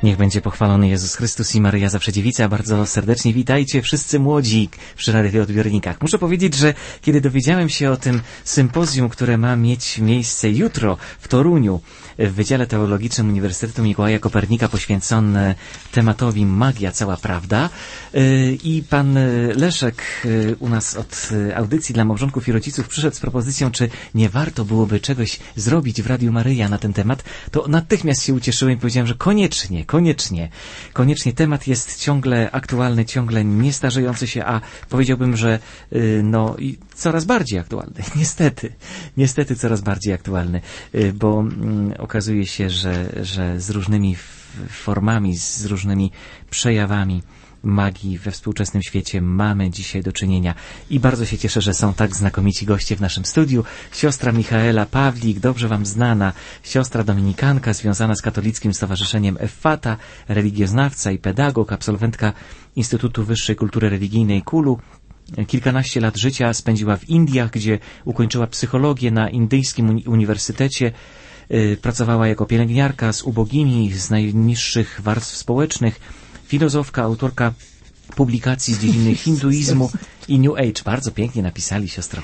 Niech będzie pochwalony Jezus Chrystus i Maryja Zawsze Dziewica. Bardzo serdecznie witajcie wszyscy młodzi przy radioodbiornikach. Muszę powiedzieć, że kiedy dowiedziałem się o tym sympozjum, które ma mieć miejsce jutro w Toruniu, w Wydziale Teologicznym Uniwersytetu Mikołaja Kopernika, poświęcone tematowi Magia, cała prawda, i pan Leszek u nas od audycji dla małżonków i rodziców przyszedł z propozycją, czy nie warto byłoby czegoś zrobić w Radiu Maryja na ten temat, to natychmiast się ucieszyłem i powiedziałem, że koniecznie temat jest ciągle aktualny, ciągle niestarzejący się, a powiedziałbym, że i coraz bardziej aktualny. Niestety coraz bardziej aktualny, bo okazuje się, że z różnymi formami, z różnymi przejawami magii we współczesnym świecie mamy dzisiaj do czynienia i bardzo się cieszę, że są tak znakomici goście w naszym studiu. Siostra Michaela Pawlik, dobrze wam znana, siostra dominikanka związana z Katolickim Stowarzyszeniem Effata, religioznawca i pedagog, absolwentka Instytutu Wyższej Kultury Religijnej KULU. Kilkanaście lat życia spędziła w Indiach, gdzie ukończyła psychologię na indyjskim uniwersytecie. Pracowała jako pielęgniarka z ubogimi, z najniższych warstw społecznych, filozofka, autorka publikacji z dziedziny hinduizmu i New Age. Bardzo pięknie napisali, siostra.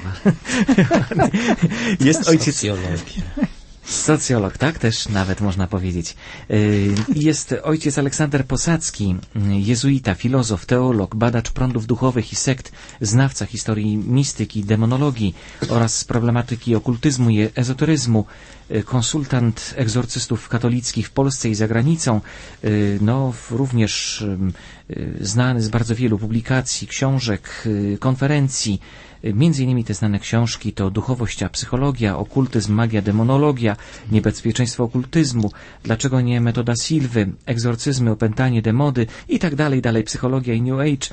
Jest ojciec... Socjolog, tak? Też nawet można powiedzieć. Jest ojciec Aleksander Posadzki, jezuita, filozof, teolog, badacz prądów duchowych i sekt, znawca historii mistyki, demonologii oraz problematyki okultyzmu i ezoteryzmu, konsultant egzorcystów katolickich w Polsce i za granicą, również znany z bardzo wielu publikacji, książek, konferencji. Między innymi te znane książki to Duchowość a psychologia, okultyzm, magia, demonologia, niebezpieczeństwo okultyzmu, dlaczego nie metoda Silwy, egzorcyzmy, opętanie demony i tak dalej, psychologia i New Age,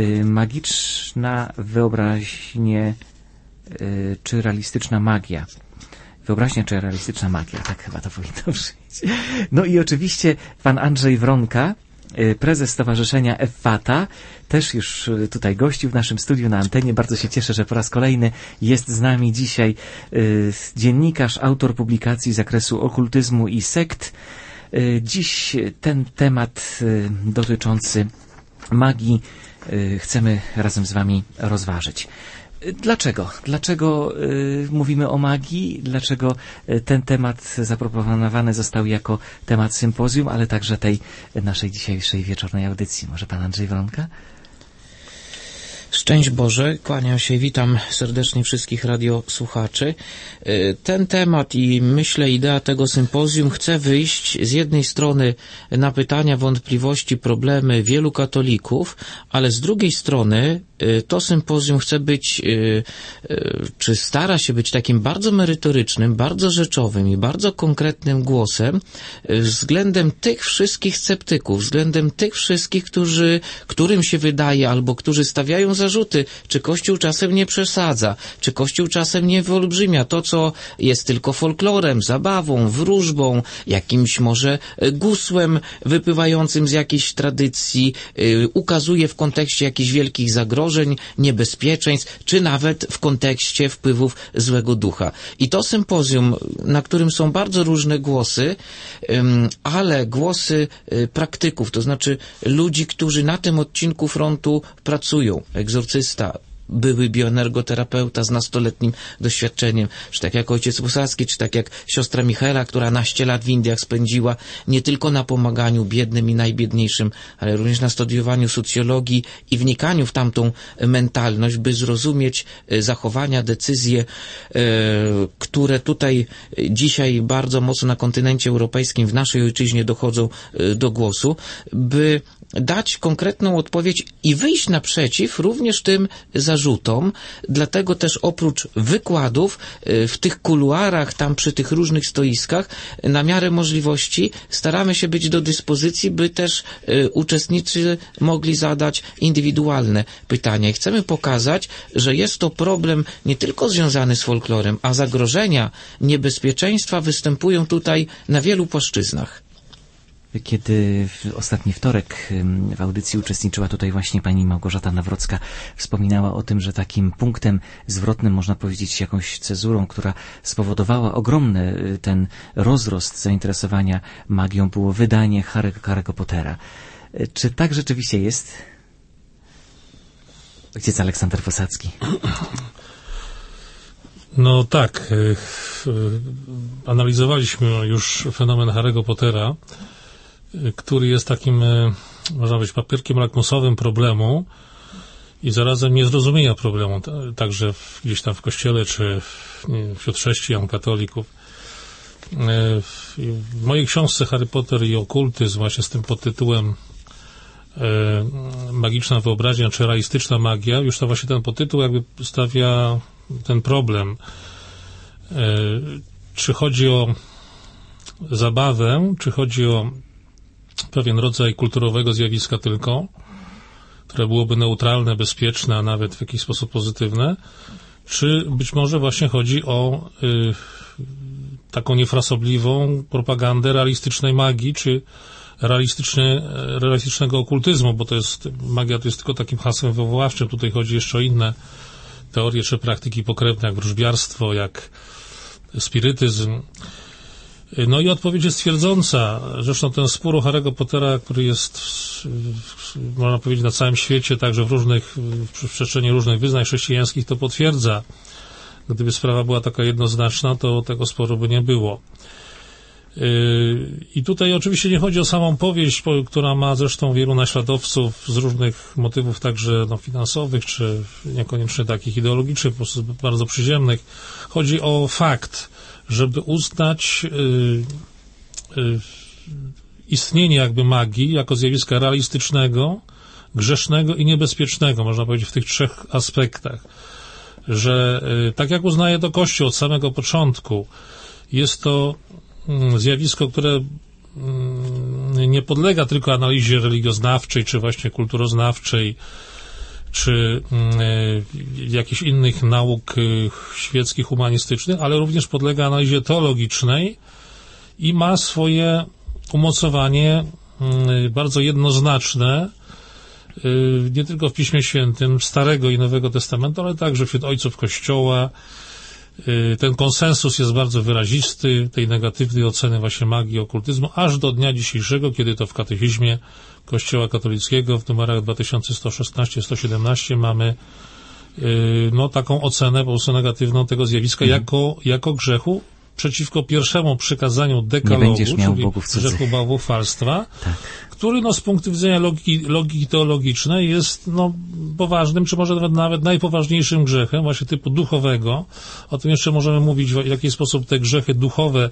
magiczna wyobraźnia czy realistyczna magia. Wyobraźnia czy realistyczna magia, tak chyba to powinno brzmieć. No i oczywiście pan Andrzej Wronka, prezes Stowarzyszenia Effata, też już tutaj gościł w naszym studiu na antenie. Bardzo się cieszę, że po raz kolejny jest z nami dzisiaj dziennikarz, autor publikacji z zakresu okultyzmu i sekt. Dziś ten temat dotyczący magii chcemy razem z wami rozważyć. Dlaczego mówimy o magii? Dlaczego ten temat zaproponowany został jako temat sympozjum, ale także tej naszej dzisiejszej wieczornej audycji? Może pan Andrzej Wronka? Szczęść Boże, kłaniam się i witam serdecznie wszystkich radiosłuchaczy. Ten temat i myślę idea tego sympozjum chce wyjść z jednej strony na pytania, wątpliwości, problemy wielu katolików, ale z drugiej strony to sympozjum chce być, czy stara się być takim bardzo merytorycznym, bardzo rzeczowym i bardzo konkretnym głosem względem tych wszystkich sceptyków, względem tych wszystkich, którym się wydaje albo którzy stawiają zarzuty, czy Kościół czasem nie przesadza, czy Kościół czasem nie wyolbrzymia to, co jest tylko folklorem, zabawą, wróżbą, jakimś może gusłem wypływającym z jakiejś tradycji, ukazuje w kontekście jakichś wielkich zagrożeń, niebezpieczeństw, czy nawet w kontekście wpływów złego ducha. I to sympozjum, na którym są bardzo różne głosy, ale głosy praktyków, to znaczy ludzi, którzy na tym odcinku frontu pracują, egzorcysta, były bioenergoterapeuta z nastoletnim doświadczeniem, czy tak jak ojciec Posadzki, czy tak jak siostra Michaela, która naście lat w Indiach spędziła nie tylko na pomaganiu biednym i najbiedniejszym, ale również na studiowaniu socjologii i wnikaniu w tamtą mentalność, by zrozumieć zachowania, decyzje, które tutaj dzisiaj bardzo mocno na kontynencie europejskim, w naszej ojczyźnie dochodzą do głosu, by dać konkretną odpowiedź i wyjść naprzeciw również tym zarzutom. Dlatego też oprócz wykładów w tych kuluarach, tam przy tych różnych stoiskach, na miarę możliwości staramy się być do dyspozycji, by też uczestnicy mogli zadać indywidualne pytania. I chcemy pokazać, że jest to problem nie tylko związany z folklorem, a zagrożenia, niebezpieczeństwa występują tutaj na wielu płaszczyznach. Kiedy w ostatni wtorek w audycji uczestniczyła tutaj właśnie pani Małgorzata Nawrocka, wspominała o tym, że takim punktem zwrotnym, można powiedzieć jakąś cezurą, która spowodowała ogromny ten rozrost zainteresowania magią, było wydanie Harry'ego Pottera. Czy tak rzeczywiście jest? Ojciec Aleksander Posadzki. No tak, analizowaliśmy już fenomen Harry'ego Pottera, który jest takim, można powiedzieć, papierkiem lakmusowym problemu i zarazem niezrozumienia problemu, także gdzieś tam w kościele, czy wśród chrześcijan, katolików. W mojej książce Harry Potter i okultyzm, właśnie z tym podtytułem Magiczna wyobraźnia, czy realistyczna magia, już to właśnie ten podtytuł jakby stawia ten problem. Czy chodzi o zabawę, czy chodzi o pewien rodzaj kulturowego zjawiska tylko, które byłoby neutralne, bezpieczne, a nawet w jakiś sposób pozytywne, czy być może właśnie chodzi o taką niefrasobliwą propagandę realistycznej magii, czy realistycznego okultyzmu, bo to jest, magia to jest tylko takim hasłem wywoławczym, tutaj chodzi jeszcze o inne teorie czy praktyki pokrewne, jak wróżbiarstwo, jak spirytyzm. No i odpowiedź jest twierdząca. Zresztą ten spór o Harry'ego Pottera, który jest, można powiedzieć, na całym świecie, także w przestrzeni różnych wyznań chrześcijańskich, to potwierdza. Gdyby sprawa była taka jednoznaczna, to tego sporu by nie było. I tutaj oczywiście nie chodzi o samą powieść, która ma zresztą wielu naśladowców z różnych motywów, także finansowych, czy niekoniecznie takich ideologicznych, po prostu bardzo przyziemnych. Chodzi o fakt, żeby uznać istnienie jakby magii jako zjawiska realistycznego, grzesznego i niebezpiecznego, można powiedzieć, w tych trzech aspektach. Że tak jak uznaje to Kościół od samego początku, jest to zjawisko, które nie podlega tylko analizie religioznawczej, czy właśnie kulturoznawczej, czy jakichś innych nauk świeckich, humanistycznych, ale również podlega analizie teologicznej i ma swoje umocowanie bardzo jednoznaczne, nie tylko w Piśmie Świętym Starego i Nowego Testamentu, ale także wśród ojców Kościoła. Ten konsensus jest bardzo wyrazisty, tej negatywnej oceny właśnie magii i okultyzmu, aż do dnia dzisiejszego, kiedy to w katechizmie Kościoła katolickiego w numerach 2116-117 mamy taką ocenę po prostu negatywną tego zjawiska jako grzechu przeciwko pierwszemu przykazaniu dekalogu, czyli grzechu bałwochwalstwa, tak, który z punktu widzenia logiki teologicznej jest poważnym, czy może nawet najpoważniejszym grzechem, właśnie typu duchowego. O tym jeszcze możemy mówić, w jaki sposób te grzechy duchowe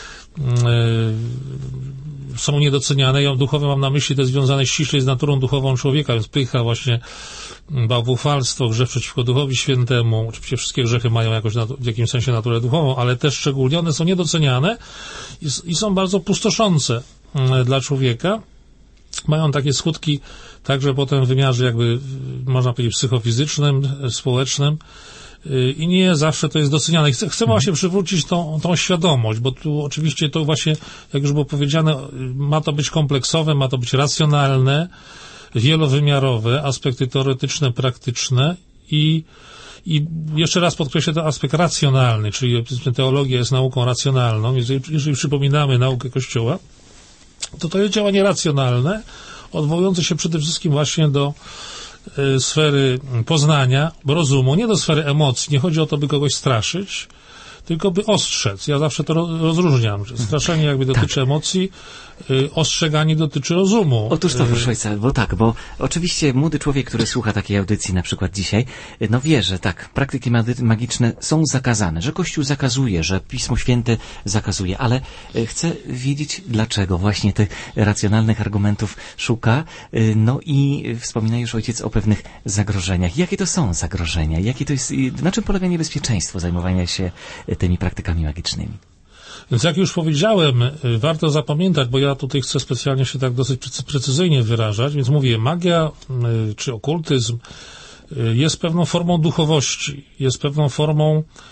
są niedoceniane. Ja duchowe mam na myśli te związane ściśle z naturą duchową człowieka, więc pycha, właśnie bałwochwalstwo, grzech przeciwko Duchowi Świętemu. Oczywiście wszystkie grzechy mają jakoś w jakimś sensie naturę duchową, ale też szczególnie one są niedoceniane i są bardzo pustoszące dla człowieka. Mają takie skutki także potem w wymiarze jakby, można powiedzieć, psychofizycznym, społecznym i nie zawsze to jest doceniane. Chcę właśnie przywrócić tą świadomość, bo tu oczywiście to właśnie, jak już było powiedziane, ma to być kompleksowe, ma to być racjonalne, wielowymiarowe, aspekty teoretyczne, praktyczne i jeszcze raz podkreślę ten aspekt racjonalny, czyli teologia jest nauką racjonalną. Jeżeli przypominamy naukę Kościoła, to jest działanie racjonalne, odwołujące się przede wszystkim właśnie do sfery poznania, rozumu, nie do sfery emocji. Nie chodzi o to, by kogoś straszyć, tylko by ostrzec. Ja zawsze to rozróżniam, że straszenie jakby dotyczy emocji, ostrzeganie dotyczy rozumu. Otóż to, proszę ojca, bo oczywiście młody człowiek, który słucha takiej audycji na przykład dzisiaj, wie, że tak, praktyki magiczne są zakazane, że Kościół zakazuje, że Pismo Święte zakazuje, ale chcę wiedzieć, dlaczego właśnie tych racjonalnych argumentów szuka, i wspomina już ojciec o pewnych zagrożeniach. Jakie to są zagrożenia? Na czym polega niebezpieczeństwo zajmowania się tymi praktykami magicznymi? Więc jak już powiedziałem, warto zapamiętać, bo ja tutaj chcę specjalnie się tak dosyć precyzyjnie wyrażać, więc mówię, magia czy okultyzm jest pewną formą duchowości, jest pewną formą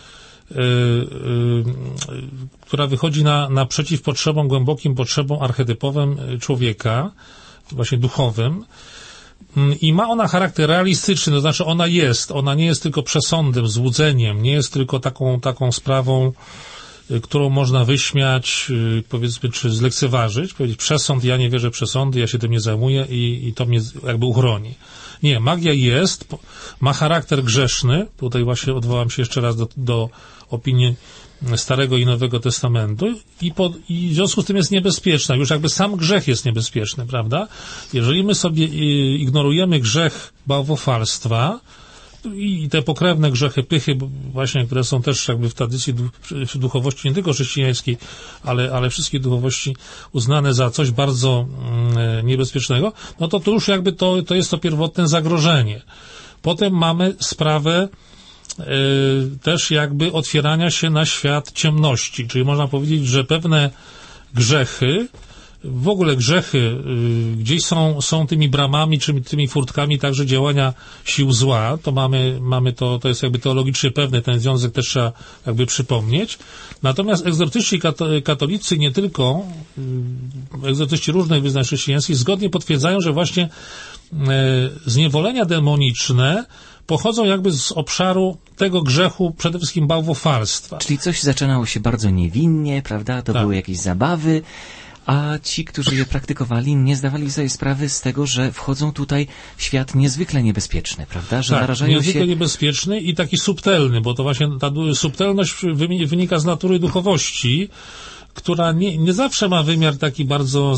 która wychodzi naprzeciw potrzebom, głębokim potrzebom archetypowym człowieka, właśnie duchowym. I ma ona charakter realistyczny, to znaczy ona nie jest tylko przesądem, złudzeniem, nie jest tylko taką sprawą, którą można wyśmiać, powiedzmy, czy zlekceważyć, powiedzieć przesąd, ja nie wierzę w przesądy, ja się tym nie zajmuję i to mnie jakby uchroni. Nie, magia ma charakter grzeszny, tutaj właśnie odwołam się jeszcze raz do opinii Starego i Nowego Testamentu i w związku z tym jest niebezpieczna. Już jakby sam grzech jest niebezpieczny, prawda? Jeżeli my sobie ignorujemy grzech bałwochwalstwa i te pokrewne grzechy pychy, właśnie, które są też jakby w tradycji duchowości nie tylko chrześcijańskiej, ale wszystkich duchowości uznane za coś bardzo niebezpiecznego, no to już jakby to jest to pierwotne zagrożenie. Potem mamy sprawę też jakby otwierania się na świat ciemności, czyli można powiedzieć, że pewne grzechy, w ogóle grzechy gdzieś są tymi bramami, czy tymi furtkami także działania sił zła, to mamy to jest jakby teologicznie pewne, ten związek też trzeba jakby przypomnieć. Natomiast egzorcyści katolicy, nie tylko, egzorcyści różnych wyznań chrześcijańskich zgodnie potwierdzają, że właśnie zniewolenia demoniczne pochodzą jakby z obszaru tego grzechu, przede wszystkim bałwochwalstwa. Czyli coś zaczynało się bardzo niewinnie, prawda? To były jakieś zabawy, a ci, którzy je praktykowali, nie zdawali sobie sprawy z tego, że wchodzą tutaj w świat niezwykle niebezpieczny, prawda? Że narażają niezwykle się... niebezpieczny i taki subtelny, bo to właśnie ta subtelność wynika z natury duchowości, która nie zawsze ma wymiar taki bardzo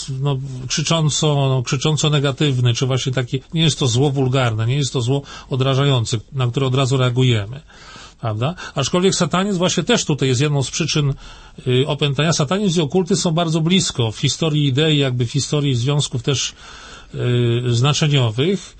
krzycząco negatywny, czy właśnie taki, nie jest to zło wulgarne, nie jest to zło odrażające, na które od razu reagujemy, prawda? Aczkolwiek satanizm właśnie też tutaj jest jedną z przyczyn opętania. Satanizm i okultyzm są bardzo blisko w historii idei, jakby w historii związków też znaczeniowych.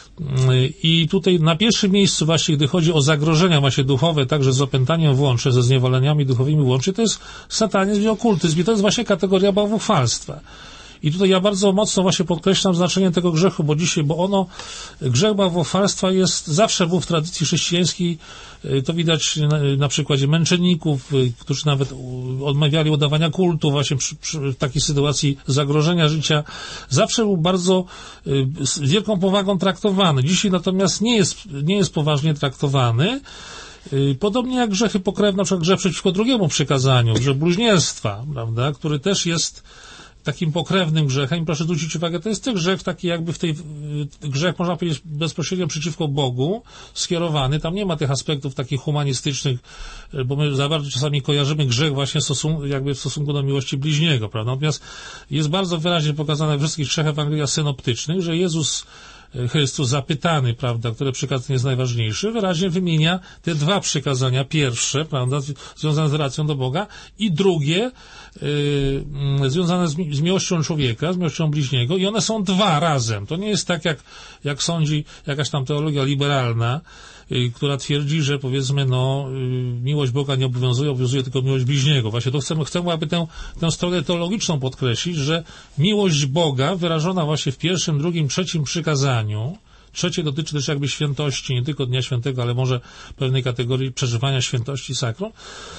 I tutaj na pierwszym miejscu właśnie, gdy chodzi o zagrożenia właśnie duchowe, także z opętaniem włącznie, ze zniewoleniami duchowymi włącznie, to jest satanizm i okultyzm i to jest właśnie kategoria bałwochwalstwa. I tutaj ja bardzo mocno właśnie podkreślam znaczenie tego grzechu, bo grzech bałwochwalstwa zawsze był w tradycji chrześcijańskiej, to widać na przykładzie męczenników, którzy nawet odmawiali oddawania kultu właśnie w takiej sytuacji zagrożenia życia. Zawsze był bardzo z wielką powagą traktowany. Dzisiaj natomiast nie jest poważnie traktowany. Podobnie jak grzechy pokrewne, na przykład grzech przeciwko drugiemu przykazaniu, grzech bluźnierstwa, prawda, który też jest takim pokrewnym grzechem. Proszę zwrócić uwagę, to jest też grzech taki jakby grzech, można powiedzieć, bezpośrednio przeciwko Bogu skierowany. Tam nie ma tych aspektów takich humanistycznych, bo my za bardzo czasami kojarzymy grzech właśnie w stosunku do miłości bliźniego, prawda? Natomiast jest bardzo wyraźnie pokazane we wszystkich trzech Ewangeliach synoptycznych, że Jezus Chrystus zapytany, prawda, które przykazanie jest najważniejsze, wyraźnie wymienia te dwa przykazania. Pierwsze, prawda, związane z relacją do Boga i drugie, związane z miłością człowieka, z miłością bliźniego i one są dwa razem. To nie jest tak, jak sądzi jakaś tam teologia liberalna, która twierdzi, że powiedzmy, miłość Boga nie obowiązuje tylko miłość bliźniego. Właśnie to chcemy aby tę stronę teologiczną podkreślić, że miłość Boga wyrażona właśnie w pierwszym, drugim, trzecim przykazaniu, trzecie dotyczy też jakby świętości, nie tylko Dnia Świętego, ale może pewnej kategorii przeżywania świętości sakrum,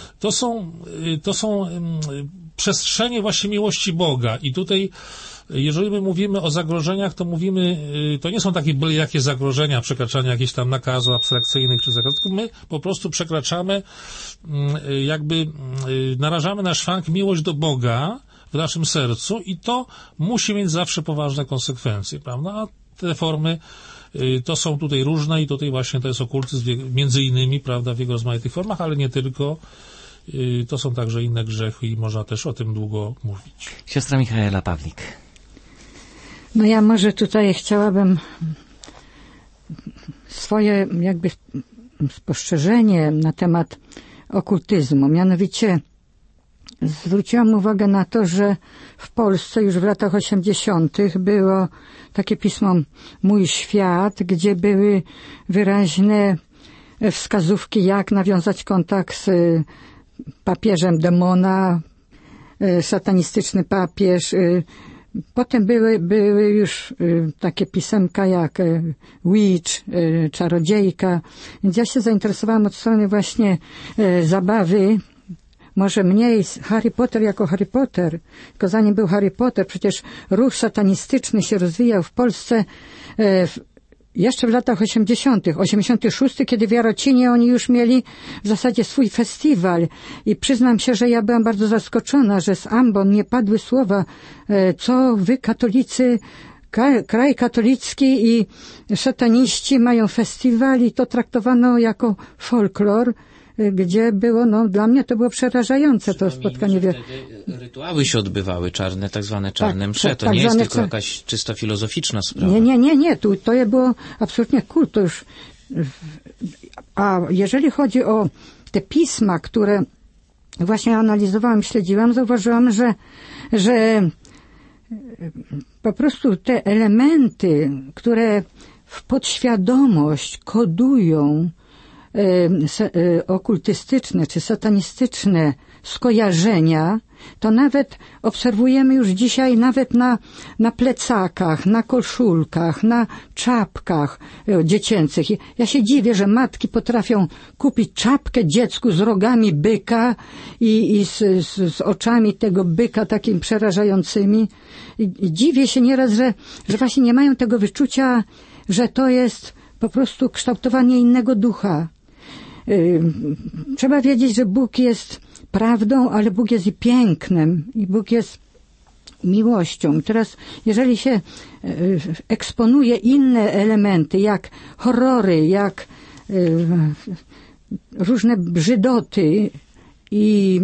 to są przestrzenie właśnie miłości Boga i tutaj jeżeli my mówimy o zagrożeniach, to nie są takie byle jakie zagrożenia, przekraczania jakichś tam nakazów abstrakcyjnych czy zagrożeń, tylko my po prostu przekraczamy, narażamy na szwank miłość do Boga w naszym sercu i to musi mieć zawsze poważne konsekwencje, prawda? A te formy to są tutaj różne i tutaj właśnie to jest okultyzm między innymi, prawda, w jego rozmaitych formach, ale nie tylko. To są także inne grzechy i można też o tym długo mówić. Siostra Michaela Pawlik. No ja może tutaj chciałabym swoje jakby spostrzeżenie na temat okultyzmu. Mianowicie zwróciłam uwagę na to, że w Polsce już w latach 80. było takie pismo Mój Świat, gdzie były wyraźne wskazówki, jak nawiązać kontakt z papieżem demona, satanistyczny papież Potem były już takie pisemka jak Witch, Czarodziejka, więc ja się zainteresowałam od strony właśnie zabawy, może mniej Harry Potter jako Harry Potter, tylko zanim był Harry Potter, przecież ruch satanistyczny się rozwijał w Polsce jeszcze w latach 80., 86, kiedy w Jarocinie oni już mieli w zasadzie swój festiwal i przyznam się, że ja byłam bardzo zaskoczona, że z ambon nie padły słowa, co wy katolicy, kraj katolicki i szataniści mają festiwal i to traktowano jako folklor, gdzie było, no dla mnie to było przerażające to spotkanie. Rytuały się odbywały, czarne, tak zwane czarne msze, to nie jest tylko jakaś czysto filozoficzna sprawa. Nie, to było absolutnie kult, to już. A jeżeli chodzi o te pisma, które właśnie analizowałam, śledziłam, zauważyłam, że po prostu te elementy, które w podświadomość kodują okultystyczne czy satanistyczne skojarzenia, to nawet obserwujemy już dzisiaj nawet na plecakach, na koszulkach, na czapkach dziecięcych. Ja się dziwię, że matki potrafią kupić czapkę dziecku z rogami byka i z oczami tego byka takimi przerażającymi. I dziwię się nieraz, że właśnie nie mają tego wyczucia, że to jest po prostu kształtowanie innego ducha. Trzeba wiedzieć, że Bóg jest prawdą, ale Bóg jest i pięknem, i Bóg jest miłością. I teraz, jeżeli się eksponuje inne elementy, jak horrory, jak różne brzydoty i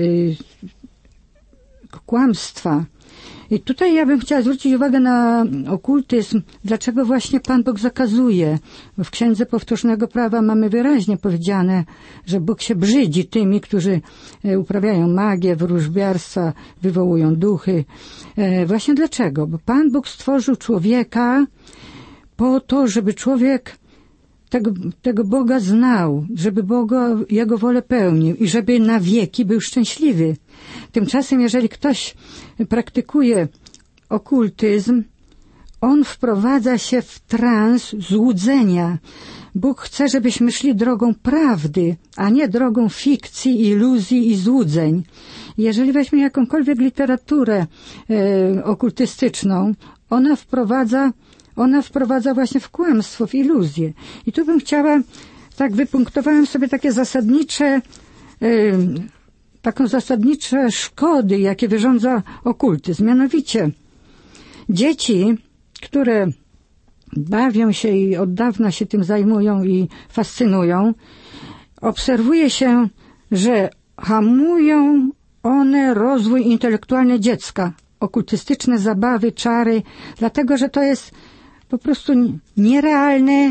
kłamstwa, i tutaj ja bym chciała zwrócić uwagę na okultyzm. Dlaczego właśnie Pan Bóg zakazuje? W Księdze Powtórzonego Prawa mamy wyraźnie powiedziane, że Bóg się brzydzi tymi, którzy uprawiają magię, wróżbiarstwa, wywołują duchy. Właśnie dlaczego? Bo Pan Bóg stworzył człowieka po to, żeby człowiek tego Boga znał, żeby Jego wolę pełnił i żeby na wieki był szczęśliwy. Tymczasem, jeżeli ktoś praktykuje okultyzm, on wprowadza się w trans złudzenia. Bóg chce, żebyśmy szli drogą prawdy, a nie drogą fikcji, iluzji i złudzeń. Jeżeli weźmiemy jakąkolwiek literaturę okultystyczną, ona wprowadza właśnie w kłamstwo, w iluzję. I tu bym chciała, tak wypunktowałam sobie takie zasadnicze szkody, jakie wyrządza okultyzm. Mianowicie dzieci, które bawią się i od dawna się tym zajmują i fascynują, obserwuje się, że hamują one rozwój intelektualny dziecka. Okultystyczne zabawy, czary, dlatego, że to jest po prostu nierealne,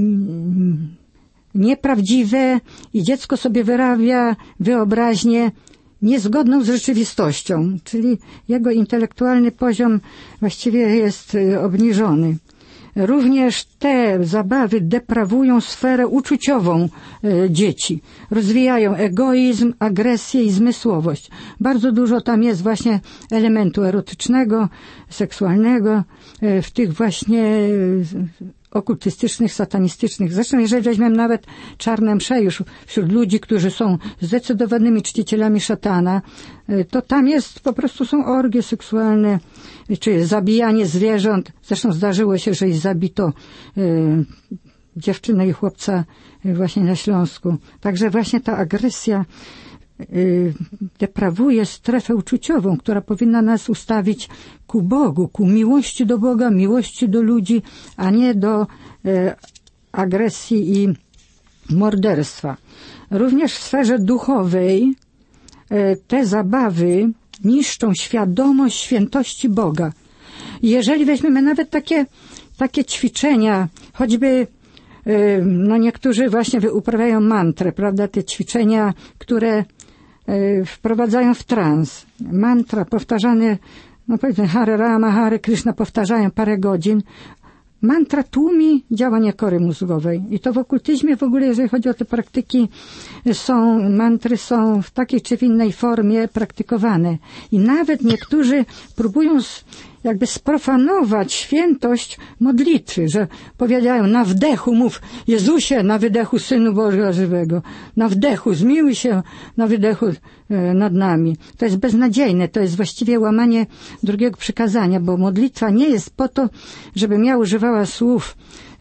nieprawdziwe i dziecko sobie wyrabia wyobraźnię niezgodną z rzeczywistością, czyli jego intelektualny poziom właściwie jest obniżony. Również te zabawy deprawują sferę uczuciową dzieci. Rozwijają egoizm, agresję i zmysłowość. Bardzo dużo tam jest właśnie elementu erotycznego, seksualnego, w tych właśnie okultystycznych, satanistycznych. Zresztą jeżeli weźmiemy nawet czarne msze już wśród ludzi, którzy są zdecydowanymi czcicielami szatana, to tam jest, po prostu są orgie seksualne, czy zabijanie zwierząt. Zresztą zdarzyło się, że zabito dziewczynę i chłopca właśnie na Śląsku. Także właśnie ta agresja deprawuje strefę uczuciową, która powinna nas ustawić ku Bogu, ku miłości do Boga, miłości do ludzi, a nie do agresji i morderstwa. Również w sferze duchowej te zabawy niszczą świadomość świętości Boga. Jeżeli weźmiemy nawet takie ćwiczenia, choćby niektórzy właśnie uprawiają mantrę, prawda, te ćwiczenia, które wprowadzają w trans. Mantra powtarzane, powiedzmy Hare Rama, Hare Krishna powtarzają parę godzin. Mantra tłumi działanie kory mózgowej. I to w okultyzmie w ogóle, jeżeli chodzi o te praktyki, mantry są w takiej czy w innej formie praktykowane. I nawet niektórzy próbują jakby sprofanować świętość modlitwy, że powiedziają na wdechu mów Jezusie, na wydechu Synu Bożego żywego, na wdechu zmiłuj się, na wydechu nad nami. To jest beznadziejne, to jest właściwie łamanie drugiego przykazania, bo modlitwa nie jest po to, żebym ja używała słów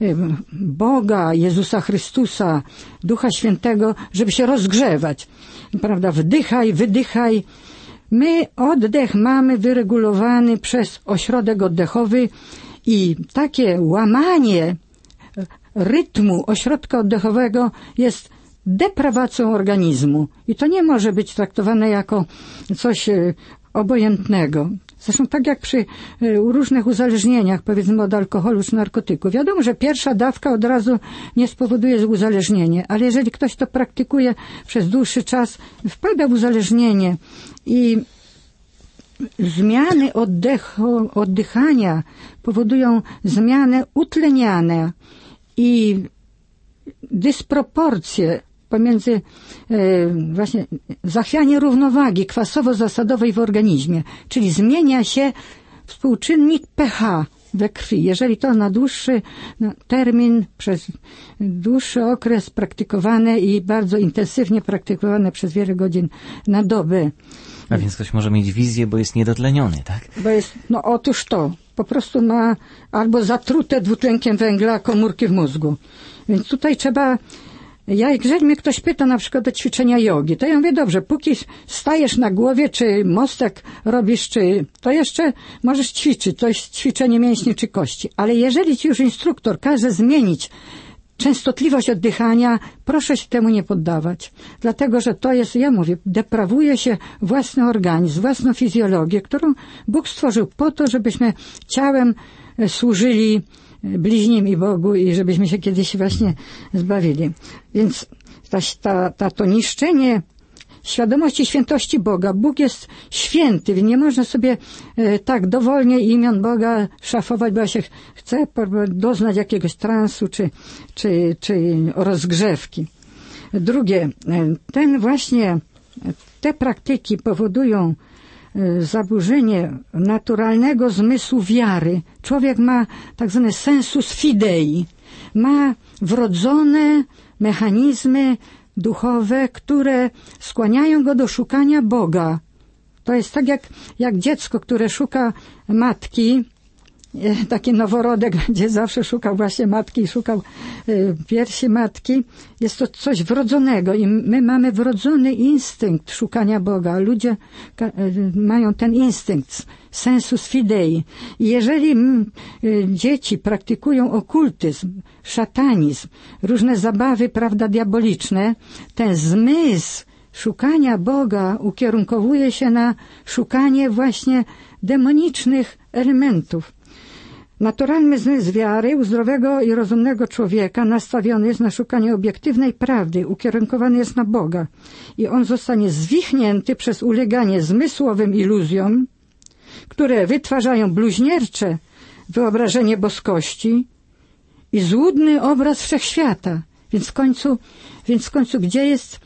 Boga, Jezusa Chrystusa, Ducha Świętego, żeby się rozgrzewać. Prawda? Wdychaj, wydychaj. My oddech mamy wyregulowany przez ośrodek oddechowy i takie łamanie rytmu ośrodka oddechowego jest deprawacją organizmu. I to nie może być traktowane jako coś obojętnego. Zresztą tak jak przy różnych uzależnieniach, powiedzmy od alkoholu czy narkotyku. Wiadomo, że pierwsza dawka od razu nie spowoduje uzależnienia, ale jeżeli ktoś to praktykuje przez dłuższy czas, wpada w uzależnienie i zmiany oddychania powodują zmiany utleniane i dysproporcje pomiędzy właśnie zachwianie równowagi kwasowo-zasadowej w organizmie, czyli zmienia się współczynnik pH we krwi. Jeżeli to na dłuższy termin, przez dłuższy okres praktykowane i bardzo intensywnie praktykowane przez wiele godzin na dobę. A więc ktoś może mieć wizję, bo jest niedotleniony, tak? Bo jest, no otóż to, po prostu ma albo zatrute dwutlenkiem węgla komórki w mózgu. Więc tutaj trzeba, jeżeli mnie ktoś pyta na przykład o ćwiczenia jogi, to ja mówię, dobrze, póki stajesz na głowie, czy mostek robisz, czy to jeszcze możesz ćwiczyć, to jest ćwiczenie mięśni czy kości. Ale jeżeli ci już instruktor każe zmienić częstotliwość oddychania, proszę się temu nie poddawać. Dlatego, że to jest, ja mówię, deprawuje się własny organizm, własną fizjologię, którą Bóg stworzył po to, żebyśmy ciałem służyli bliźnim i Bogu i żebyśmy się kiedyś właśnie zbawili. Więc to niszczenie świadomości świętości Boga. Bóg jest święty, więc nie można sobie tak dowolnie imion Boga szafować, bo ja się chcę doznać jakiegoś transu czy rozgrzewki. Drugie, te praktyki powodują zaburzenie naturalnego zmysłu wiary. Człowiek ma tak zwany sensus fidei. Ma wrodzone mechanizmy duchowe, które skłaniają go do szukania Boga. To jest tak jak dziecko, które szuka matki, taki noworodek, gdzie zawsze szukał właśnie matki i szukał piersi matki. Jest to coś wrodzonego i my mamy wrodzony instynkt szukania Boga. Ludzie mają ten instynkt, sensus fidei. I jeżeli dzieci praktykują okultyzm, szatanizm, różne zabawy, prawda, diaboliczne, ten zmysł szukania Boga ukierunkowuje się na szukanie właśnie demonicznych elementów. Naturalny zmysł wiary u zdrowego i rozumnego człowieka nastawiony jest na szukanie obiektywnej prawdy, ukierunkowany jest na Boga i on zostanie zwichnięty przez uleganie zmysłowym iluzjom, które wytwarzają bluźniercze wyobrażenie boskości i złudny obraz wszechświata. Więc w końcu gdzie jest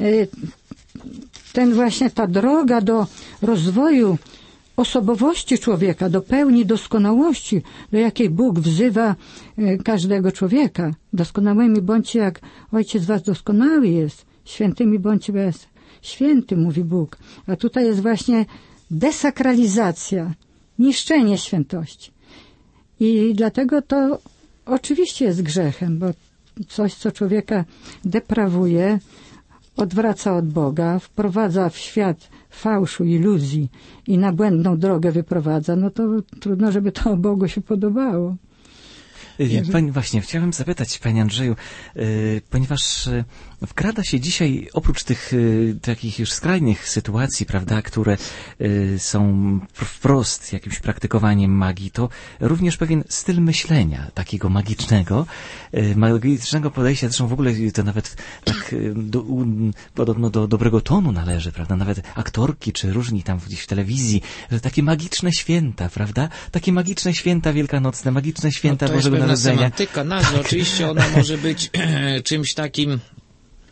ta droga do rozwoju osobowości człowieka, do pełni doskonałości, do jakiej Bóg wzywa każdego człowieka. Doskonałymi bądźcie jak Ojciec was doskonały jest. Świętymi bądźcie, bo jest święty, mówi Bóg. A tutaj jest właśnie desakralizacja, niszczenie świętości. I dlatego to oczywiście jest grzechem, bo coś, co człowieka deprawuje, odwraca od Boga, wprowadza w świat fałszu, iluzji i na błędną drogę wyprowadza, no to trudno, żeby to Bogu się podobało. Właśnie, chciałem zapytać, Panie Andrzeju, ponieważ wkrada się dzisiaj, oprócz tych takich już skrajnych sytuacji, prawda, które są wprost jakimś praktykowaniem magii, to również pewien styl myślenia takiego magicznego podejścia, zresztą w ogóle to nawet tak podobno do dobrego tonu należy, prawda, nawet aktorki czy różni tam gdzieś w telewizji, że takie magiczne święta, prawda, takie magiczne święta wielkanocne, magiczne święta Bożego Narodzenia. Semantyka nazwy, tak. Oczywiście ona może być czymś takim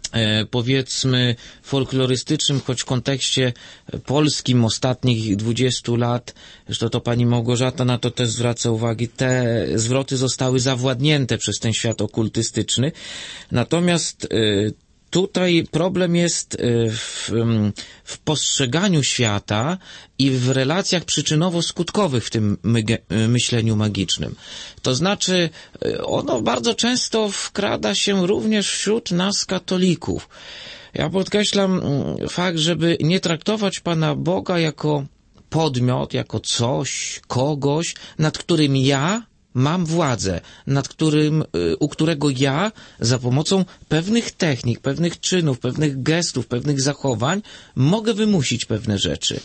powiedzmy folklorystycznym, choć w kontekście polskim ostatnich 20 lat, zresztą to pani Małgorzata na to też zwraca uwagę, te zwroty zostały zawładnięte przez ten świat okultystyczny. Natomiast tutaj problem jest w postrzeganiu świata i w relacjach przyczynowo-skutkowych w tym myśleniu magicznym. To znaczy, ono bardzo często wkrada się również wśród nas katolików. Ja podkreślam fakt, żeby nie traktować Pana Boga jako podmiot, jako coś, kogoś, nad którym ja mam władzę, u którego ja za pomocą pewnych technik, pewnych czynów, pewnych gestów, pewnych zachowań mogę wymusić pewne rzeczy.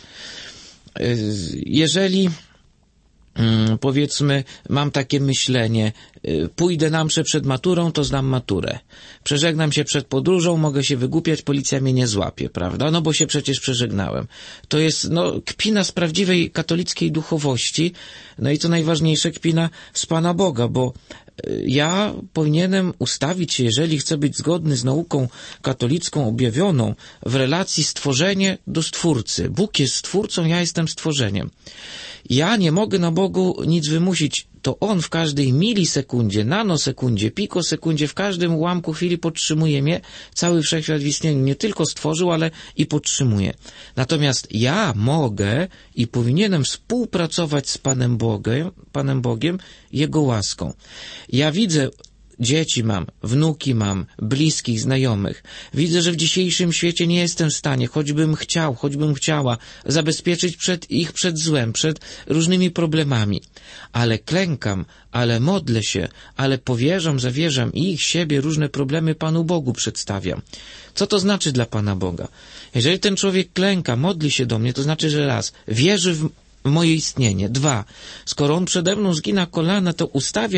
Jeżeli powiedzmy mam takie myślenie, pójdę na mszę przed maturą, to zdam maturę. Przeżegnam się przed podróżą, mogę się wygłupiać, policja mnie nie złapie, prawda? No bo się przecież przeżegnałem. To jest, kpina z prawdziwej katolickiej duchowości, no i co najważniejsze, kpina z Pana Boga, bo ja powinienem ustawić się, jeżeli chcę być zgodny z nauką katolicką objawioną, w relacji stworzenie do Stwórcy. Bóg jest Stwórcą, ja jestem stworzeniem. Ja nie mogę na Bogu nic wymusić. To On w każdej milisekundzie, nanosekundzie, pikosekundzie, w każdym ułamku chwili podtrzymuje mnie. Cały wszechświat w istnieniu nie tylko stworzył, ale i podtrzymuje. Natomiast ja mogę i powinienem współpracować z Panem Bogiem, Jego łaską. Ja widzę, dzieci mam, wnuki mam, bliskich, znajomych. Widzę, że w dzisiejszym świecie nie jestem w stanie, choćbym chciała, zabezpieczyć ich przed złem, przed różnymi problemami. Ale klękam, ale modlę się, ale zawierzam ich, siebie, różne problemy Panu Bogu przedstawiam. Co to znaczy dla Pana Boga? Jeżeli ten człowiek klęka, modli się do mnie, to znaczy, że raz, wierzy w moje istnienie. 2, skoro on przede mną zgina kolana, to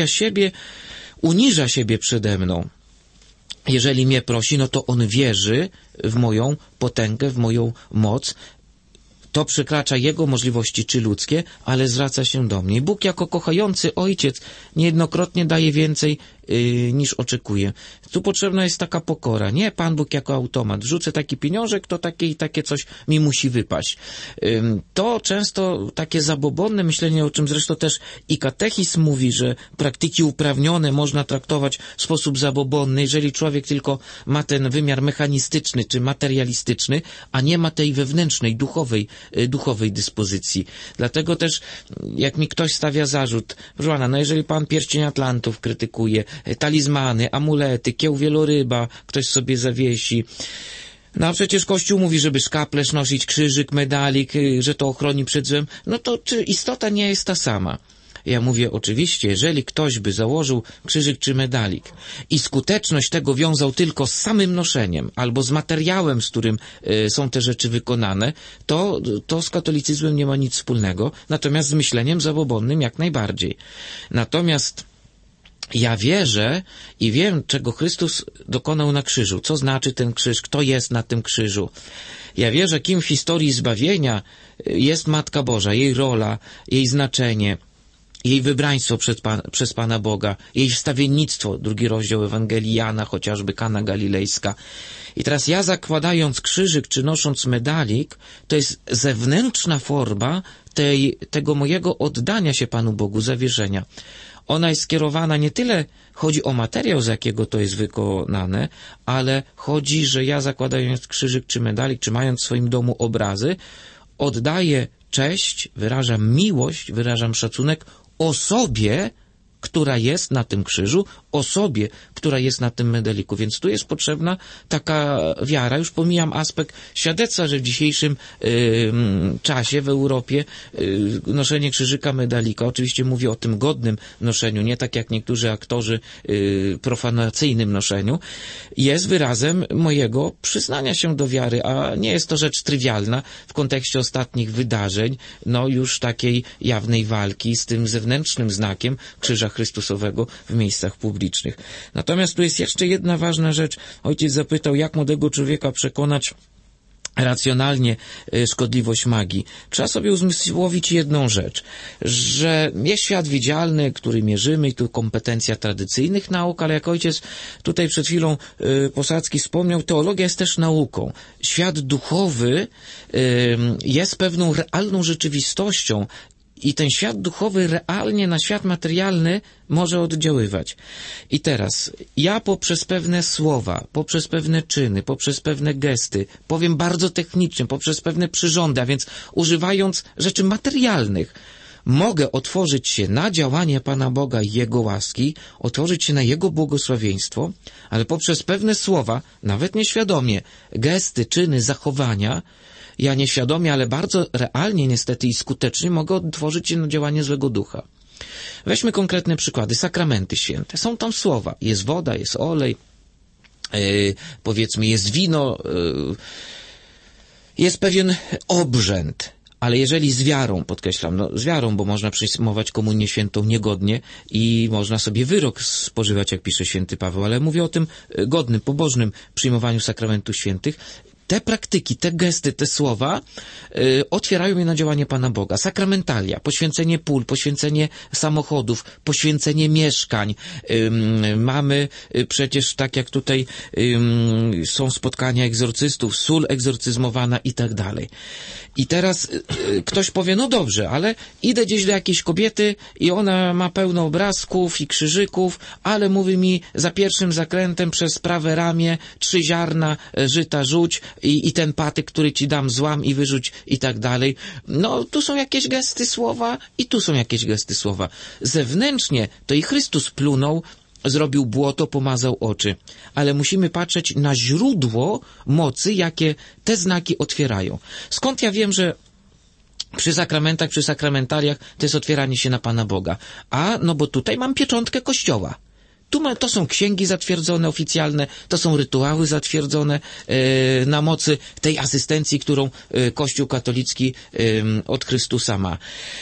uniża siebie przede mną. Jeżeli mnie prosi, no to on wierzy w moją potęgę, w moją moc. To przekracza jego możliwości czy ludzkie, ale zwraca się do mnie. Bóg jako kochający ojciec niejednokrotnie daje więcej niż oczekuje. Tu potrzebna jest taka pokora. Nie Pan Bóg jako automat. Wrzucę taki pieniążek, to takie i takie coś mi musi wypaść. To często takie zabobonne myślenie, o czym zresztą też i katechizm mówi, że praktyki uprawnione można traktować w sposób zabobonny, jeżeli człowiek tylko ma ten wymiar mechanistyczny czy materialistyczny, a nie ma tej wewnętrznej, duchowej dyspozycji. Dlatego też, jak mi ktoś stawia zarzut, proszę pana, jeżeli Pan pierścień Atlantów krytykuje, talizmany, amulety, kieł wieloryba, ktoś sobie zawiesi. No a przecież Kościół mówi, żeby szkaplerz nosić, krzyżyk, medalik, że to ochroni przed złem. No to czy istota nie jest ta sama? Ja mówię, oczywiście, jeżeli ktoś by założył krzyżyk czy medalik i skuteczność tego wiązał tylko z samym noszeniem albo z materiałem, z którym są te rzeczy wykonane, to z katolicyzmem nie ma nic wspólnego, natomiast z myśleniem zabobonnym jak najbardziej. Natomiast ja wierzę i wiem, czego Chrystus dokonał na krzyżu. Co znaczy ten krzyż? Kto jest na tym krzyżu? Ja wierzę, kim w historii zbawienia jest Matka Boża, jej rola, jej znaczenie, jej wybraństwo przez Pana Boga, jej wstawiennictwo, 2 rozdział Ewangelii Jana, chociażby Kana Galilejska. I teraz ja zakładając krzyżyk czy nosząc medalik, to jest zewnętrzna forma tego mojego oddania się Panu Bogu, zawierzenia. Ona jest skierowana nie tyle, chodzi o materiał, z jakiego to jest wykonane, ale chodzi, że ja zakładając krzyżyk czy medalik, czy mając w swoim domu obrazy, oddaję cześć, wyrażam miłość, wyrażam szacunek osobie, która jest na tym krzyżu, osobie, która jest na tym medaliku. Więc tu jest potrzebna taka wiara. Już pomijam aspekt świadectwa, że w dzisiejszym czasie w Europie noszenie krzyżyka, medalika, oczywiście mówię o tym godnym noszeniu, nie tak jak niektórzy aktorzy profanacyjnym noszeniu, jest wyrazem mojego przyznania się do wiary, a nie jest to rzecz trywialna w kontekście ostatnich wydarzeń, już takiej jawnej walki z tym zewnętrznym znakiem krzyża Chrystusowego w miejscach publicznych. Natomiast tu jest jeszcze jedna ważna rzecz. Ojciec zapytał, jak młodego człowieka przekonać racjonalnie szkodliwość magii. Trzeba sobie uzmysłowić jedną rzecz, że jest świat widzialny, który mierzymy i tu kompetencja tradycyjnych nauk, ale jak ojciec tutaj przed chwilą Posadzki wspomniał, teologia jest też nauką. Świat duchowy jest pewną realną rzeczywistością i ten świat duchowy realnie na świat materialny może oddziaływać. I teraz, ja poprzez pewne słowa, poprzez pewne czyny, poprzez pewne gesty, powiem bardzo technicznie, poprzez pewne przyrządy, a więc używając rzeczy materialnych, mogę otworzyć się na działanie Pana Boga i Jego łaski, otworzyć się na Jego błogosławieństwo, ale poprzez pewne słowa, nawet nieświadomie, gesty, czyny, zachowania, ja nieświadomie, ale bardzo realnie niestety i skutecznie mogę otworzyć się na działanie złego ducha. Weźmy konkretne przykłady. Sakramenty święte. Są tam słowa. Jest woda, jest olej, powiedzmy jest wino, jest pewien obrzęd. Ale jeżeli z wiarą, podkreślam, z wiarą, bo można przyjmować komunię świętą niegodnie i można sobie wyrok spożywać, jak pisze święty Paweł, ale mówię o tym godnym, pobożnym przyjmowaniu sakramentów świętych. Te praktyki, te gesty, te słowa otwierają mnie na działanie Pana Boga. Sakramentalia, poświęcenie pól, poświęcenie samochodów, poświęcenie mieszkań. Mamy przecież, tak jak tutaj są spotkania egzorcystów, sól egzorcyzmowana i tak dalej. I teraz ktoś powie, no dobrze, ale idę gdzieś do jakiejś kobiety i ona ma pełno obrazków i krzyżyków, ale mówi mi za pierwszym zakrętem przez prawe ramię 3 ziarna żyta rzuć i ten patyk, który ci dam, złam i wyrzuć i tak dalej. No, tu są jakieś gesty słowa i tu są jakieś gesty słowa. Zewnętrznie to i Chrystus plunął, zrobił błoto, pomazał oczy. Ale musimy patrzeć na źródło mocy, jakie te znaki otwierają. Skąd ja wiem, że przy sakramentach, przy sakramentaliach to jest otwieranie się na Pana Boga? No bo tutaj mam pieczątkę Kościoła. To są księgi zatwierdzone, oficjalne, to są rytuały zatwierdzone na mocy tej asystencji, którą Kościół katolicki od Chrystusa ma.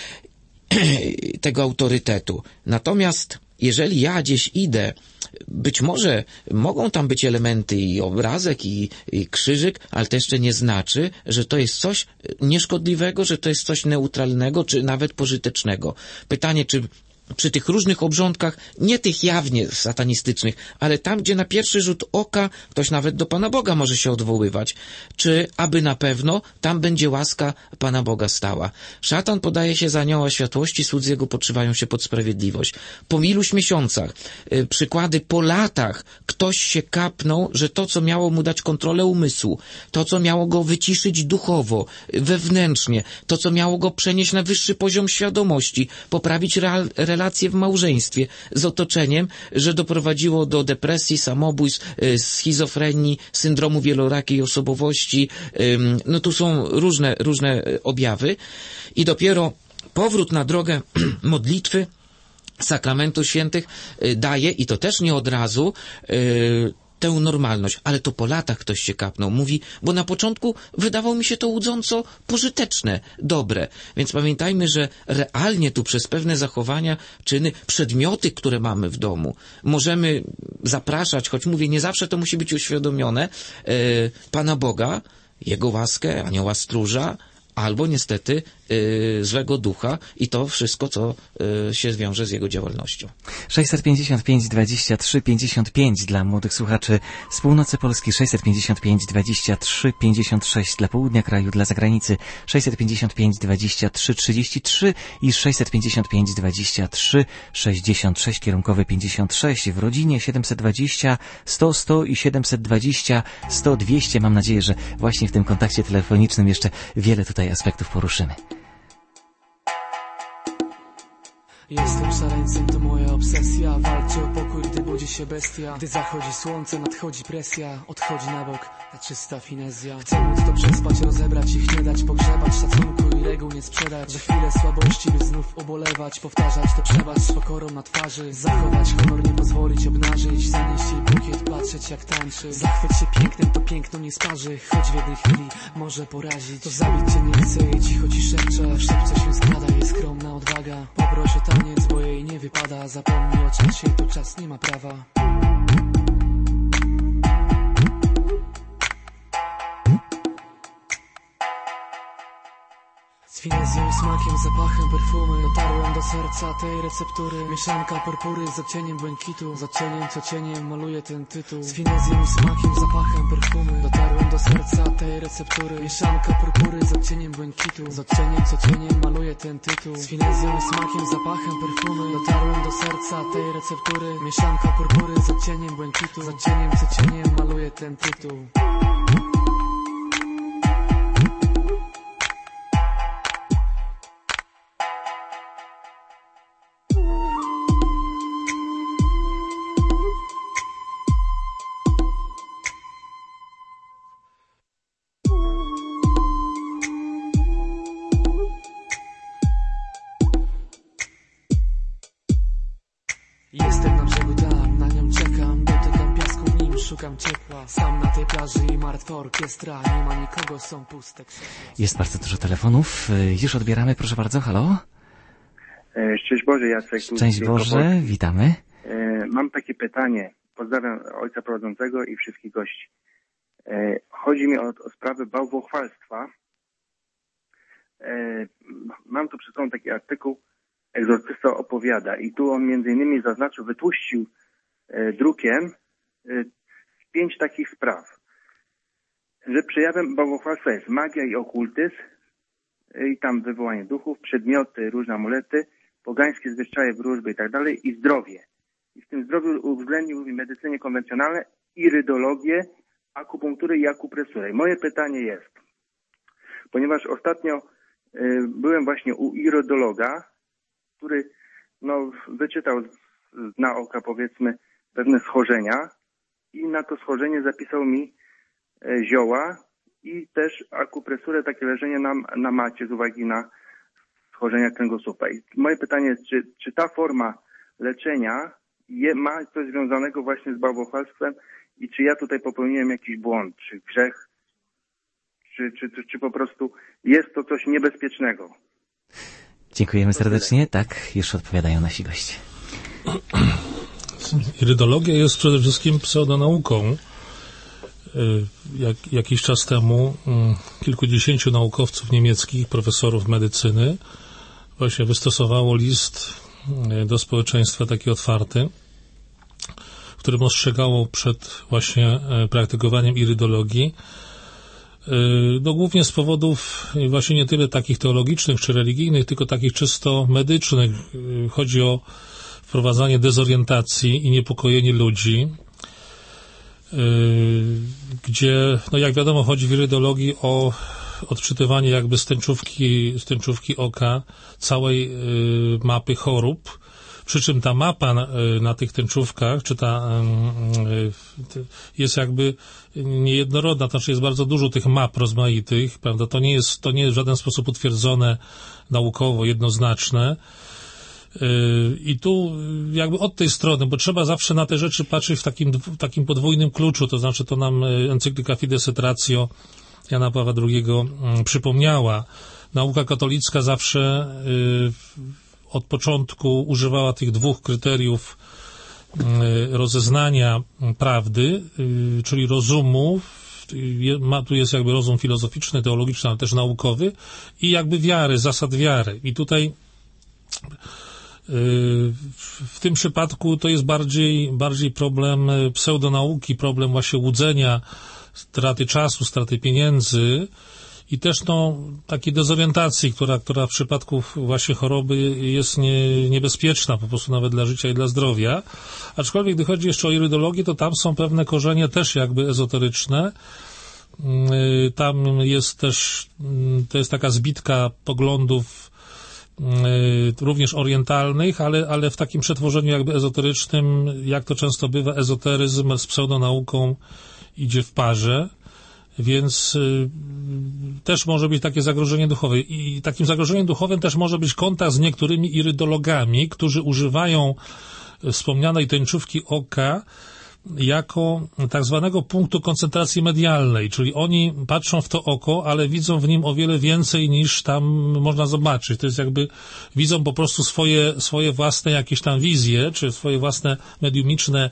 Tego autorytetu. Natomiast jeżeli ja gdzieś idę, być może mogą tam być elementy i obrazek, i krzyżyk, ale to jeszcze nie znaczy, że to jest coś nieszkodliwego, że to jest coś neutralnego, czy nawet pożytecznego. Pytanie, czy przy tych różnych obrządkach, nie tych jawnie satanistycznych, ale tam, gdzie na pierwszy rzut oka ktoś nawet do Pana Boga może się odwoływać, czy aby na pewno tam będzie łaska Pana Boga stała. Szatan podaje się za anioła światłości, słudzy jego podszywają się pod sprawiedliwość. Po iluś miesiącach, przykłady po latach, ktoś się kapnął, że to, co miało mu dać kontrolę umysłu, to, co miało go wyciszyć duchowo, wewnętrznie, to, co miało go przenieść na wyższy poziom świadomości, poprawić relacje w małżeństwie z otoczeniem, że doprowadziło do depresji, samobójstw, schizofrenii, syndromu wielorakiej osobowości. No tu są różne objawy i dopiero powrót na drogę modlitwy, sakramentów świętych daje, i to też nie od razu, tę normalność, ale to po latach ktoś się kapnął. Mówi, bo na początku wydawało mi się to łudząco pożyteczne, dobre. Więc pamiętajmy, że realnie tu przez pewne zachowania, czyny, przedmioty, które mamy w domu, możemy zapraszać, choć mówię, nie zawsze to musi być uświadomione, Pana Boga, Jego łaskę, anioła stróża, albo niestety złego ducha i to wszystko, co się wiąże z jego działalnością. 655 23 55 dla młodych słuchaczy z północy Polski, 655 23 56 dla południa kraju, dla zagranicy 655 23 33 i 655 23 66, kierunkowy 56, w rodzinie 720 100 100 i 720 100 200. Mam nadzieję, że właśnie w tym kontakcie telefonicznym jeszcze wiele tutaj aspektów poruszymy. Jestem szaleńcem, to moja obsesja. Walczę o pokój, gdy budzi się bestia. Gdy zachodzi słońce, nadchodzi presja. Odchodzi na bok ta czysta finezja. Chcę móc to przespać, rozebrać ich, nie dać pogrzebać szacunku i reguł nie sprzedać. Za chwilę słabości, by znów ubolewać. Powtarzać to trzeba z pokorą na twarzy. Zachować honor, nie pozwolić obnażyć. Zanieść jej bukiet, patrzeć jak tańczy. Zachwyć się pięknem, to piękno nie sparzy. Choć w jednej chwili może porazić. To zabić cię nie chce, jej cicho ci szepcze. W szepce się skrada jej skromna odwaga. Poproś o taniec, bo jej nie wypada. Zapomnij o czasie, to czas nie ma prawa. finezją i smakiem, zapachem perfumy. Dotarłem do serca tej receptury. Mieszanka purpury z odcieniem błękitu. Z odcieniem, co cieniem maluje ten tytuł. Z finezją i smakiem, zapachem perfumy. Dotarłem do serca tej receptury. Mieszanka purpury z odcieniem błękitu. Z odcieniem, co cieniem maluje ten tytuł. Z finezją i smakiem, zapachem perfumy. Dotarłem do serca tej receptury. Mieszanka purpury z odcieniem błękitu. Z odcieniem, co cieniem maluje ten tytuł. Jestem na brzegu tam, na nią czekam. Dotykam piasku w nim, szukam ciepła. Sam na tej plaży i martwa orkiestra. Nie ma nikogo, są puste krzesła. Jest bardzo dużo telefonów. Już odbieramy, proszę bardzo, halo? Szczęść Boże, Jacek. Szczęść Boże, witamy. Mam takie pytanie. Pozdrawiam ojca prowadzącego i wszystkich gości. Chodzi mi o sprawę bałwochwalstwa. Mam tu przed sobą taki artykuł, Egzorcysta opowiada, i tu on między innymi zaznaczył, wytłuścił drukiem 5 takich spraw. Że przejawem bałwochwalstwa jest magia i okultyzm, i tam wywołanie duchów, przedmioty, różne amulety, pogańskie zwyczaje, wróżby i tak dalej, i zdrowie. I w tym zdrowiu uwzględnił medycynie konwencjonalne, irydologię, akupunkturę i akupresurę. I moje pytanie jest, ponieważ ostatnio byłem właśnie u irydologa, który wyczytał na oka, powiedzmy, pewne schorzenia i na to schorzenie zapisał mi zioła i też akupresurę, takie leżenie na macie z uwagi na schorzenia kręgosłupa. I moje pytanie jest, czy ta forma leczenia ma coś związanego właśnie z bałwochwalstwem i czy ja tutaj popełniłem jakiś błąd, czy grzech, czy po prostu jest to coś niebezpiecznego? Dziękujemy serdecznie. Tak, już odpowiadają nasi goście. Irydologia jest przede wszystkim pseudonauką. Jakiś czas temu kilkudziesięciu naukowców niemieckich, profesorów medycyny właśnie wystosowało list do społeczeństwa taki otwarty, w którym ostrzegało przed właśnie praktykowaniem irydologii. Głównie z powodów właśnie nie tyle takich teologicznych czy religijnych, tylko takich czysto medycznych. Chodzi o wprowadzanie dezorientacji i niepokojenie ludzi, gdzie, jak wiadomo, chodzi w irydologii o odczytywanie jakby z tęczówki oka całej mapy chorób, przy czym ta mapa na tych tęczówkach, czy jest jakby niejednorodna, to znaczy jest bardzo dużo tych map rozmaitych, prawda, to nie jest w żaden sposób utwierdzone naukowo, jednoznaczne. I tu jakby od tej strony, bo trzeba zawsze na te rzeczy patrzeć w takim podwójnym kluczu, to znaczy to nam encyklika Fides et Ratio Jana Pawła II przypomniała. Nauka katolicka zawsze od początku używała tych 2 kryteriów rozeznania prawdy, czyli rozumu, tu jest jakby rozum filozoficzny, teologiczny, ale też naukowy, i jakby wiary, zasad wiary. I tutaj w tym przypadku to jest bardziej problem pseudonauki, problem właśnie łudzenia, straty czasu, straty pieniędzy i też takiej dezorientacji, która w przypadku właśnie choroby jest niebezpieczna po prostu nawet dla życia i dla zdrowia. Aczkolwiek gdy chodzi jeszcze o irydologię, to tam są pewne korzenie też jakby ezoteryczne. Tam jest też, to jest taka zbitka poglądów również orientalnych, ale w takim przetworzeniu jakby ezoterycznym, jak to często bywa, ezoteryzm z pseudonauką idzie w parze, więc też może być takie zagrożenie duchowe. I takim zagrożeniem duchowym też może być kontakt z niektórymi irydologami, którzy używają wspomnianej tęczówki oka jako tak zwanego punktu koncentracji medialnej, czyli oni patrzą w to oko, ale widzą w nim o wiele więcej niż tam można zobaczyć. To jest jakby, widzą po prostu swoje własne jakieś tam wizje, czy swoje własne mediumiczne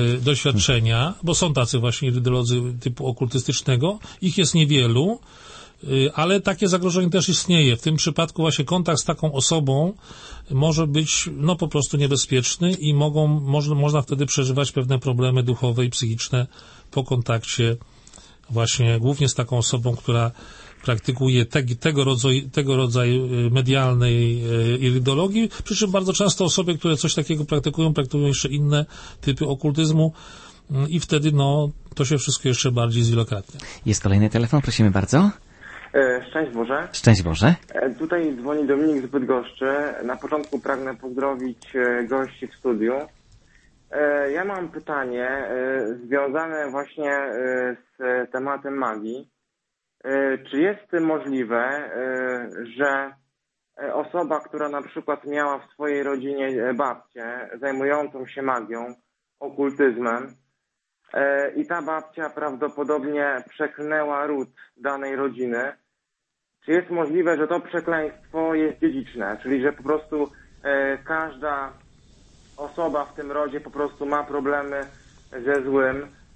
doświadczenia, bo są tacy właśnie irydolodzy typu okultystycznego, ich jest niewielu, ale takie zagrożenie też istnieje. W tym przypadku właśnie kontakt z taką osobą może być no po prostu niebezpieczny i można wtedy przeżywać pewne problemy duchowe i psychiczne po kontakcie właśnie głównie z taką osobą, która praktykuje tego rodzaju medialnej irydologii, przy czym bardzo często osoby, które coś takiego praktykują jeszcze inne typy okultyzmu i wtedy to się wszystko jeszcze bardziej zwielokrotnia. Jest kolejny telefon, prosimy bardzo. Szczęść Boże. Szczęść Boże. Tutaj dzwoni Dominik z Bydgoszczy. Na początku pragnę pozdrowić gości w studiu. Ja mam pytanie związane właśnie z tematem magii. Czy jest możliwe, że osoba, która na przykład miała w swojej rodzinie babcię zajmującą się magią, okultyzmem i ta babcia prawdopodobnie przeklnęła ród danej rodziny, czy jest możliwe, że to przekleństwo jest dziedziczne, czyli że po prostu każda osoba w tym rodzie po prostu ma problemy ze złym?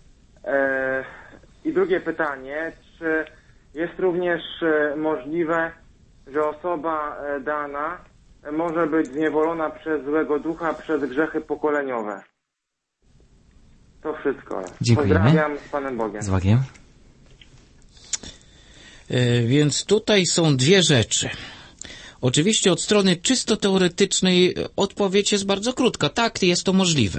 I drugie pytanie, czy jest również możliwe, że osoba dana może być zniewolona przez złego ducha, przez grzechy pokoleniowe? To wszystko. Dziękujemy. Pozdrawiam, z Panem Bogiem. Z Bogiem. Więc tutaj są dwie rzeczy. Oczywiście od strony czysto teoretycznej odpowiedź jest bardzo krótka. Tak, jest to możliwe.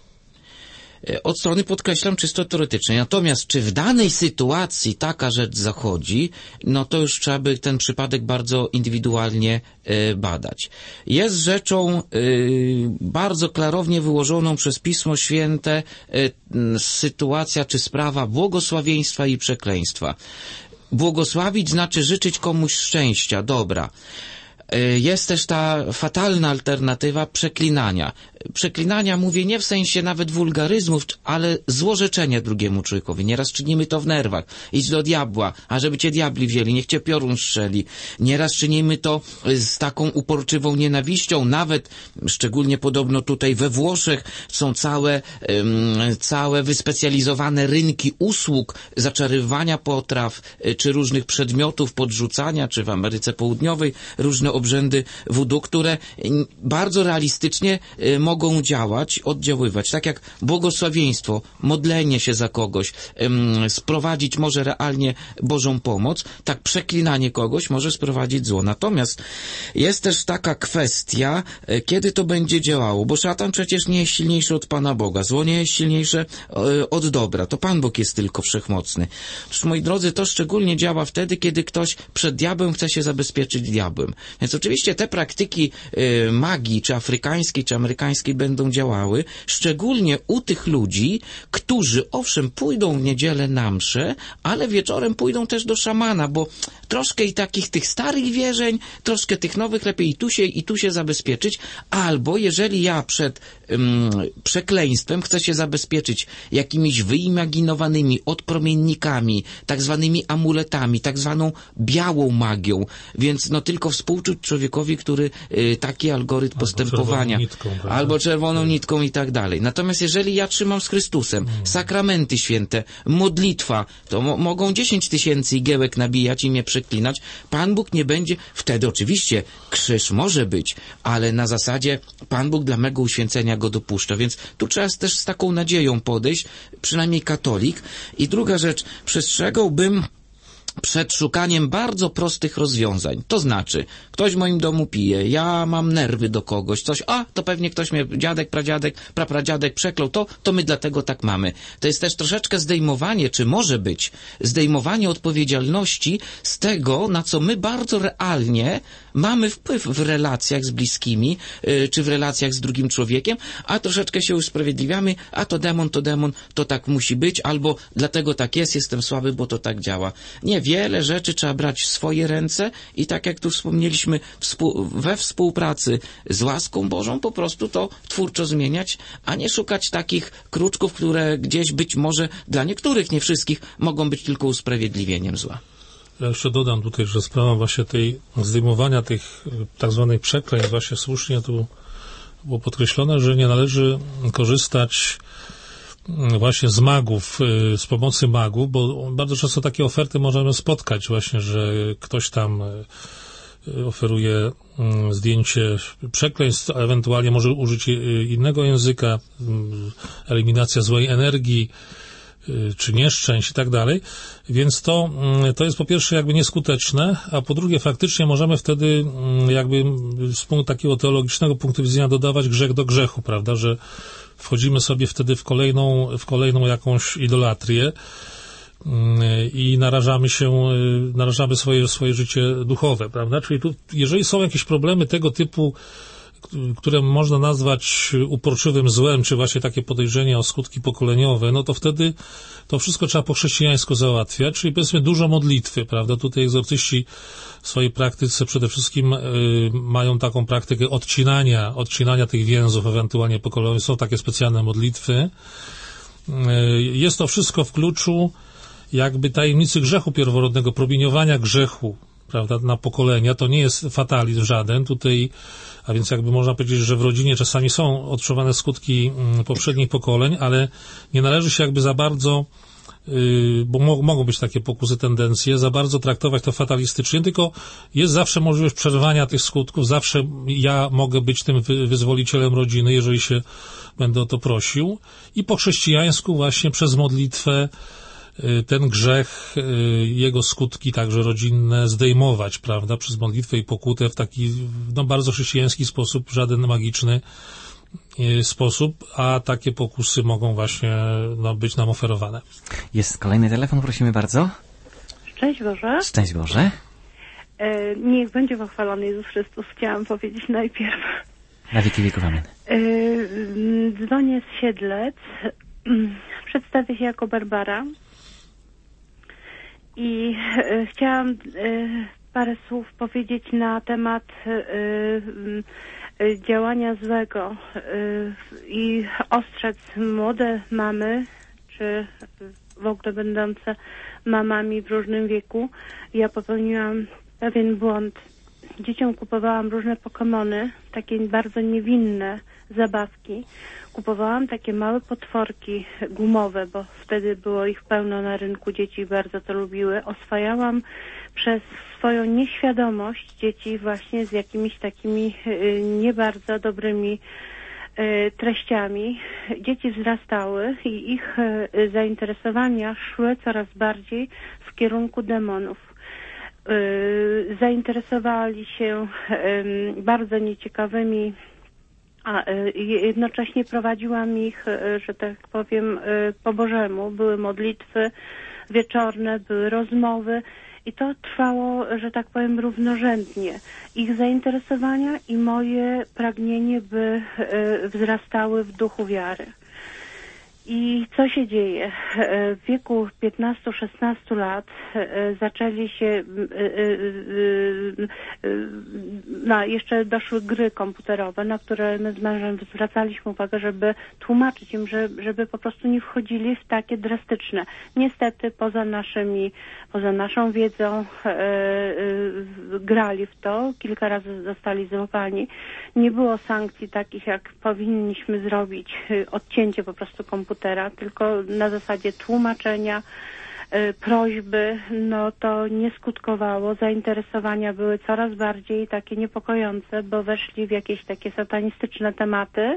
Od strony, podkreślam, czysto teoretycznej. Natomiast czy w danej sytuacji taka rzecz zachodzi, to już trzeba by ten przypadek bardzo indywidualnie badać. Jest rzeczą bardzo klarownie wyłożoną przez Pismo Święte sytuacja czy sprawa błogosławieństwa i przekleństwa. Błogosławić znaczy życzyć komuś szczęścia, dobra. Jest też ta fatalna alternatywa przeklinania. Przeklinania mówię nie w sensie nawet wulgaryzmów, ale złorzeczenia drugiemu człowiekowi. Nieraz czynimy to w nerwach. Idź do diabła, a żeby cię diabli wzięli, niech cię piorun strzeli. Nieraz czynimy to z taką uporczywą nienawiścią. Nawet, szczególnie podobno tutaj we Włoszech, są całe wyspecjalizowane rynki usług zaczarywania potraw, czy różnych przedmiotów podrzucania, czy w Ameryce Południowej różne obrzędy voodoo, które bardzo realistycznie mogą oddziaływać. Tak jak błogosławieństwo, modlenie się za kogoś, sprowadzić może realnie Bożą pomoc, tak przeklinanie kogoś może sprowadzić zło. Natomiast jest też taka kwestia, kiedy to będzie działało, bo szatan przecież nie jest silniejszy od Pana Boga, zło nie jest silniejsze od dobra, to Pan Bóg jest tylko wszechmocny. Otóż, moi drodzy, to szczególnie działa wtedy, kiedy ktoś przed diabłem chce się zabezpieczyć diabłem. Więc oczywiście te praktyki magii, czy afrykańskiej, czy amerykańskiej będą działały, szczególnie u tych ludzi, którzy owszem pójdą w niedzielę na mszę, ale wieczorem pójdą też do szamana, bo troszkę i takich tych starych wierzeń, troszkę tych nowych lepiej i tu się zabezpieczyć, albo jeżeli ja przed przekleństwem chcę się zabezpieczyć jakimiś wyimaginowanymi odpromiennikami, tak zwanymi amuletami, tak zwaną białą magią, więc tylko współczuć człowiekowi, który taki algorytm postępowania, albo czerwoną nitką i tak dalej. Natomiast jeżeli ja trzymam z Chrystusem sakramenty święte, modlitwa, to mogą 10 000 igiełek nabijać i mnie przeklinać. Pan Bóg nie będzie, wtedy oczywiście krzyż może być, ale na zasadzie Pan Bóg dla mego uświęcenia go dopuszcza. Więc tu trzeba też z taką nadzieją podejść, przynajmniej katolik. I druga rzecz, przestrzegałbym przed szukaniem bardzo prostych rozwiązań. To znaczy, ktoś w moim domu pije, ja mam nerwy do kogoś, coś, to pewnie ktoś mnie, dziadek, pradziadek, prapradziadek przeklął, to my dlatego tak mamy. To jest też troszeczkę zdejmowanie, czy może być zdejmowanie odpowiedzialności z tego, na co my bardzo realnie mamy wpływ w relacjach z bliskimi, czy w relacjach z drugim człowiekiem, a troszeczkę się usprawiedliwiamy, to demon, to tak musi być, albo dlatego tak jest, jestem słaby, bo to tak działa. Nie, wiele rzeczy trzeba brać w swoje ręce i tak jak tu wspomnieliśmy, we współpracy z łaską Bożą po prostu to twórczo zmieniać, a nie szukać takich kruczków, które gdzieś być może dla niektórych, nie wszystkich, mogą być tylko usprawiedliwieniem zła. Ja jeszcze dodam tutaj, że sprawa właśnie tej zdejmowania tych tak zwanych przekleństw, właśnie słusznie tu było podkreślone, że nie należy korzystać właśnie z magów, z pomocy magów, bo bardzo często takie oferty możemy spotkać właśnie, że ktoś tam oferuje zdjęcie przekleństw, a ewentualnie może użyć innego języka, eliminacja złej energii, czy nieszczęść i tak dalej, więc to jest po pierwsze jakby nieskuteczne, a po drugie faktycznie możemy wtedy jakby z takiego teologicznego punktu widzenia dodawać grzech do grzechu, prawda, że wchodzimy sobie wtedy w kolejną jakąś idolatrię i narażamy swoje życie duchowe, prawda, czyli tu, jeżeli są jakieś problemy tego typu, które można nazwać uporczywym złem, czy właśnie takie podejrzenia o skutki pokoleniowe, no to wtedy to wszystko trzeba po chrześcijańsku załatwiać, czyli powiedzmy dużo modlitwy, prawda? Tutaj egzorcyści w swojej praktyce przede wszystkim mają taką praktykę odcinania tych więzów ewentualnie pokoleniowych. Są takie specjalne modlitwy. Jest to wszystko w kluczu jakby tajemnicy grzechu pierworodnego, promieniowania grzechu, prawda, na pokolenia. To nie jest fatalizm żaden tutaj, a więc jakby można powiedzieć, że w rodzinie czasami są odczuwane skutki poprzednich pokoleń, ale nie należy się jakby za bardzo, bo mogą być takie pokusy, tendencje, za bardzo traktować to fatalistycznie, tylko jest zawsze możliwość przerwania tych skutków, zawsze ja mogę być tym wyzwolicielem rodziny, jeżeli się będę o to prosił, i po chrześcijańsku właśnie przez modlitwę ten grzech, jego skutki także rodzinne zdejmować, prawda, przez modlitwę i pokutę w taki bardzo chrześcijański sposób, żaden magiczny sposób, a takie pokusy mogą właśnie być nam oferowane. Jest kolejny telefon, prosimy bardzo. Szczęść Boże. Szczęść Boże. Niech będzie pochwalony Jezus Chrystus, chciałam powiedzieć najpierw. Na wieki wieków, amen. Dzwonię z Siedlec. Przedstawię się jako Barbara. I chciałam parę słów powiedzieć na temat działania złego i ostrzec młode mamy, czy w ogóle będące mamami w różnym wieku. Ja popełniłam pewien błąd. Dzieciom kupowałam różne Pokemony, takie bardzo niewinne zabawki. Kupowałam takie małe potworki gumowe, bo wtedy było ich pełno na rynku, dzieci bardzo to lubiły. Oswajałam przez swoją nieświadomość dzieci właśnie z jakimiś takimi nie bardzo dobrymi treściami. Dzieci wzrastały i ich zainteresowania szły coraz bardziej w kierunku demonów. Zainteresowali się bardzo nieciekawymi, a jednocześnie prowadziłam ich, że tak powiem, po Bożemu. Były modlitwy wieczorne, były rozmowy i to trwało, że tak powiem, równorzędnie. Ich zainteresowania i moje pragnienie by wzrastały w duchu wiary. I co się dzieje? W wieku 15-16 lat zaczęli się, jeszcze doszły gry komputerowe, na które my z mężem zwracaliśmy uwagę, żeby tłumaczyć im, żeby po prostu nie wchodzili w takie drastyczne. Niestety poza naszą wiedzą grali w to, kilka razy zostali złapani. Nie było sankcji takich, jak powinniśmy zrobić, odcięcie po prostu komputera, tylko na zasadzie tłumaczenia, prośby, no to nie skutkowało. Zainteresowania były coraz bardziej takie niepokojące, bo weszli w jakieś takie satanistyczne tematy.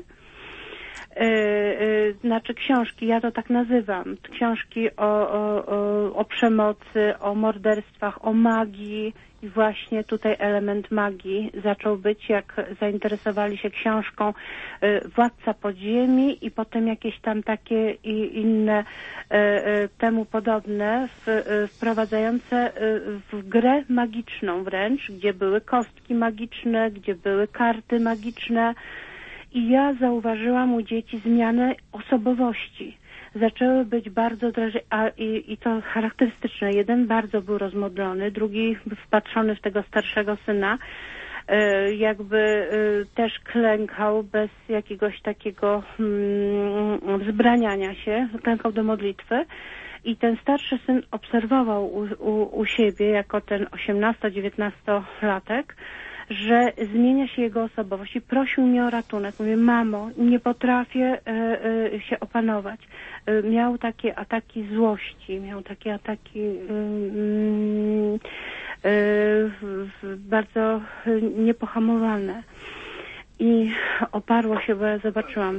Znaczy książki, ja to tak nazywam, książki o przemocy, o morderstwach, o magii i właśnie tutaj element magii zaczął być, jak zainteresowali się książką Władca Podziemi i potem jakieś tam takie i inne temu podobne, wprowadzające w grę magiczną wręcz, gdzie były kostki magiczne, gdzie były karty magiczne. I ja zauważyłam u dzieci zmianę osobowości. Zaczęły być bardzo i to charakterystyczne. Jeden bardzo był rozmodlony, drugi wpatrzony w tego starszego syna. Jakby też klękał bez jakiegoś takiego wzbraniania się, klękał do modlitwy. I ten starszy syn obserwował u siebie, jako ten 18-19-latek, że zmienia się jego osobowość i prosił mnie o ratunek. Mówię, mamo, nie potrafię się opanować. Miał takie ataki złości, miał takie ataki bardzo niepohamowane. I oparło się, bo ja zobaczyłam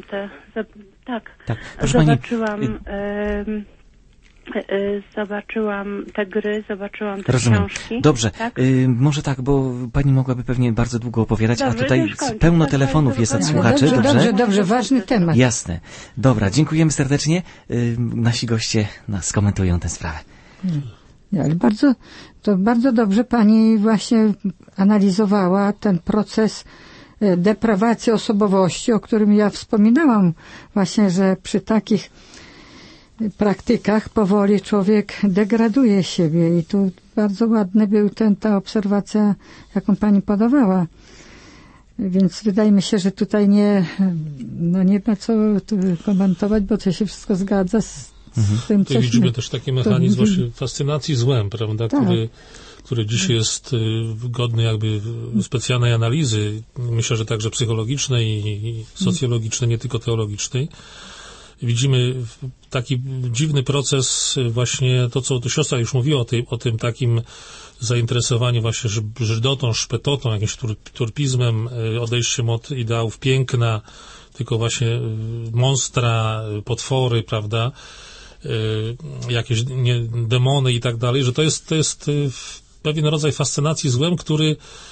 zobaczyłam te gry, zobaczyłam te książki. Dobrze, tak? Może tak, bo pani mogłaby pewnie bardzo długo opowiadać, a tutaj pełno telefonów jest od słuchaczy. Dobrze, ważny temat. Jasne. Dobra, dziękujemy serdecznie. Nasi goście nas komentują tę sprawę. Ale bardzo dobrze pani właśnie analizowała ten proces deprawacji osobowości, o którym ja wspominałam właśnie, że przy takich praktykach powoli człowiek degraduje siebie i tu bardzo ładny był ta obserwacja, jaką pani podawała. Więc wydaje mi się, że tutaj nie ma co tu komentować, bo to się wszystko zgadza z tym, co... Widzimy też taki mechanizm właśnie fascynacji złem, prawda, tak. który dzisiaj jest godny jakby specjalnej analizy. Myślę, że także psychologicznej i socjologicznej, nie tylko teologicznej. Widzimy taki dziwny proces, właśnie to, co tu siostra już mówiła o tym takim zainteresowaniu właśnie żydotą, szpetotą, jakimś turpizmem, odejściem od ideałów piękna, tylko właśnie monstra, potwory, prawda, jakieś demony i tak dalej, że to jest pewien rodzaj fascynacji złem, który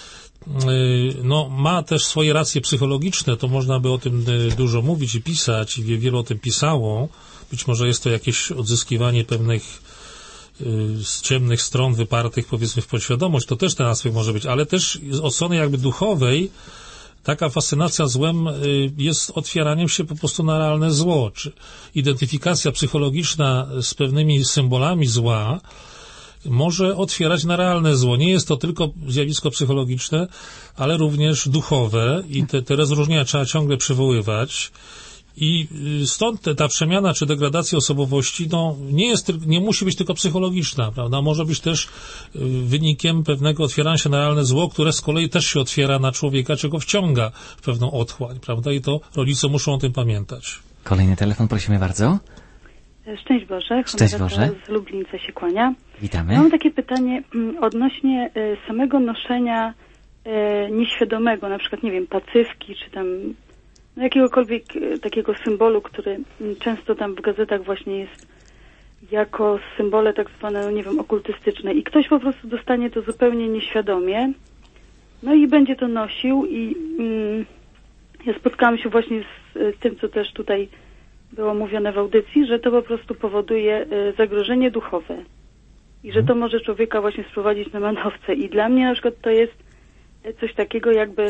ma też swoje racje psychologiczne, to można by o tym dużo mówić i pisać, i wielu o tym pisało. Być może jest to jakieś odzyskiwanie pewnych z ciemnych stron wypartych, powiedzmy, w podświadomość, to też ten aspekt może być, ale też od strony jakby duchowej taka fascynacja złem jest otwieraniem się po prostu na realne zło, czy identyfikacja psychologiczna z pewnymi symbolami zła może otwierać na realne zło. Nie jest to tylko zjawisko psychologiczne, ale również duchowe i te rozróżnienia trzeba ciągle przywoływać. I stąd ta przemiana czy degradacja osobowości nie musi być tylko psychologiczna, prawda? Może być też wynikiem pewnego otwierania się na realne zło, które z kolei też się otwiera na człowieka, czego wciąga w pewną otchłań, prawda? I to rodzice muszą o tym pamiętać. Kolejny telefon, prosimy bardzo. Szczęść Boże. Szczęść Boże. Z Lublińca się kłania. Witamy. Mam takie pytanie odnośnie samego noszenia nieświadomego, na przykład, nie wiem, pacywki, czy tam jakiegokolwiek takiego symbolu, który często tam w gazetach właśnie jest jako symbole tak zwane, nie wiem, okultystyczne i ktoś po prostu dostanie to zupełnie nieświadomie, no i będzie to nosił i ja spotkałam się właśnie z tym, co też tutaj było mówione w audycji, że to po prostu powoduje zagrożenie duchowe i że to może człowieka właśnie sprowadzić na manowce i dla mnie na przykład to jest coś takiego jakby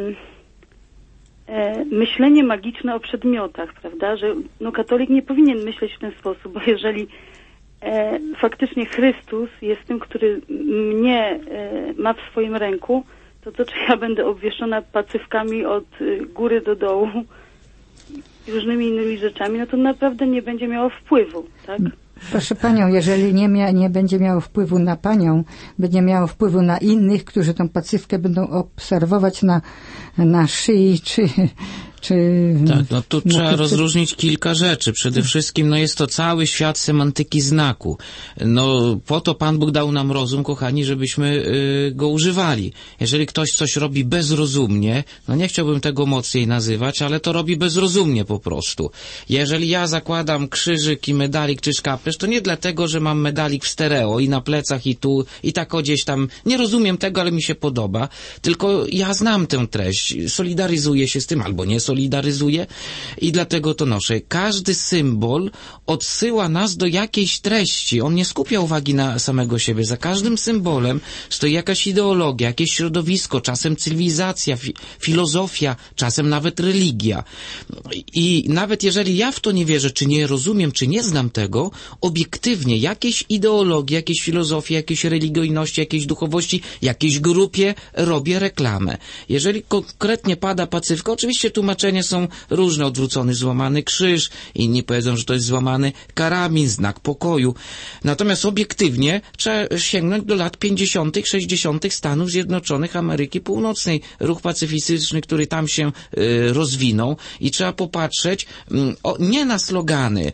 myślenie magiczne o przedmiotach, prawda, że katolik nie powinien myśleć w ten sposób, bo jeżeli faktycznie Chrystus jest tym, który mnie ma w swoim ręku, to czy ja będę obwieszona pacywkami od góry do dołu i różnymi innymi rzeczami, to naprawdę nie będzie miało wpływu, tak? Proszę panią, jeżeli nie będzie miało wpływu na panią, będzie miało wpływu na innych, którzy tą pacywkę będą obserwować na szyi, czy tak, tu trzeba rozróżnić kilka rzeczy. Przede wszystkim, jest to cały świat semantyki znaku. Po to Pan Bóg dał nam rozum, kochani, żebyśmy go używali. Jeżeli ktoś coś robi bezrozumnie, nie chciałbym tego mocniej nazywać, ale to robi bezrozumnie po prostu. Jeżeli ja zakładam krzyżyk i medalik czy szkaplerz, to nie dlatego, że mam medalik w stereo i na plecach i tu, i tak gdzieś tam. Nie rozumiem tego, ale mi się podoba. Tylko ja znam tę treść, solidaryzuję się z tym, albo nie solidaryzuję i dlatego to noszę. Każdy symbol odsyła nas do jakiejś treści. On nie skupia uwagi na samego siebie. Za każdym symbolem stoi jakaś ideologia, jakieś środowisko, czasem cywilizacja, filozofia, czasem nawet religia. I nawet jeżeli ja w to nie wierzę, czy nie rozumiem, czy nie znam tego, obiektywnie jakieś ideologii, jakieś filozofii, jakiejś religijności, jakiejś duchowości, jakiejś grupie robię reklamę. Jeżeli konkretnie pada pacywka, oczywiście tu ma tłumaczenia są różne. Odwrócony, złamany krzyż, inni powiedzą, że to jest złamany karabin, znak pokoju. Natomiast obiektywnie trzeba sięgnąć do lat 50., 60. Stanów Zjednoczonych Ameryki Północnej. Ruch pacyfistyczny, który tam się rozwinął i trzeba popatrzeć nie na slogany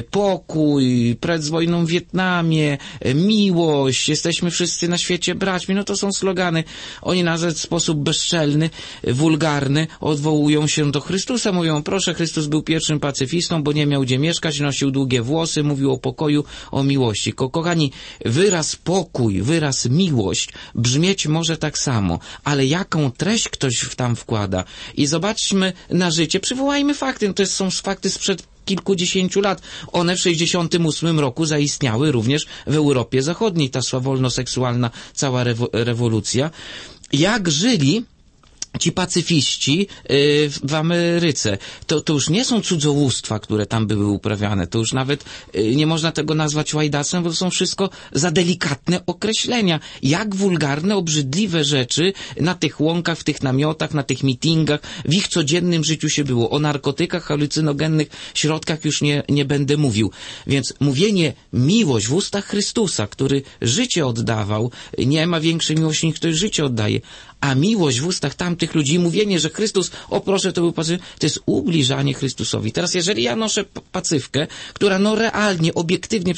pokój, przed wojną w Wietnamie, miłość, jesteśmy wszyscy na świecie braćmi, no to są slogany. Oni nawet w sposób bezczelny, wulgarny odwołują się do Chrystusa, mówią, proszę, Chrystus był pierwszym pacyfistą, bo nie miał gdzie mieszkać, nosił długie włosy, mówił o pokoju, o miłości. Kochani, wyraz pokój, wyraz miłość brzmieć może tak samo, ale jaką treść ktoś tam wkłada? I zobaczmy na życie, przywołajmy fakty, no to są fakty sprzed kilkudziesięciu lat. One w 1968 roku zaistniały również w Europie Zachodniej, ta swawolno-seksualna cała rewolucja. Jak żyli ci pacyfiści w Ameryce? To już nie są cudzołóstwa, które tam były uprawiane. To już nawet nie można tego nazwać łajdactwem, bo to są wszystko za delikatne określenia. Jak wulgarne, obrzydliwe rzeczy na tych łąkach, w tych namiotach, na tych mitingach, w ich codziennym życiu się było. O narkotykach, halucynogennych środkach już nie będę mówił. Więc mówienie miłość w ustach Chrystusa, który życie oddawał, nie ma większej miłości, niż ktoś życie oddaje. A miłość w ustach tamtych ludzi, mówienie, że Chrystus, o proszę, to był pacyfik, to jest ubliżanie Chrystusowi. Teraz jeżeli ja noszę pacywkę, która no realnie, obiektywnie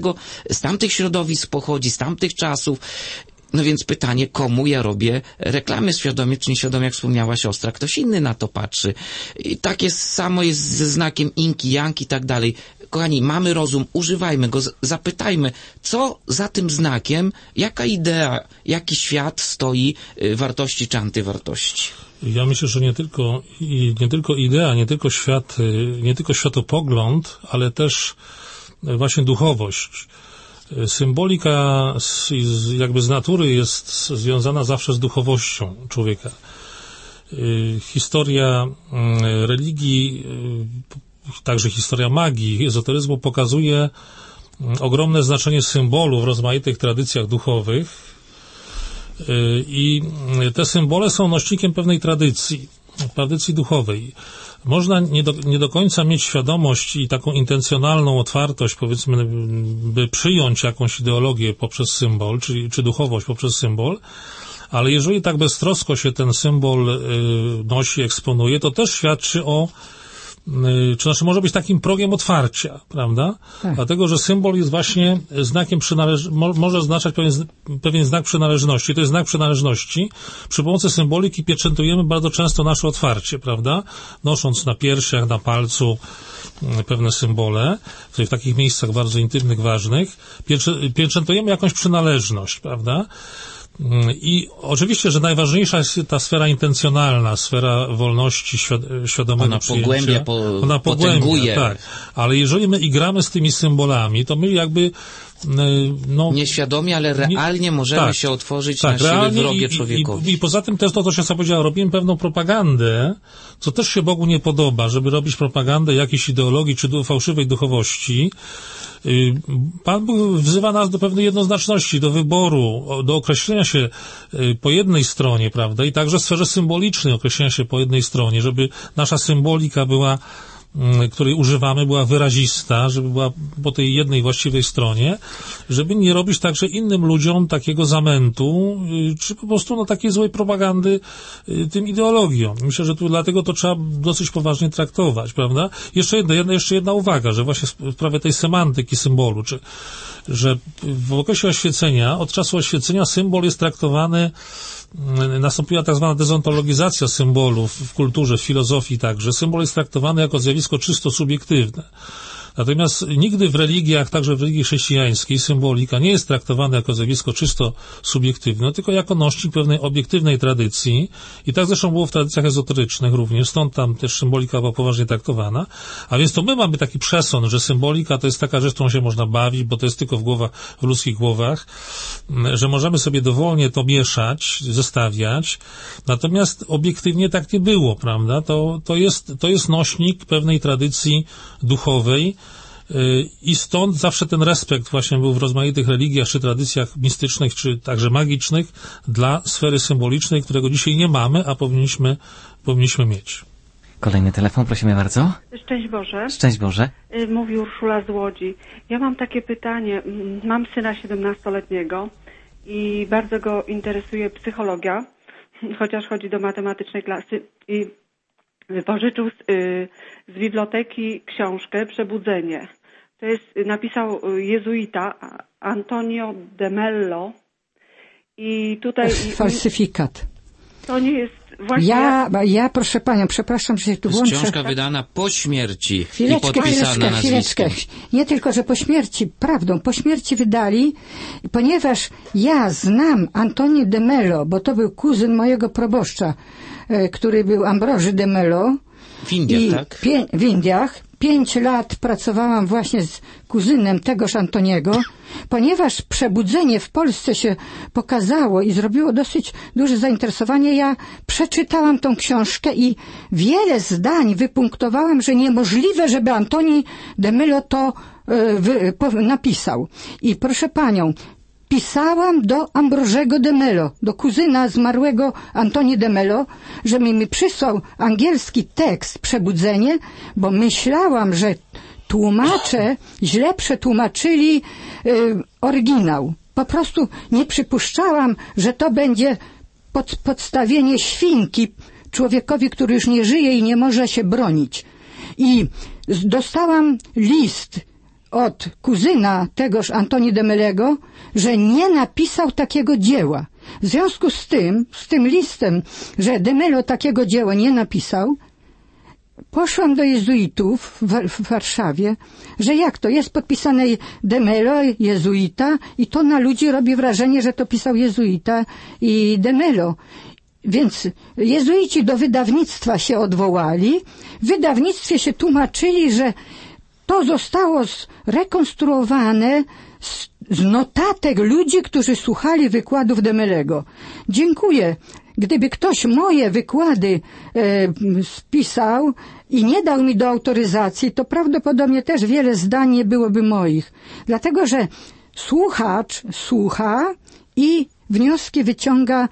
z tamtych środowisk pochodzi, z tamtych czasów, no więc pytanie, komu ja robię reklamy świadomie czy nieświadomie, jak wspomniała siostra, ktoś inny na to patrzy. I takie samo jest ze znakiem inki, janki i tak dalej. Kochani, mamy rozum, używajmy go, zapytajmy, co za tym znakiem, jaka idea, jaki świat stoi, wartości czy antywartości. Ja myślę, że nie tylko idea, nie tylko świat, nie tylko światopogląd, ale też właśnie duchowość. Symbolika jakby z natury jest związana zawsze z duchowością człowieka. Historia religii, także historia magii, ezoteryzmu pokazuje ogromne znaczenie symbolu w rozmaitych tradycjach duchowych i te symbole są nośnikiem pewnej tradycji duchowej. Można nie do końca mieć świadomość i taką intencjonalną otwartość, powiedzmy, by przyjąć jakąś ideologię poprzez symbol, czy duchowość poprzez symbol, ale jeżeli tak beztrosko się ten symbol nosi, eksponuje, to też świadczy o może być takim progiem otwarcia, prawda? Tak. Dlatego, że symbol jest właśnie znakiem może oznaczać pewien znak przynależności. To jest znak przynależności. Przy pomocy symboliki pieczętujemy bardzo często nasze otwarcie, prawda? Nosząc na piersiach, na palcu pewne symbole, w takich miejscach bardzo intymnych, ważnych, pieczętujemy jakąś przynależność, prawda? I oczywiście, że najważniejsza jest ta sfera intencjonalna, sfera wolności, świadomego przyjęcia. Ona pogłębia, tak. Ale jeżeli my igramy z tymi symbolami, to my jakby nieświadomie, ale realnie możemy się otworzyć na siły wrogie człowiekowi. I poza tym też to, co się powiedział, robimy pewną propagandę, co też się Bogu nie podoba, żeby robić propagandę jakiejś ideologii czy fałszywej duchowości. Pan Bóg wzywa nas do pewnej jednoznaczności, do wyboru, do określenia się po jednej stronie, prawda, i także w sferze symbolicznej określenia się po jednej stronie, żeby nasza symbolika była, której używamy, była wyrazista, żeby była po tej jednej właściwej stronie, żeby nie robić także innym ludziom takiego zamętu, czy po prostu takiej złej propagandy tym ideologiom. Myślę, że tu dlatego to trzeba dosyć poważnie traktować, prawda? Jeszcze jedna uwaga, że właśnie w sprawie tej semantyki symbolu, że w okresie oświecenia, od czasu oświecenia symbol jest traktowany, nastąpiła tak zwana dezontologizacja symbolu w kulturze, w filozofii także. Symbol jest traktowany jako zjawisko czysto subiektywne. Natomiast nigdy w religiach, także w religii chrześcijańskiej, symbolika nie jest traktowana jako zjawisko czysto subiektywne, tylko jako nośnik pewnej obiektywnej tradycji. I tak zresztą było w tradycjach ezoterycznych również, stąd tam też symbolika była poważnie traktowana. A więc to my mamy taki przesąd, że symbolika to jest taka rzecz, którą się można bawić, bo to jest tylko w ludzkich głowach, że możemy sobie dowolnie to mieszać, zestawiać. Natomiast obiektywnie tak nie było, prawda? To jest nośnik pewnej tradycji duchowej, i stąd zawsze ten respekt właśnie był w rozmaitych religiach, czy tradycjach mistycznych, czy także magicznych dla sfery symbolicznej, którego dzisiaj nie mamy, a powinniśmy mieć. Kolejny telefon, prosimy bardzo. Szczęść Boże. Szczęść Boże. Mówi Urszula z Łodzi. Ja mam takie pytanie. Mam syna 17-letniego i bardzo go interesuje psychologia, chociaż chodzi do matematycznej klasy i pożyczył z biblioteki książkę Przebudzenie. To jest, napisał jezuita Antonio de Mello i tutaj... Falsyfikat. To nie jest właśnie... Ja proszę panią, przepraszam, że się tu włączę. To jest książka wydana po śmierci i podpisana nazwiskiem. Nie tylko, że po śmierci, prawdą, po śmierci wydali, ponieważ ja znam Antonio de Mello, bo to był kuzyn mojego proboszcza, który był Ambroży de Mello. W Indiach, tak? W Indiach. 5 lat pracowałam właśnie z kuzynem tegoż Antoniego, ponieważ Przebudzenie w Polsce się pokazało i zrobiło dosyć duże zainteresowanie. Ja przeczytałam tą książkę i wiele zdań wypunktowałam, że niemożliwe, żeby Antoni de Mello to napisał. I proszę panią, pisałam do Ambrożego de Mello, do kuzyna zmarłego Antoni de Mello, że mi przysłał angielski tekst Przebudzenie, bo myślałam, że tłumacze źle przetłumaczyli oryginał. Po prostu nie przypuszczałam, że to będzie podstawienie świnki człowiekowi, który już nie żyje i nie może się bronić. I dostałam list od kuzyna tegoż Antoni de Mellego, że nie napisał takiego dzieła. W związku z tym listem, że de Mello takiego dzieła nie napisał, poszłam do jezuitów w Warszawie, że jak to jest podpisane de Mello, jezuita, i to na ludzi robi wrażenie, że to pisał jezuita i de Mello. Więc jezuici do wydawnictwa się odwołali. W wydawnictwie się tłumaczyli, że to zostało zrekonstruowane z notatek ludzi, którzy słuchali wykładów de Mellego. Dziękuję. Gdyby ktoś moje wykłady spisał i nie dał mi do autoryzacji, to prawdopodobnie też wiele zdań nie byłoby moich. Dlatego, że słuchacz słucha i wnioski wyciąga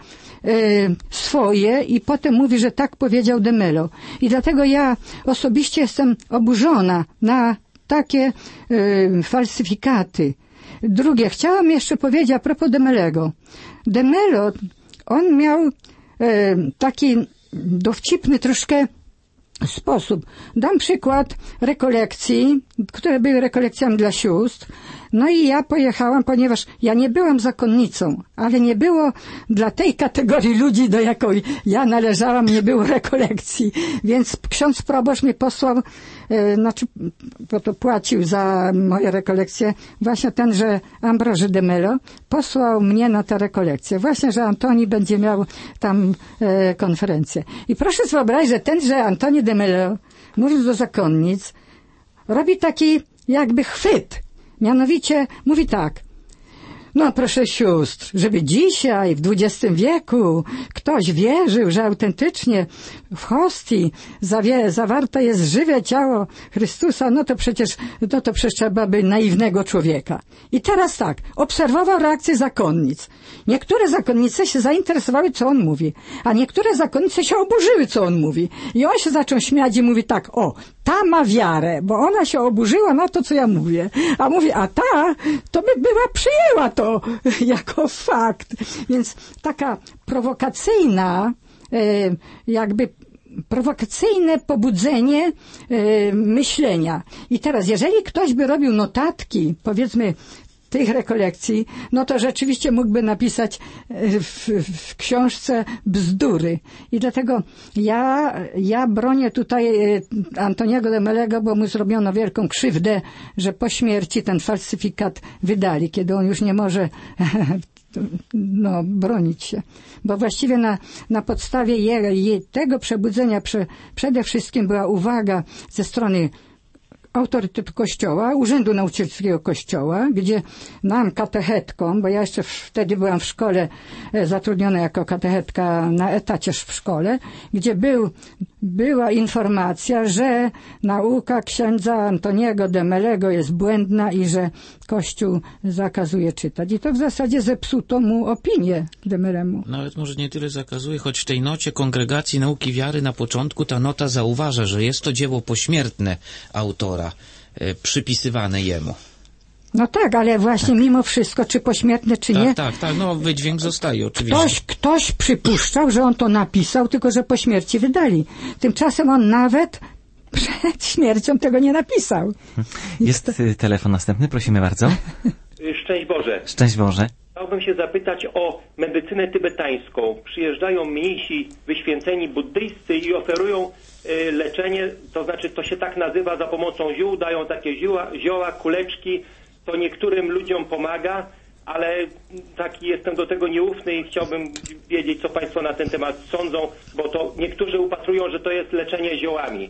swoje i potem mówi, że tak powiedział de Mello. I dlatego ja osobiście jestem oburzona na takie falsyfikaty. Drugie, chciałam jeszcze powiedzieć a propos de Mellego. De Mello, on miał taki dowcipny troszkę sposób. Dam przykład rekolekcji, które były rekolekcjami dla sióstr. No i ja pojechałam, ponieważ ja nie byłam zakonnicą, ale nie było dla tej kategorii ludzi, do jakiej ja należałam, nie było rekolekcji. Więc ksiądz proboszcz mnie posłał, bo to płacił za moje rekolekcje, właśnie tenże Ambroży de Mello posłał mnie na tę rekolekcję. Właśnie, że Antoni będzie miał tam konferencję. I proszę sobie wyobrazić, że tenże Antoni de Mello, mówiąc do zakonnic, robi taki jakby chwyt. Mianowicie mówi tak: no proszę sióstr, żeby dzisiaj w XX wieku ktoś wierzył, że autentycznie w hostii zawarte jest żywe ciało Chrystusa, no to przecież trzeba by naiwnego człowieka. I teraz tak, obserwował reakcję zakonnic. Niektóre zakonnice się zainteresowały, co on mówi, a niektóre zakonnice się oburzyły, co on mówi. I on się zaczął śmiać i mówi tak: o, ta ma wiarę, bo ona się oburzyła na to, co ja mówię. A mówi, a ta, to by była przyjęła to jako fakt. Więc taka prowokacyjna, jakby prowokacyjne pobudzenie myślenia. I teraz, jeżeli ktoś by robił notatki, powiedzmy, tych rekolekcji, no to rzeczywiście mógłby napisać w książce bzdury. I dlatego ja bronię tutaj Antoniego de Mellego, bo mu zrobiono wielką krzywdę, że po śmierci ten falsyfikat wydali, kiedy on już nie może bronić się. Bo właściwie na podstawie tego przebudzenia przede wszystkim była uwaga ze strony autorytetu Kościoła, Urzędu Nauczycielskiego Kościoła, gdzie nam, katechetkom, bo ja jeszcze wtedy byłam w szkole zatrudniona jako katechetka na etacie w szkole, gdzie był była informacja, że nauka księdza Antoniego de Melego jest błędna i że Kościół zakazuje czytać. I to w zasadzie zepsuto mu opinię de Melemu. Nawet może nie tyle zakazuje, choć w tej nocie Kongregacji Nauki Wiary na początku ta nota zauważa, że jest to dzieło pośmiertne autora, przypisywane jemu. No tak, ale właśnie mimo wszystko, czy pośmiertne, czy nie. Tak, no wydźwięk zostaje oczywiście. Ktoś przypuszczał, że on to napisał, tylko że po śmierci wydali. Tymczasem on nawet przed śmiercią tego nie napisał. Jest telefon następny, prosimy bardzo. Szczęść Boże. Szczęść Boże. Chciałbym się zapytać o medycynę tybetańską. Przyjeżdżają mnisi wyświęceni buddyjscy i oferują leczenie, to znaczy to się tak nazywa, za pomocą ziół, dają takie zioła, kuleczki. To niektórym ludziom pomaga, ale taki jestem do tego nieufny i chciałbym wiedzieć, co Państwo na ten temat sądzą, bo to niektórzy upatrują, że to jest leczenie ziołami,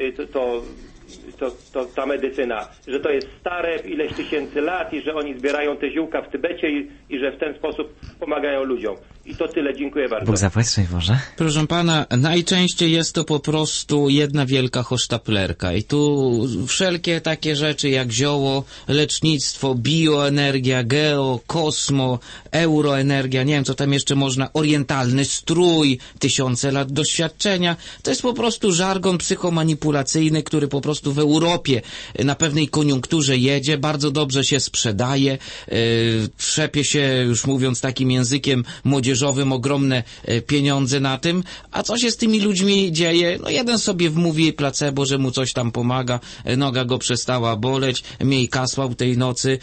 ta medycyna, że to jest stare, ileś tysięcy lat i że oni zbierają te ziółka w Tybecie i że w ten sposób pomagają ludziom. I to tyle, dziękuję bardzo. Bóg zapłać, szczęść Boże. Proszę pana, najczęściej jest to po prostu jedna wielka hosztaplerka i tu wszelkie takie rzeczy jak zioło, lecznictwo, bioenergia, kosmo, euroenergia, nie wiem co tam jeszcze można, orientalny strój, 1000 lat doświadczenia, to jest po prostu żargon psychomanipulacyjny, który po prostu w Europie na pewnej koniunkturze jedzie, bardzo dobrze się sprzedaje, trzepie się, już mówiąc takim językiem młodzieżowym, ogromne pieniądze na tym, a co się z tymi ludźmi dzieje? No jeden sobie wmówi placebo, że mu coś tam pomaga, noga go przestała boleć, mniej kasłał tej nocy,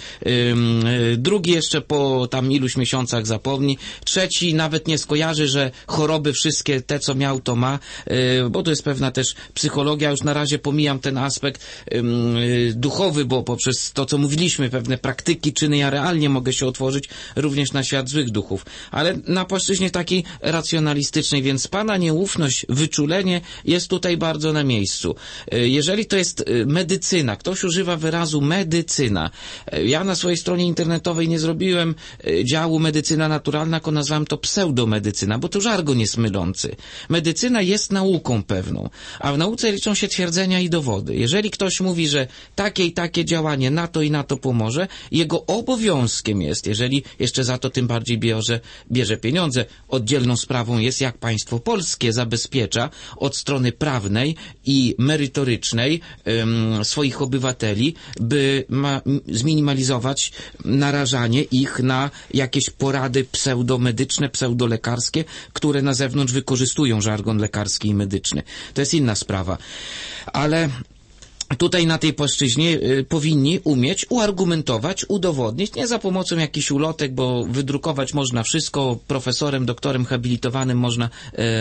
drugi jeszcze po tam iluś miesiącach zapomni, trzeci nawet nie skojarzy, że choroby wszystkie te, co miał, to ma, bo to jest pewna też psychologia, już na razie pomijam ten aspekt duchowy, bo poprzez to, co mówiliśmy, pewne praktyki, czyny, ja realnie mogę się otworzyć również na świat złych duchów, ale na płaszczyźnie takiej racjonalistycznej, więc pana nieufność, wyczulenie jest tutaj bardzo na miejscu. Jeżeli to jest medycyna, ktoś używa wyrazu medycyna, ja na swojej stronie internetowej nie zrobiłem działu medycyna naturalna, tylko nazwałem to pseudomedycyna, bo to żargon jest mylący. Medycyna jest nauką pewną, a w nauce liczą się twierdzenia i dowody. Jeżeli ktoś mówi, że takie i takie działanie na to i na to pomoże, jego obowiązkiem jest, jeżeli jeszcze za to tym bardziej bierze pieniądze, oddzielną sprawą jest, jak państwo polskie zabezpiecza od strony prawnej i merytorycznej swoich obywateli, by zminimalizować narażanie ich na jakieś porady pseudomedyczne, pseudolekarskie, które na zewnątrz wykorzystują żargon lekarski i medyczny. To jest inna sprawa. Ale tutaj na tej płaszczyźnie powinni umieć uargumentować, udowodnić, nie za pomocą jakichś ulotek, bo wydrukować można wszystko, profesorem, doktorem habilitowanym można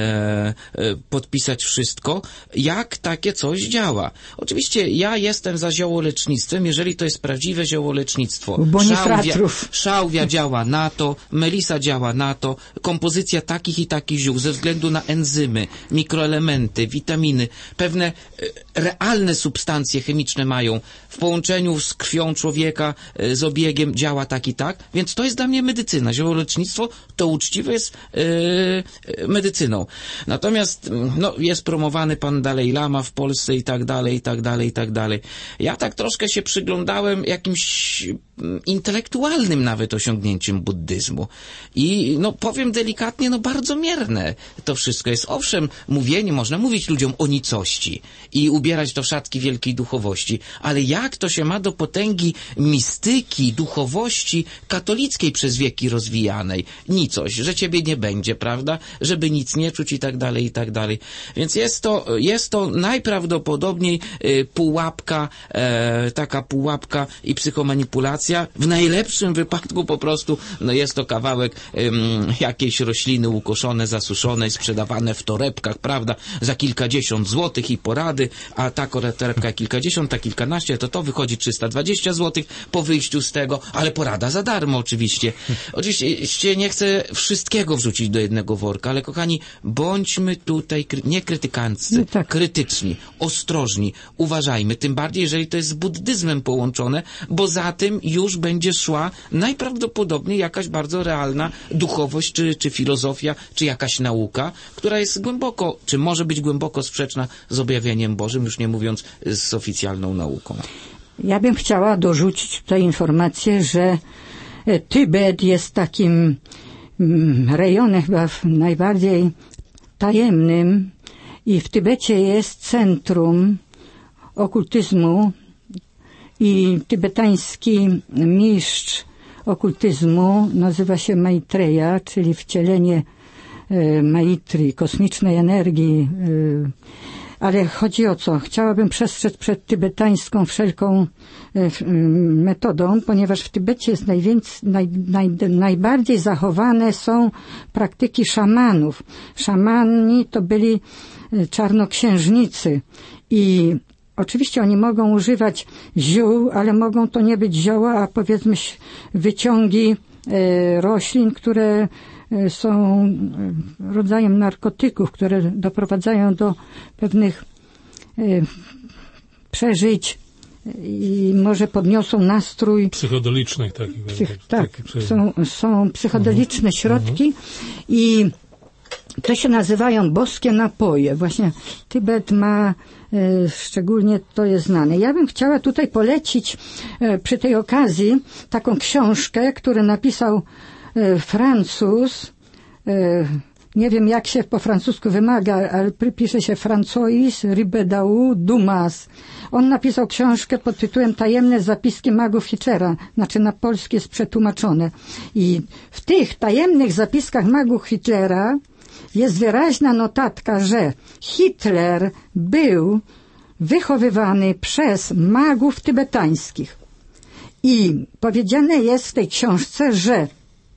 podpisać wszystko, jak takie coś działa. Oczywiście ja jestem za ziołolecznictwem, jeżeli to jest prawdziwe ziołolecznictwo. Szałwia działa na to, melisa działa na to, kompozycja takich i takich ziół ze względu na enzymy, mikroelementy, witaminy, pewne realne substancje chemiczne mają w połączeniu z krwią człowieka, z obiegiem działa tak i tak, więc to jest dla mnie medycyna. Ziołolecznictwo to uczciwe jest medycyną. Natomiast jest promowany pan Dalaj Lama w Polsce i tak dalej, i tak dalej, i tak dalej. Ja tak troszkę się przyglądałem jakimś intelektualnym nawet osiągnięciem buddyzmu. I powiem delikatnie, bardzo mierne to wszystko jest. Owszem, można mówić ludziom o nicości i ubierać to w szatki wielkiej duchowości, ale jak to się ma do potęgi mistyki, duchowości katolickiej przez wieki rozwijanej? Nicość, że ciebie nie będzie, prawda? Żeby nic nie czuć i tak dalej, i tak dalej. Więc jest to najprawdopodobniej pułapka, taka pułapka i psychomanipulacja. W najlepszym wypadku po prostu jest to kawałek jakiejś rośliny ukoszone, zasuszonej, sprzedawane w torebkach, prawda? Za kilkadziesiąt złotych i porady, a ta torebka kilkadziesiąt, ta kilkanaście, to wychodzi 320 zł po wyjściu z tego, ale porada za darmo oczywiście. Oczywiście nie chcę wszystkiego wrzucić do jednego worka, ale kochani, bądźmy tutaj nie krytykanccy, krytyczni, ostrożni, uważajmy, tym bardziej, jeżeli to jest z buddyzmem połączone, bo za tym już będzie szła najprawdopodobniej jakaś bardzo realna duchowość, czy filozofia, czy jakaś nauka, która jest głęboko, czy może być głęboko sprzeczna z objawieniem Bożym, już nie mówiąc z oficjalną nauką. Ja bym chciała dorzucić tutaj informację, że Tybet jest takim rejonem chyba najbardziej tajemnym i w Tybecie jest centrum okultyzmu i tybetański mistrz okultyzmu nazywa się Maitreya, czyli wcielenie Maitri, kosmicznej energii. Ale chodzi o co? Chciałabym przestrzec przed tybetańską wszelką metodą, ponieważ w Tybecie jest najbardziej zachowane są praktyki szamanów. Szamani to byli czarnoksiężnicy i oczywiście oni mogą używać ziół, ale mogą to nie być zioła, a powiedzmy wyciągi roślin, które są rodzajem narkotyków, które doprowadzają do pewnych przeżyć i może podniosą nastrój. Psychodelicznych takich. Są psychodeliczne środki i to się nazywają boskie napoje. Właśnie Tybet ma, szczególnie to jest znane. Ja bym chciała tutaj polecić przy tej okazji taką książkę, którą napisał Francuz, nie wiem jak się po francusku wymaga, ale pisze się François Ribedaou Dumas. On napisał książkę pod tytułem Tajemne zapiski magów Hitlera, znaczy na polski jest przetłumaczone. I w tych tajemnych zapiskach magów Hitlera jest wyraźna notatka, że Hitler był wychowywany przez magów tybetańskich. I powiedziane jest w tej książce, że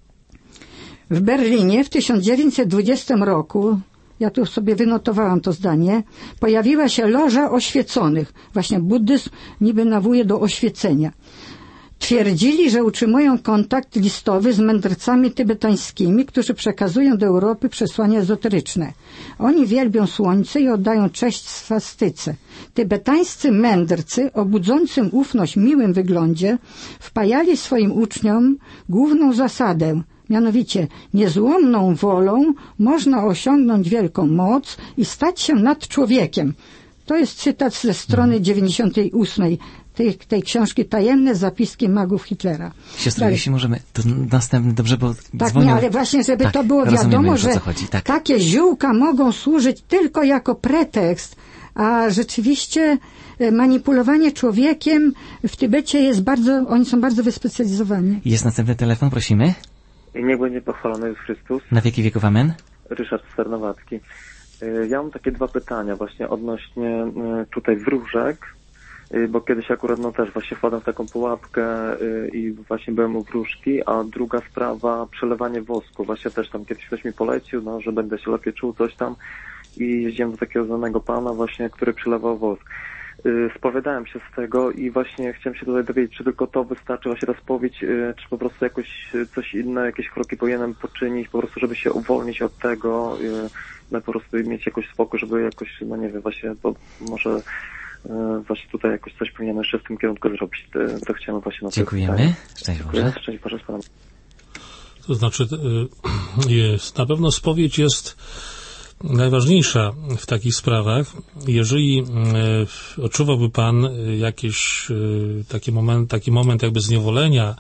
w Berlinie w 1920 roku, ja tu sobie wynotowałam to zdanie, pojawiła się loża oświeconych. Właśnie buddyzm niby nawołuje do oświecenia. Twierdzili, że utrzymują kontakt listowy z mędrcami tybetańskimi, którzy przekazują do Europy przesłania ezoteryczne. Oni wielbią słońce i oddają cześć swastyce. Tybetańscy mędrcy o budzącym ufność miłym wyglądzie wpajali swoim uczniom główną zasadę, mianowicie niezłomną wolą można osiągnąć wielką moc i stać się nad człowiekiem. To jest cytat ze strony 98 tej książki Tajemne zapiski magów Hitlera. Siostro, jeśli możemy, to następny, dobrze, bo tak, dzwonią... nie, ale właśnie, żeby to było wiadomo, że takie ziółka mogą służyć tylko jako pretekst, a rzeczywiście manipulowanie człowiekiem w Tybecie jest bardzo, oni są bardzo wyspecjalizowani. Jest następny telefon, prosimy. I niech będzie pochwalony Jezus Chrystus. Na wieki wieków, amen. Ryszard Sternowacki. Ja mam takie dwa pytania właśnie odnośnie tutaj wróżek, bo kiedyś akurat też właśnie wpadłem w taką pułapkę i właśnie byłem u wróżki, a druga sprawa, przelewanie wosku. Właśnie też tam kiedyś ktoś mi polecił, że będę się lepiej czuł, coś tam i jeździłem do takiego znanego pana właśnie, który przelewał wosk. Spowiadałem się z tego i właśnie chciałem się tutaj dowiedzieć, czy tylko to wystarczy właśnie rozpowiedź, czy po prostu jakoś coś inne, jakieś kroki powinienem poczynić, po prostu żeby się uwolnić od tego, po prostu mieć jakoś spokój, żeby jakoś, nie wiem, właśnie, bo może właśnie tutaj jakoś coś powinienem jeszcze w tym kierunku zrobić. To chciałem właśnie na to. Dziękujemy. Szczęść Boże. Szczęść Boże z Panem. To znaczy, jest, na pewno spowiedź jest najważniejsza w takich sprawach. Jeżeli odczuwałby Pan jakiś taki moment jakby zniewolenia,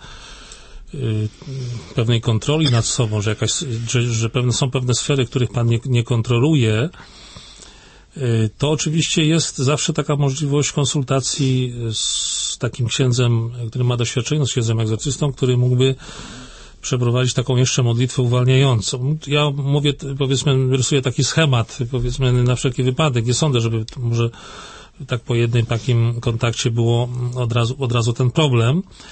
pewnej kontroli nad sobą, że są pewne sfery, których Pan nie kontroluje, to oczywiście jest zawsze taka możliwość konsultacji z takim księdzem, który ma doświadczenie, z księdzem egzorcystą, który mógłby przeprowadzić taką jeszcze modlitwę uwalniającą. Ja mówię, powiedzmy, rysuję taki schemat, powiedzmy, na wszelki wypadek. Nie sądzę, żeby może tak po jednym takim kontakcie było od razu ten problem,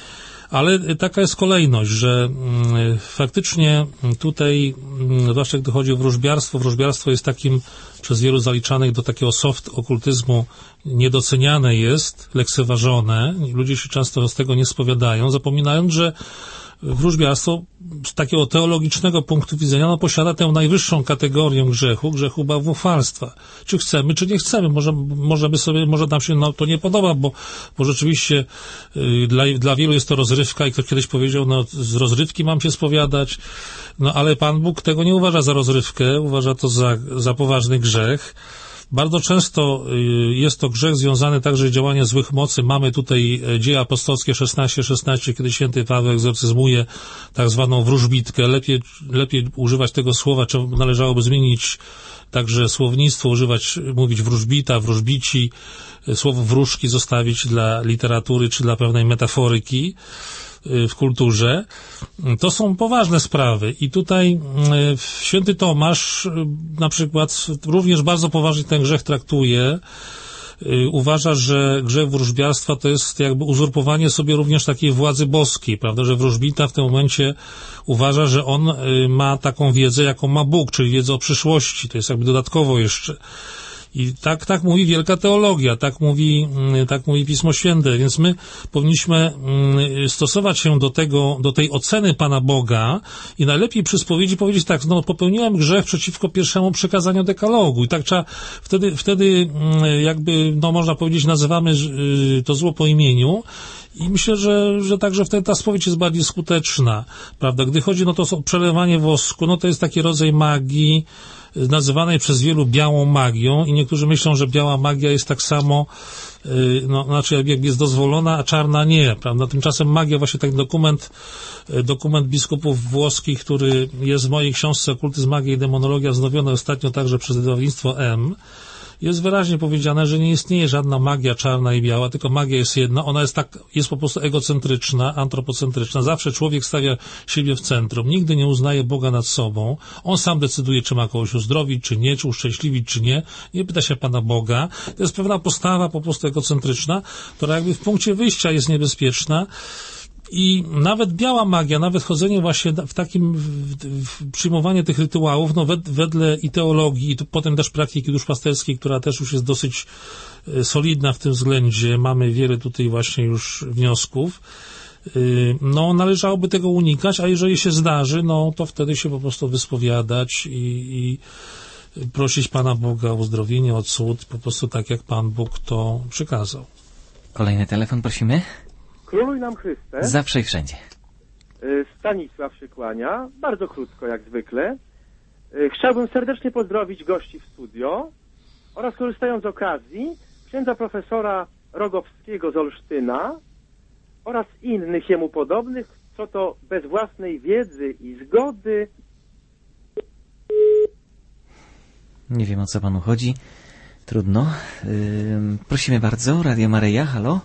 Ale taka jest kolejność, że faktycznie tutaj, zwłaszcza gdy chodzi o wróżbiarstwo jest takim przez wielu zaliczanych do takiego soft okultyzmu, niedoceniane jest, lekceważone. Ludzie się często z tego nie spowiadają, zapominając, że wróżbiarstwo z takiego teologicznego punktu widzenia posiada tę najwyższą kategorię grzechu bałwochwalstwa. Czy chcemy, czy nie chcemy. Może nam się to nie podoba, bo rzeczywiście dla wielu jest to rozrywka i ktoś kiedyś powiedział, z rozrywki mam się spowiadać, ale Pan Bóg tego nie uważa za rozrywkę, uważa to za poważny grzech. Bardzo często jest to grzech związany także z działaniem złych mocy. Mamy tutaj Dzieje Apostolskie 16:16, kiedy święty Paweł egzorcyzmuje tak zwaną wróżbitkę. Lepiej używać tego słowa, czy należałoby zmienić także słownictwo, mówić wróżbita, wróżbici, słowo wróżki zostawić dla literatury, czy dla pewnej metaforyki w kulturze. To są poważne sprawy i tutaj święty Tomasz na przykład również bardzo poważnie ten grzech traktuje. Uważa, że grzech wróżbiarstwa to jest jakby uzurpowanie sobie również takiej władzy boskiej, prawda, że wróżbita w tym momencie uważa, że on ma taką wiedzę, jaką ma Bóg, czyli wiedzę o przyszłości, to jest jakby dodatkowo jeszcze. I tak mówi wielka teologia, tak mówi Pismo Święte, więc my powinniśmy stosować się do tej oceny Pana Boga i najlepiej przy spowiedzi powiedzieć tak, popełniłem grzech przeciwko pierwszemu przekazaniu dekalogu i tak trzeba, wtedy jakby, można powiedzieć, nazywamy to zło po imieniu. I myślę, że także wtedy ta spowiedź jest bardziej skuteczna, prawda? Gdy chodzi, to o przelewanie wosku, to jest taki rodzaj magii, nazywanej przez wielu białą magią i niektórzy myślą, że biała magia jest tak samo, jakby jest dozwolona, a czarna nie, prawda? Tymczasem magia, właśnie taki dokument biskupów włoskich, który jest w mojej książce Okultyzm, magia i demonologia, wznowiony ostatnio także przez wydawnictwo M, jest wyraźnie powiedziane, że nie istnieje żadna magia czarna i biała, tylko magia jest jedna, ona jest po prostu egocentryczna, antropocentryczna. Zawsze człowiek stawia siebie w centrum, nigdy nie uznaje Boga nad sobą. On sam decyduje, czy ma kogoś uzdrowić, czy nie, czy uszczęśliwić, czy nie. Nie pyta się Pana Boga. To jest pewna postawa po prostu egocentryczna, która jakby w punkcie wyjścia jest niebezpieczna. I nawet biała magia, nawet chodzenie właśnie w takim, przyjmowanie tych rytuałów, wedle i teologii, i potem też praktyki duszpasterskiej, która też już jest dosyć solidna w tym względzie, mamy wiele tutaj właśnie już wniosków, należałoby tego unikać, a jeżeli się zdarzy, to wtedy się po prostu wyspowiadać i prosić Pana Boga o uzdrowienie, o cud, po prostu tak jak Pan Bóg to przykazał. Kolejny telefon, prosimy. Króluj nam Chryste. Zawsze i wszędzie. Stanisław się kłania. Bardzo krótko, jak zwykle. Chciałbym serdecznie pozdrowić gości w studio oraz, korzystając z okazji, księdza profesora Rogowskiego z Olsztyna oraz innych jemu podobnych, co to bez własnej wiedzy i zgody. Nie wiem, o co panu chodzi. Trudno. Prosimy bardzo. Radio Maryja, halo?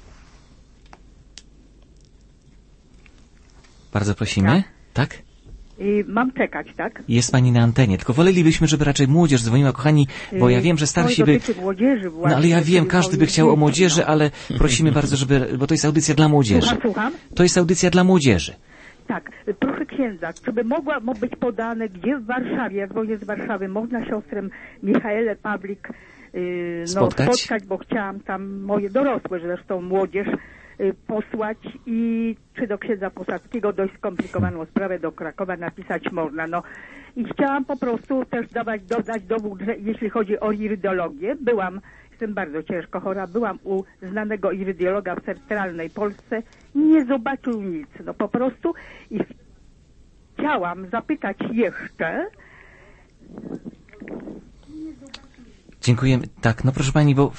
Bardzo prosimy. Tak? Mam czekać, tak? Jest pani na antenie, tylko wolelibyśmy, żeby raczej młodzież dzwoniła, kochani, bo ja wiem, że starsi by... młodzieży właśnie, ale ja wiem, każdy by chciał o młodzieży, ale prosimy bardzo, bo to jest audycja dla młodzieży. Słucham? To jest audycja dla młodzieży. Tak, proszę księdza, czy by mogło być podane, gdzie w Warszawie, jak bo jest z Warszawy, można siostrę Michaelę Pawlik spotkać, bo chciałam tam moje dorosłe, zresztą młodzież, posłać i czy do księdza Posadzkiego dość skomplikowaną sprawę do Krakowa napisać można. I chciałam po prostu też dodać dowód, że jeśli chodzi o irydiologię, jestem bardzo ciężko chora, byłam u znanego irydiologa w centralnej Polsce, nie zobaczył nic, po prostu i chciałam zapytać jeszcze. Dziękujemy. Tak, proszę pani, bo...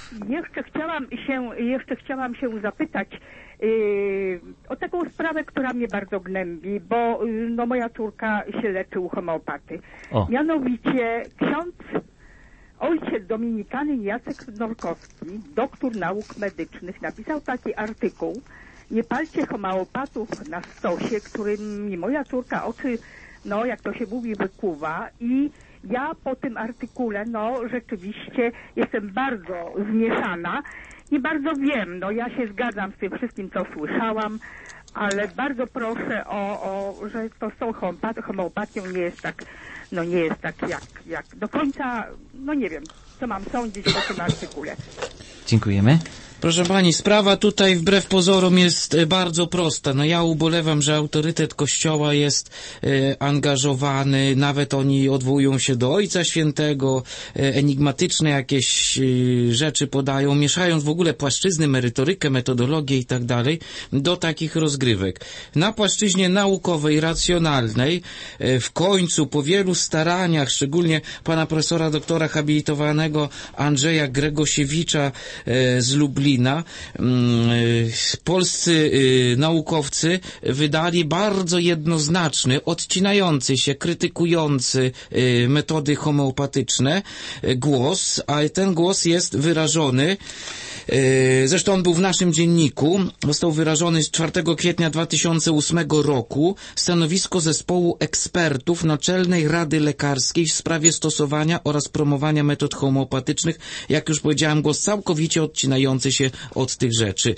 Jeszcze chciałam się zapytać o taką sprawę, która mnie bardzo gnębi, bo moja córka się leczy u homeopaty. Mianowicie ojciec dominikanin Jacek Norkowski, doktor nauk medycznych, napisał taki artykuł: nie palcie homeopatów na stosie, którym moja córka oczy, jak to się mówi, wykuwa. I ja po tym artykule, rzeczywiście jestem bardzo zmieszana nie bardzo wiem. No ja się zgadzam z tym wszystkim, co słyszałam, ale bardzo proszę że to z tą homeopatią nie jest tak, no nie jest tak jak do końca, no nie wiem, co mam sądzić po tym artykule. Dziękujemy. Proszę pani, sprawa tutaj wbrew pozorom jest bardzo prosta. No ja ubolewam, że autorytet Kościoła jest angażowany, nawet oni odwołują się do Ojca Świętego, enigmatyczne jakieś rzeczy podają, mieszając w ogóle płaszczyzny, merytorykę, metodologię i tak dalej do takich rozgrywek. Na płaszczyźnie naukowej, racjonalnej, w końcu po wielu staraniach, szczególnie pana profesora doktora habilitowanego Andrzeja Gregosiewicza z Lublina, polscy naukowcy wydali bardzo jednoznaczny, odcinający się, krytykujący metody homeopatyczne głos, a ten głos jest wyrażony, zresztą on był w naszym dzienniku, został wyrażony 4 kwietnia 2008 roku, stanowisko zespołu ekspertów Naczelnej Rady Lekarskiej w sprawie stosowania oraz promowania metod homeopatycznych, jak już powiedziałem, głos całkowicie odcinający się od tych rzeczy.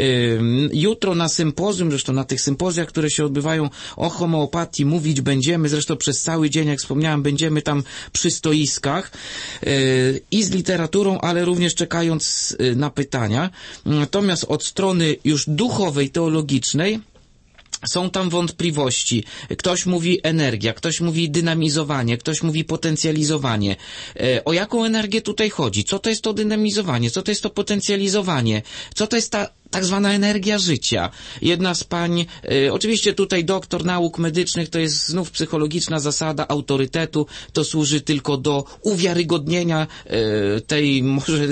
Jutro na sympozjum, zresztą na tych sympozjach, które się odbywają o homeopatii, mówić będziemy, zresztą przez cały dzień, jak wspomniałem, będziemy tam przy stoiskach i z literaturą, ale również czekając na pytania. Natomiast od strony już duchowej, teologicznej są tam wątpliwości. Ktoś mówi energia, ktoś mówi dynamizowanie, ktoś mówi potencjalizowanie. O jaką energię tutaj chodzi? Co to jest to dynamizowanie? Co to jest to potencjalizowanie? Co to jest ta tak zwana energia życia? Jedna z pań, oczywiście tutaj doktor nauk medycznych, to jest znów psychologiczna zasada autorytetu, to służy tylko do uwiarygodnienia tej może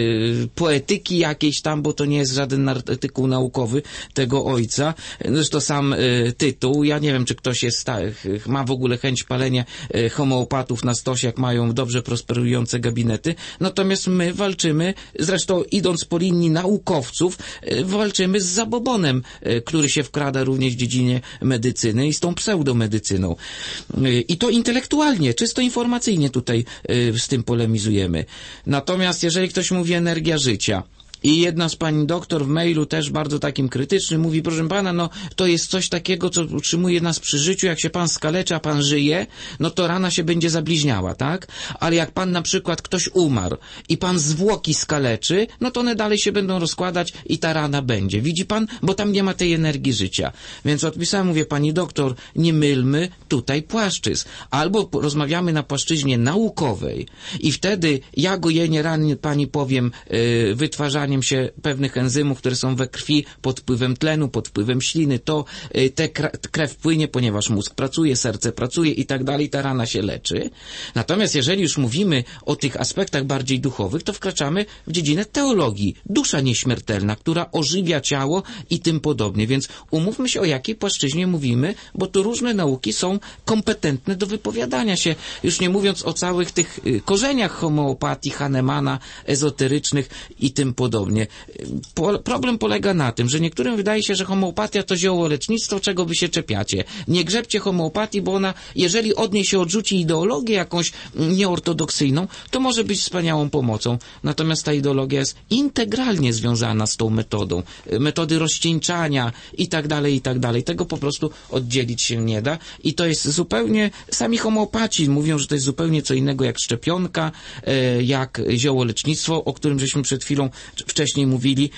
poetyki jakiejś tam, bo to nie jest żaden artykuł naukowy tego ojca. Zresztą sam tytuł, ja nie wiem, czy ktoś ma w ogóle chęć palenia homeopatów na stosie, jak mają dobrze prosperujące gabinety. Natomiast my walczymy, zresztą idąc po linii naukowców, walczymy z zabobonem, który się wkrada również w dziedzinie medycyny i z tą pseudomedycyną. I to intelektualnie, czysto informacyjnie tutaj z tym polemizujemy. Natomiast jeżeli ktoś mówi energia życia, i jedna z pani doktor w mailu też bardzo takim krytycznym mówi, proszę pana, no to jest coś takiego, co utrzymuje nas przy życiu, jak się pan skaleczy, a pan żyje, no to rana się będzie zabliźniała, tak? Ale jak pan na przykład ktoś umarł i pan zwłoki skaleczy, no to one dalej się będą rozkładać i ta rana będzie. Widzi pan? Bo tam nie ma tej energii życia. Więc odpisałem, mówię, pani doktor, nie mylmy tutaj płaszczyzn. Albo rozmawiamy na płaszczyźnie naukowej i wtedy ja gojenie ran, pani powiem, wytwarzanie się pewnych enzymów, które są we krwi pod wpływem tlenu, pod wpływem śliny, to krew płynie, ponieważ mózg pracuje, serce pracuje i tak dalej, ta rana się leczy. Natomiast jeżeli już mówimy o tych aspektach bardziej duchowych, to wkraczamy w dziedzinę teologii. Dusza nieśmiertelna, która ożywia ciało i tym podobnie. Więc umówmy się, o jakiej płaszczyźnie mówimy, bo tu różne nauki są kompetentne do wypowiadania się. Już nie mówiąc o całych tych korzeniach homeopatii, Hahnemana, ezoterycznych i tym podobnie. Problem polega na tym, że niektórym wydaje się, że homeopatia to ziołolecznictwo, czego wy się czepiacie. Nie grzebcie homeopatii, bo ona, jeżeli od niej się odrzuci ideologię jakąś nieortodoksyjną, to może być wspaniałą pomocą. Natomiast ta ideologia jest integralnie związana z tą metodą. Metody rozcieńczania i tak dalej. Tego po prostu oddzielić się nie da. I to jest zupełnie, sami homeopaci mówią, że to jest zupełnie co innego jak szczepionka, jak ziołolecznictwo, o którym żeśmy przed chwilą wcześniej mówili,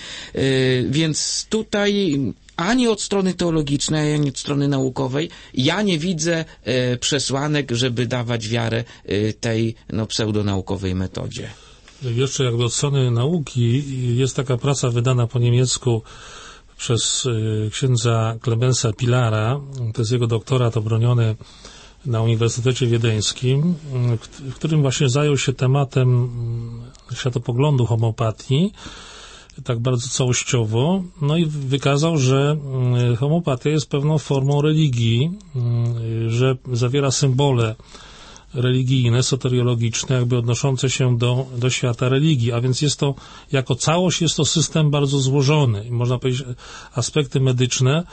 więc tutaj ani od strony teologicznej, ani od strony naukowej ja nie widzę przesłanek, żeby dawać wiarę tej pseudonaukowej metodzie. Jeszcze jakby od strony nauki jest taka praca wydana po niemiecku przez księdza Klemensa Pilara, to jest jego doktorat obroniony na Uniwersytecie Wiedeńskim, w którym właśnie zajął się tematem światopoglądu homeopatii, tak bardzo całościowo, no i wykazał, że homeopatia jest pewną formą religii, że zawiera symbole religijne, soteriologiczne, jakby odnoszące się do świata religii, a więc jest to, jako całość jest to system bardzo złożony. Można powiedzieć, aspekty medyczne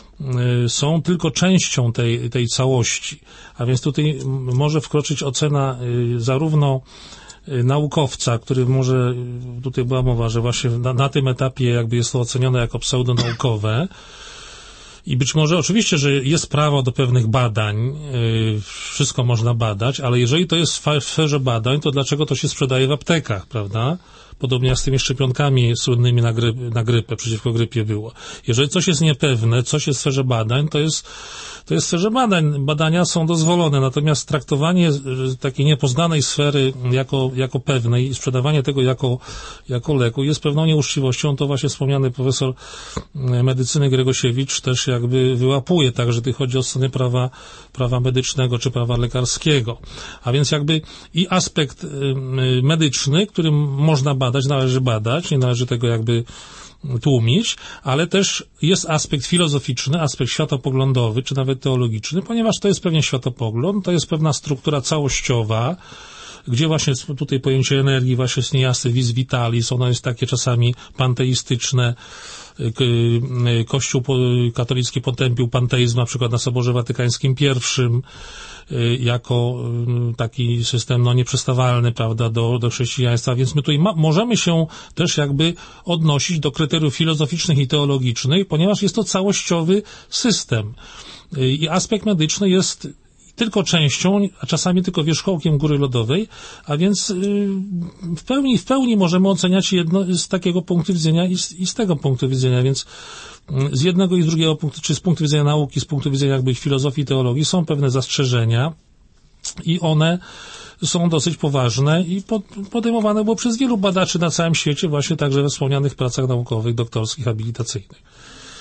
są tylko częścią tej całości, a więc tutaj może wkroczyć ocena zarówno naukowca, który może, tutaj była mowa, że właśnie na tym etapie jakby jest to ocenione jako pseudonaukowe. I być może oczywiście, że jest prawo do pewnych badań, wszystko można badać, ale jeżeli to jest w sferze badań, to dlaczego to się sprzedaje w aptekach, prawda? Podobnie jak z tymi szczepionkami słynnymi na grypę, przeciwko grypie było. Jeżeli coś jest niepewne, coś jest w sferze badań, to jest w sferze badań. Badania są dozwolone, natomiast traktowanie takiej niepoznanej sfery jako pewnej i sprzedawanie tego jako leku jest pewną nieuczciwością. To właśnie wspomniany profesor medycyny Gregosiewicz też jakby wyłapuje, tak, że tu chodzi o stronę prawa medycznego czy prawa lekarskiego. A więc jakby i aspekt medyczny, który można badać, nie należy tego jakby tłumić, ale też jest aspekt filozoficzny, aspekt światopoglądowy, czy nawet teologiczny, ponieważ to jest pewien światopogląd, to jest pewna struktura całościowa, gdzie właśnie tutaj pojęcie energii właśnie jest niejasne, vis vitalis, ono jest takie czasami panteistyczne. Kościół katolicki potępił panteizm na przykład na Soborze Watykańskim I jako taki system nieprzestawalny, prawda, do chrześcijaństwa, więc my tutaj możemy się też jakby odnosić do kryteriów filozoficznych i teologicznych, ponieważ jest to całościowy system. I aspekt medyczny jest tylko częścią, a czasami tylko wierzchołkiem góry lodowej, a więc w pełni możemy oceniać jedno z takiego punktu widzenia i z tego punktu widzenia, więc z jednego i z drugiego punktu, czy z punktu widzenia nauki, z punktu widzenia jakby filozofii i teologii są pewne zastrzeżenia i one są dosyć poważne i podejmowane było przez wielu badaczy na całym świecie, właśnie także we wspomnianych pracach naukowych, doktorskich, habilitacyjnych.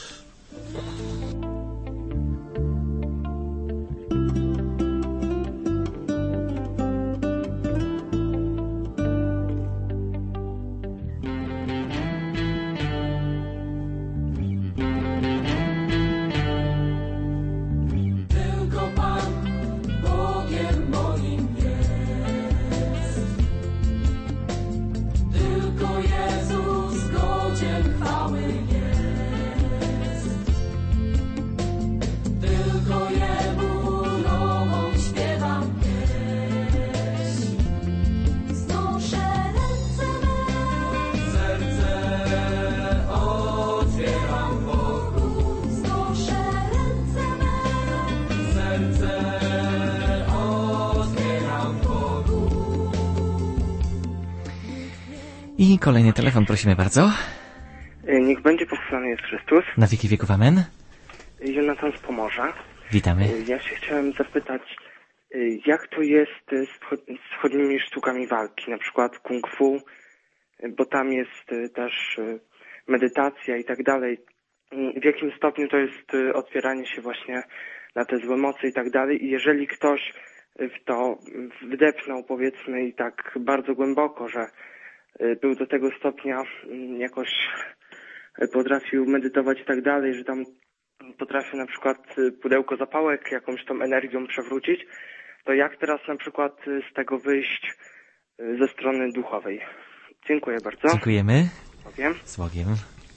I kolejny telefon, prosimy bardzo. Niech będzie pochwalony jest Chrystus. Na wieki wieków amen. Jonatan z Pomorza. Witamy. Ja się chciałem zapytać, jak to jest z wschodnimi sztukami walki, na przykład kung fu, bo tam jest też medytacja i tak dalej. W jakim stopniu to jest otwieranie się właśnie na te złe moce i tak dalej. I jeżeli ktoś w to wdepnął, powiedzmy, i tak bardzo głęboko, że był do tego stopnia, jakoś potrafił medytować i tak dalej, że tam potrafił na przykład pudełko zapałek jakąś tą energią przewrócić, to jak teraz na przykład z tego wyjść ze strony duchowej? Dziękuję bardzo. Dziękujemy. Z Bogiem.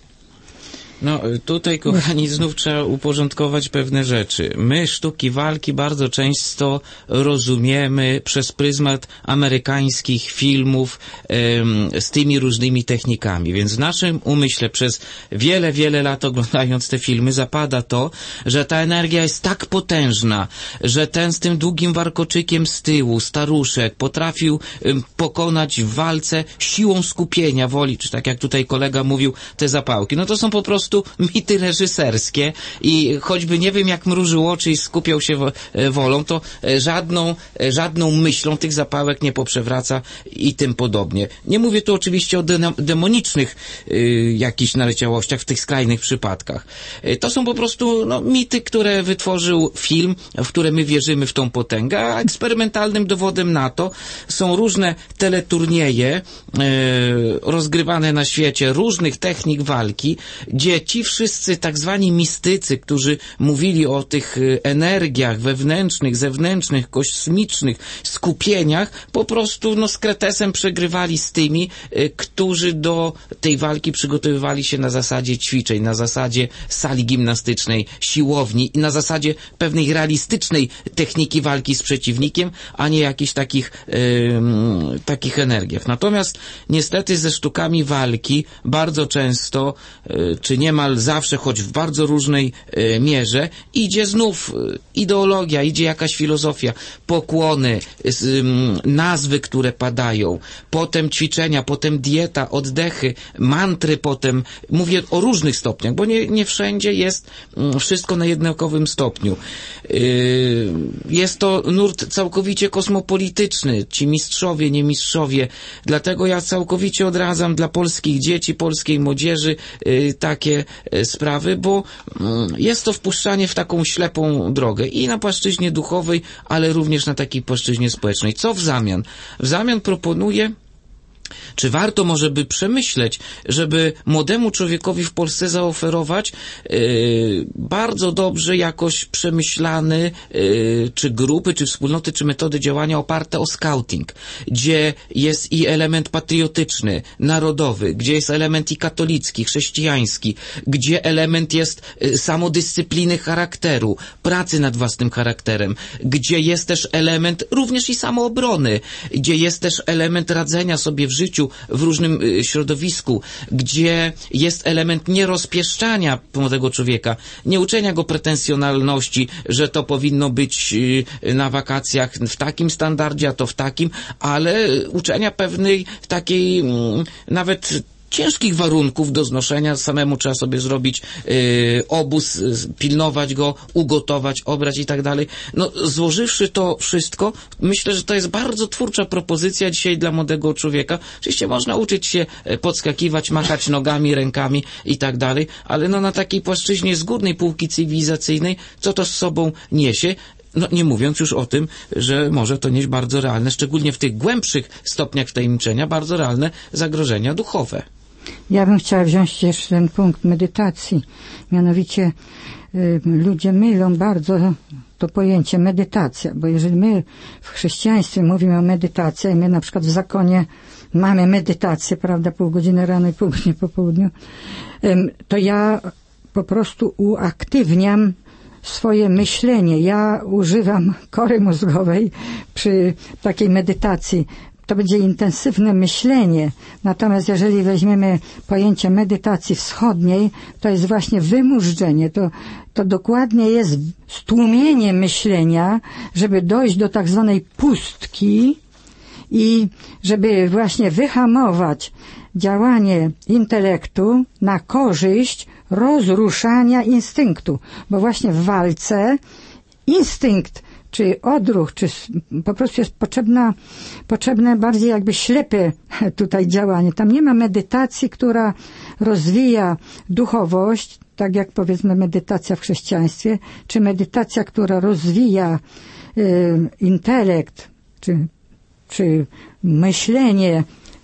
No, tutaj, kochani, znów trzeba uporządkować pewne rzeczy. My sztuki walki bardzo często rozumiemy przez pryzmat amerykańskich filmów z tymi różnymi technikami. Więc w naszym umyśle przez wiele, wiele lat oglądając te filmy zapada to, że ta energia jest tak potężna, że ten z tym długim warkoczykiem z tyłu, staruszek, potrafił pokonać w walce siłą skupienia woli, czy tak jak tutaj kolega mówił, te zapałki. No to są po prostu mity reżyserskie i choćby nie wiem jak mrużył oczy i skupiał się wolą, to żadną myślą tych zapałek nie poprzewraca i tym podobnie. Nie mówię tu oczywiście o demonicznych jakichś naleciałościach w tych skrajnych przypadkach. To są po prostu mity, które wytworzył film, w które my wierzymy w tą potęgę, a eksperymentalnym dowodem na to są różne teleturnieje rozgrywane na świecie różnych technik walki, gdzie gdzie ci wszyscy tak zwani mistycy, którzy mówili o tych energiach wewnętrznych, zewnętrznych, kosmicznych skupieniach, po prostu z kretesem przegrywali z tymi, którzy do tej walki przygotowywali się na zasadzie ćwiczeń, na zasadzie sali gimnastycznej, siłowni i na zasadzie pewnej realistycznej techniki walki z przeciwnikiem, a nie jakichś takich energiach. Natomiast niestety ze sztukami walki bardzo często, czy niemal zawsze, choć w bardzo różnej mierze, idzie znów ideologia, idzie jakaś filozofia, pokłony, nazwy, które padają, potem ćwiczenia, potem dieta, oddechy, mantry potem. Mówię o różnych stopniach, bo nie wszędzie jest wszystko na jednakowym stopniu. Jest to nurt całkowicie kosmopolityczny, ci mistrzowie, nie mistrzowie. Dlatego ja całkowicie odradzam dla polskich dzieci, polskiej młodzieży takie sprawy, bo jest to wpuszczanie w taką ślepą drogę i na płaszczyźnie duchowej, ale również na takiej płaszczyźnie społecznej. Co w zamian? W zamian proponuję, czy warto może by przemyśleć, żeby młodemu człowiekowi w Polsce zaoferować bardzo dobrze jakoś przemyślany czy grupy, czy wspólnoty, czy metody działania oparte o scouting, gdzie jest i element patriotyczny, narodowy, gdzie jest element i katolicki, chrześcijański, gdzie element jest samodyscypliny charakteru, pracy nad własnym charakterem, gdzie jest też element również i samoobrony, gdzie jest też element radzenia sobie w życiu w różnym środowisku, gdzie jest element nierozpieszczania młodego człowieka, nie uczenia go pretensjonalności, że to powinno być na wakacjach w takim standardzie, a to w takim, ale uczenia pewnej takiej nawet ciężkich warunków do znoszenia. Samemu trzeba sobie zrobić obóz, pilnować go, ugotować, obrać i tak dalej. Złożywszy to wszystko, myślę, że to jest bardzo twórcza propozycja dzisiaj dla młodego człowieka. Oczywiście można uczyć się podskakiwać, machać nogami, rękami i tak dalej, ale na takiej płaszczyźnie z górnej półki cywilizacyjnej, co to z sobą niesie? Nie mówiąc już o tym, że może to nieść bardzo realne, szczególnie w tych głębszych stopniach wtajemniczenia, bardzo realne zagrożenia duchowe. Ja bym chciała wziąć jeszcze ten punkt medytacji. Mianowicie ludzie mylą bardzo to pojęcie medytacja, bo jeżeli my w chrześcijaństwie mówimy o medytacji, i my na przykład w zakonie mamy medytację, prawda, pół godziny rano i pół godziny po południu, to ja po prostu uaktywniam swoje myślenie. Ja używam kory mózgowej przy takiej medytacji. To będzie intensywne myślenie. Natomiast jeżeli weźmiemy pojęcie medytacji wschodniej, to jest właśnie wymuszczenie. To dokładnie jest stłumienie myślenia, żeby dojść do tak zwanej pustki i żeby właśnie wyhamować działanie intelektu na korzyść rozruszania instynktu. Bo właśnie w walce instynkt czy odruch, czy po prostu jest potrzebne bardziej jakby ślepe tutaj działanie. Tam nie ma medytacji, która rozwija duchowość, tak jak powiedzmy medytacja w chrześcijaństwie, czy medytacja, która rozwija intelekt, czy myślenie.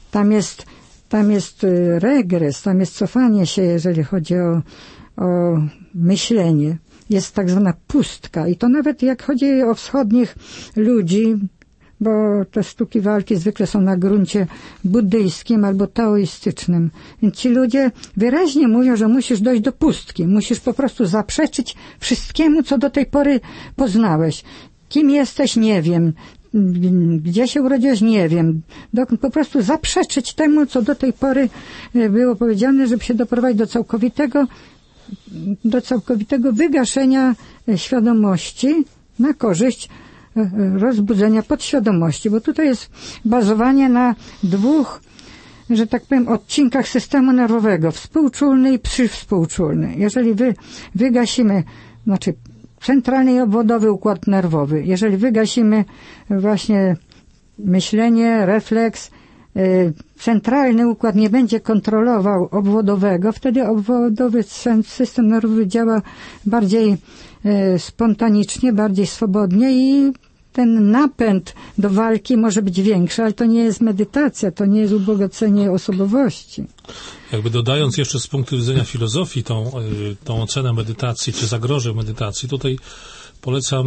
Tam jest regres, tam jest cofanie się, jeżeli chodzi o myślenie. Jest tak zwana pustka. I to nawet jak chodzi o wschodnich ludzi, bo te sztuki walki zwykle są na gruncie buddyjskim albo taoistycznym. Więc ci ludzie wyraźnie mówią, że musisz dojść do pustki. Musisz po prostu zaprzeczyć wszystkiemu, co do tej pory poznałeś. Kim jesteś? Nie wiem. Gdzie się urodziłeś? Nie wiem. Po prostu zaprzeczyć temu, co do tej pory było powiedziane, żeby się doprowadzić do całkowitego wygaszenia świadomości na korzyść rozbudzenia podświadomości, bo tutaj jest bazowanie na dwóch, że tak powiem, odcinkach systemu nerwowego, współczulny i przywspółczulny. Jeżeli wygasimy, centralny i obwodowy układ nerwowy, jeżeli wygasimy właśnie myślenie, refleks, centralny układ nie będzie kontrolował obwodowego, wtedy obwodowy system nerwowy działa bardziej spontanicznie, bardziej swobodnie i ten napęd do walki może być większy, ale to nie jest medytacja, to nie jest ubogacenie osobowości. Jakby dodając jeszcze z punktu widzenia filozofii tą ocenę medytacji, czy zagrożeń medytacji, tutaj polecam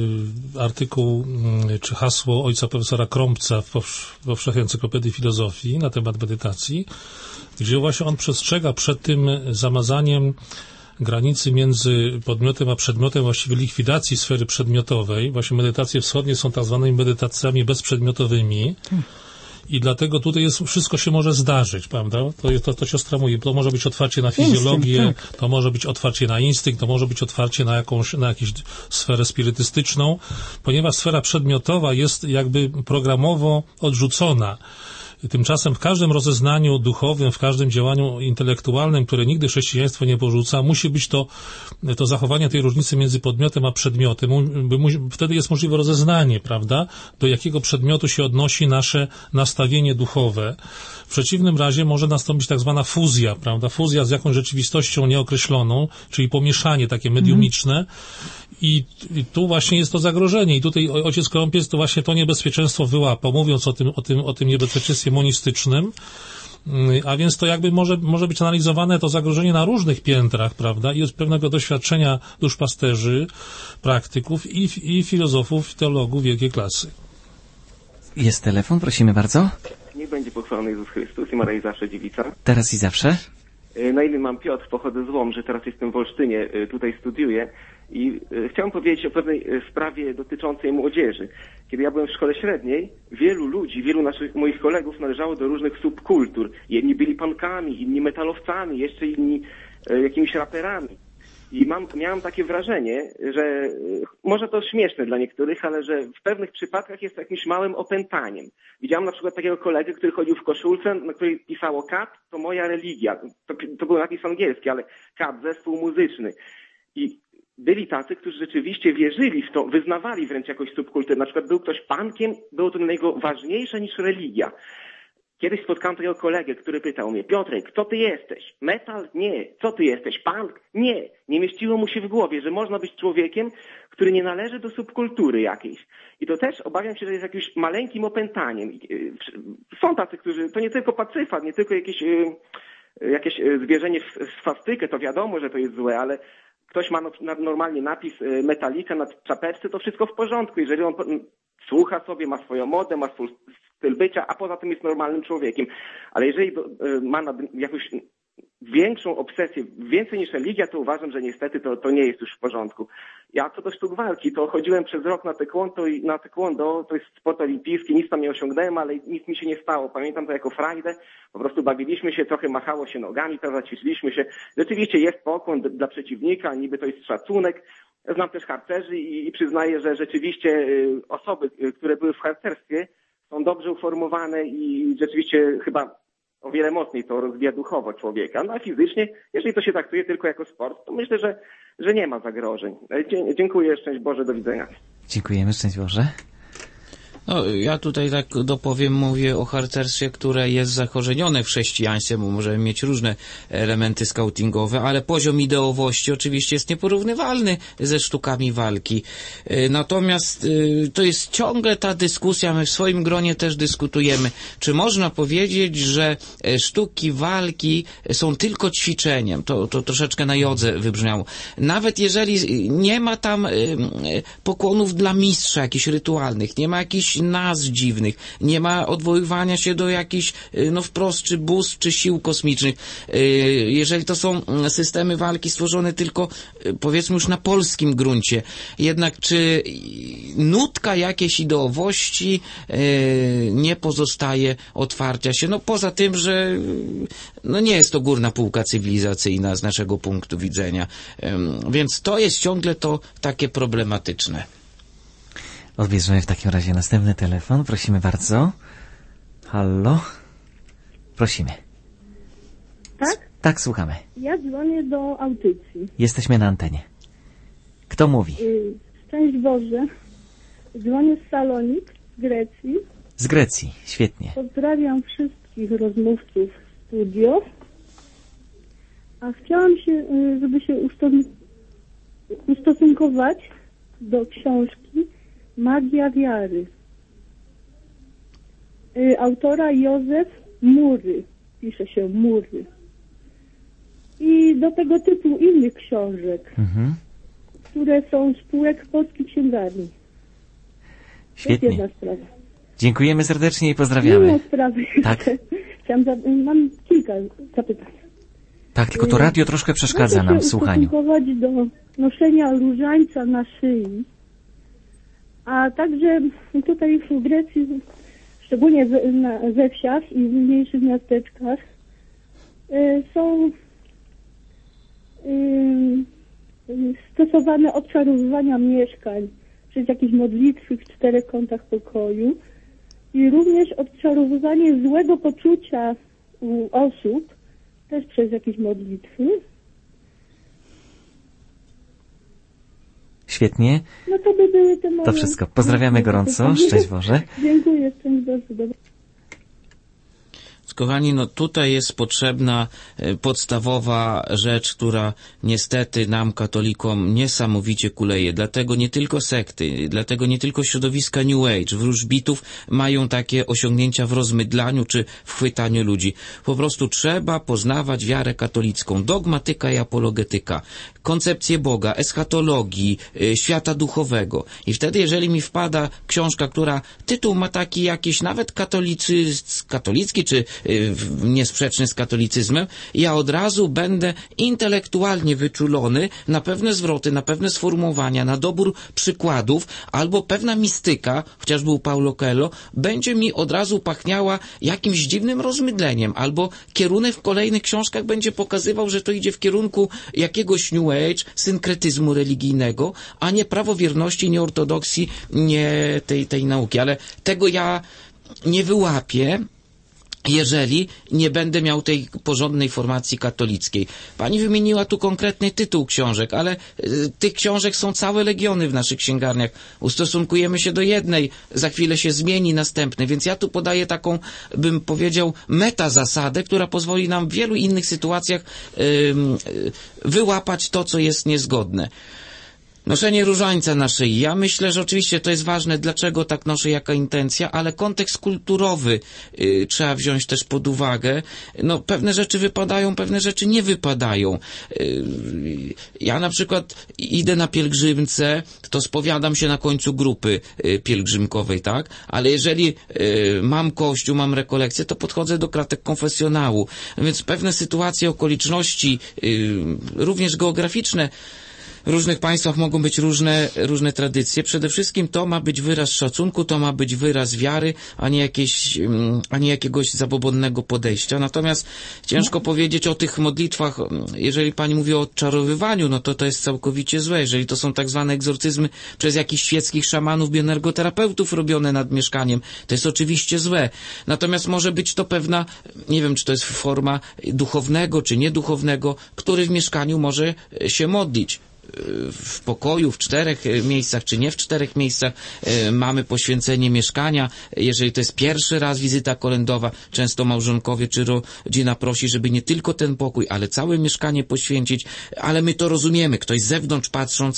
artykuł czy hasło ojca profesora Krąbca w Powszechnej Encyklopedii Filozofii na temat medytacji, gdzie właśnie on przestrzega przed tym zamazaniem granicy między podmiotem a przedmiotem, właściwie likwidacji sfery przedmiotowej. Właśnie medytacje wschodnie są tak zwanymi medytacjami bezprzedmiotowymi. I dlatego tutaj wszystko się może zdarzyć, prawda? To siostra mówi, to może być otwarcie na fizjologię, to może być otwarcie na instynkt, to może być otwarcie na jakąś sferę spirytystyczną, ponieważ sfera przedmiotowa jest jakby programowo odrzucona. Tymczasem w każdym rozeznaniu duchowym, w każdym działaniu intelektualnym, które nigdy chrześcijaństwo nie porzuca, musi być to zachowanie tej różnicy między podmiotem a przedmiotem. Wtedy jest możliwe rozeznanie, prawda? Do jakiego przedmiotu się odnosi nasze nastawienie duchowe. W przeciwnym razie może nastąpić tak zwana fuzja, prawda? Fuzja z jakąś rzeczywistością nieokreśloną, czyli pomieszanie takie mediumiczne. I tu właśnie jest to zagrożenie. I tutaj ojciec Krąpiec to właśnie to niebezpieczeństwo wyłapał, mówiąc o tym niebezpieczeństwie monistycznym. A więc to jakby może być analizowane to zagrożenie na różnych piętrach, prawda? I od pewnego doświadczenia duszpasterzy, praktyków i filozofów, teologów wielkiej klasy. Jest telefon, prosimy bardzo. Niech będzie pochwalony Jezus Chrystus i Maria zawsze dziewica. Teraz i zawsze. Na imię mam Piotr, pochodzę z Łomży, teraz jestem w Olsztynie, tutaj studiuję i chciałem powiedzieć o pewnej sprawie dotyczącej młodzieży. Kiedy ja byłem w szkole średniej, wielu ludzi, moich kolegów należało do różnych subkultur. Jedni byli punkami, inni metalowcami, jeszcze inni jakimiś raperami. I miałem takie wrażenie, że może to śmieszne dla niektórych, ale że w pewnych przypadkach jest jakimś małym opętaniem. Widziałem na przykład takiego kolegę, który chodził w koszulce, na której pisało KAT, to moja religia. To był napis angielski, ale KAT, zespół muzyczny. I byli tacy, którzy rzeczywiście wierzyli w to, wyznawali wręcz jakąś subkulturę. Na przykład był ktoś punkiem, było to dla niego ważniejsze niż religia. Kiedyś spotkałem takiego kolegę, który pytał mnie: Piotrek, kto ty jesteś? Metal? Nie. Co ty jesteś? Punk? Nie. Nie mieściło mu się w głowie, że można być człowiekiem, który nie należy do subkultury jakiejś. I to też obawiam się, że jest jakimś maleńkim opętaniem. Są tacy, którzy, to nie tylko pacyfat, nie tylko jakieś zwierzenie w swastykę, to wiadomo, że to jest złe, ale ktoś ma normalnie napis Metallica na czapeczce, to wszystko w porządku. Jeżeli on słucha sobie, ma swoją modę, ma swój styl bycia, a poza tym jest normalnym człowiekiem. Ale jeżeli ma jakąś większą obsesję, więcej niż religia, to uważam, że niestety to nie jest już w porządku. Ja co do sztuk walki, to chodziłem przez rok na taekwondo, to jest sport olimpijski, nic tam nie osiągnąłem, ale nic mi się nie stało. Pamiętam to jako frajdę, po prostu bawiliśmy się, trochę machało się nogami, prawda, ćwiczyliśmy się. Rzeczywiście jest pokłon dla przeciwnika, niby to jest szacunek. Znam też harcerzy i przyznaję, że rzeczywiście osoby, które były w harcerstwie, są dobrze uformowane i rzeczywiście chyba o wiele mocniej to rozwija duchowo człowieka. No a fizycznie, jeżeli to się traktuje tylko jako sport, to myślę, że nie ma zagrożeń. Dziękuję, szczęść Boże, do widzenia. Dziękujemy, szczęść Boże. No, ja tutaj tak mówię o harcerstwie, które jest zakorzenione w chrześcijaństwie, bo możemy mieć różne elementy skautingowe, ale poziom ideowości oczywiście jest nieporównywalny ze sztukami walki. Natomiast to jest ciągle ta dyskusja, my w swoim gronie też dyskutujemy, czy można powiedzieć, że sztuki walki są tylko ćwiczeniem. To troszeczkę na jodze wybrzmiało. Nawet jeżeli nie ma tam pokłonów dla mistrza jakichś rytualnych, nie ma jakichś nazw dziwnych, nie ma odwoływania się do jakichś wprost czy bóstw, czy sił kosmicznych. Jeżeli to są systemy walki stworzone tylko, powiedzmy już na polskim gruncie, jednak czy nutka jakiejś ideowości nie pozostaje otwarcia się? No poza tym, że nie jest to górna półka cywilizacyjna z naszego punktu widzenia. Więc to jest ciągle to takie problematyczne. Odbierzemy w takim razie następny telefon. Prosimy bardzo. Halo? Prosimy. Tak? Tak, słuchamy. Ja dzwonię do audycji. Jesteśmy na antenie. Kto mówi? Szczęść Boże. Dzwonię z Salonik, z Grecji. Z Grecji, świetnie. Pozdrawiam wszystkich rozmówców w studio. A chciałam się, żeby się ustosunkować do książki Magia wiary. Autora Józef Mury. Pisze się Mury. I do tego typu innych książek, które są spółek Polskiej Księgarni. Świetnie. To jest jedna sprawa. Dziękujemy serdecznie i pozdrawiamy. Inną sprawę. Tak. Mam kilka zapytań. Tak, tylko to radio troszkę przeszkadza nam w słuchaniu. Proszę do noszenia różańca na szyi, a także tutaj w Grecji, szczególnie we wsiach i w mniejszych miasteczkach, są stosowane odczarowywania mieszkań przez jakieś modlitwy w 4 kątach pokoju i również odczarowywanie złego poczucia u osób też przez jakieś modlitwy. Świetnie. No to by były te moje... To wszystko. Pozdrawiamy gorąco. Szczęść Boże. Dziękuję. Szczęść Boże. Kochani, no tutaj jest potrzebna podstawowa rzecz, która niestety nam, katolikom, niesamowicie kuleje. Dlatego nie tylko sekty, dlatego nie tylko środowiska New Age, wróżbitów mają takie osiągnięcia w rozmydlaniu czy w chwytaniu ludzi. Po prostu trzeba poznawać wiarę katolicką, dogmatyka i apologetyka, koncepcję Boga, eschatologii, świata duchowego. I wtedy, jeżeli mi wpada książka, która tytuł ma taki jakiś nawet katolicki, czy niesprzeczny z katolicyzmem, ja od razu będę intelektualnie wyczulony na pewne zwroty, na pewne sformułowania, na dobór przykładów, albo pewna mistyka, chociażby u Paulo Coelho, będzie mi od razu pachniała jakimś dziwnym rozmydleniem, albo kierunek w kolejnych książkach będzie pokazywał, że to idzie w kierunku jakiegoś New Age, synkretyzmu religijnego, a nie prawowierności, nie ortodoksji, nie tej nauki. Ale tego ja nie wyłapię, jeżeli nie będę miał tej porządnej formacji katolickiej. Pani wymieniła tu konkretny tytuł książek, ale tych książek są całe legiony w naszych księgarniach. Ustosunkujemy się do jednej, za chwilę się zmieni następny, więc ja tu podaję taką, bym powiedział, metazasadę, która pozwoli nam w wielu innych sytuacjach wyłapać to, co jest niezgodne. Noszenie różańca na szyi. Ja myślę, że oczywiście to jest ważne, dlaczego tak noszę, jaka intencja, ale kontekst kulturowy trzeba wziąć też pod uwagę. No, pewne rzeczy wypadają, pewne rzeczy nie wypadają. Ja na przykład idę na pielgrzymce, to spowiadam się na końcu grupy pielgrzymkowej, tak? Ale jeżeli mam kościół, mam rekolekcję, to podchodzę do kratek konfesjonału. Więc pewne sytuacje, okoliczności, również geograficzne, w różnych państwach mogą być różne tradycje. Przede wszystkim to ma być wyraz szacunku, to ma być wyraz wiary, a nie jakiegoś zabobonnego podejścia. Natomiast ciężko powiedzieć o tych modlitwach, jeżeli pani mówi o odczarowywaniu, no to jest całkowicie złe. Jeżeli to są tak zwane egzorcyzmy przez jakichś świeckich szamanów, bioenergoterapeutów robione nad mieszkaniem, to jest oczywiście złe. Natomiast może być to pewna, nie wiem, czy to jest forma duchownego, czy nieduchownego, który w mieszkaniu może się modlić. W pokoju, w 4 miejscach, czy nie w 4 miejscach, mamy poświęcenie mieszkania. Jeżeli to jest pierwszy raz wizyta kolędowa, często małżonkowie czy rodzina prosi, żeby nie tylko ten pokój, ale całe mieszkanie poświęcić, ale my to rozumiemy. Ktoś z zewnątrz patrząc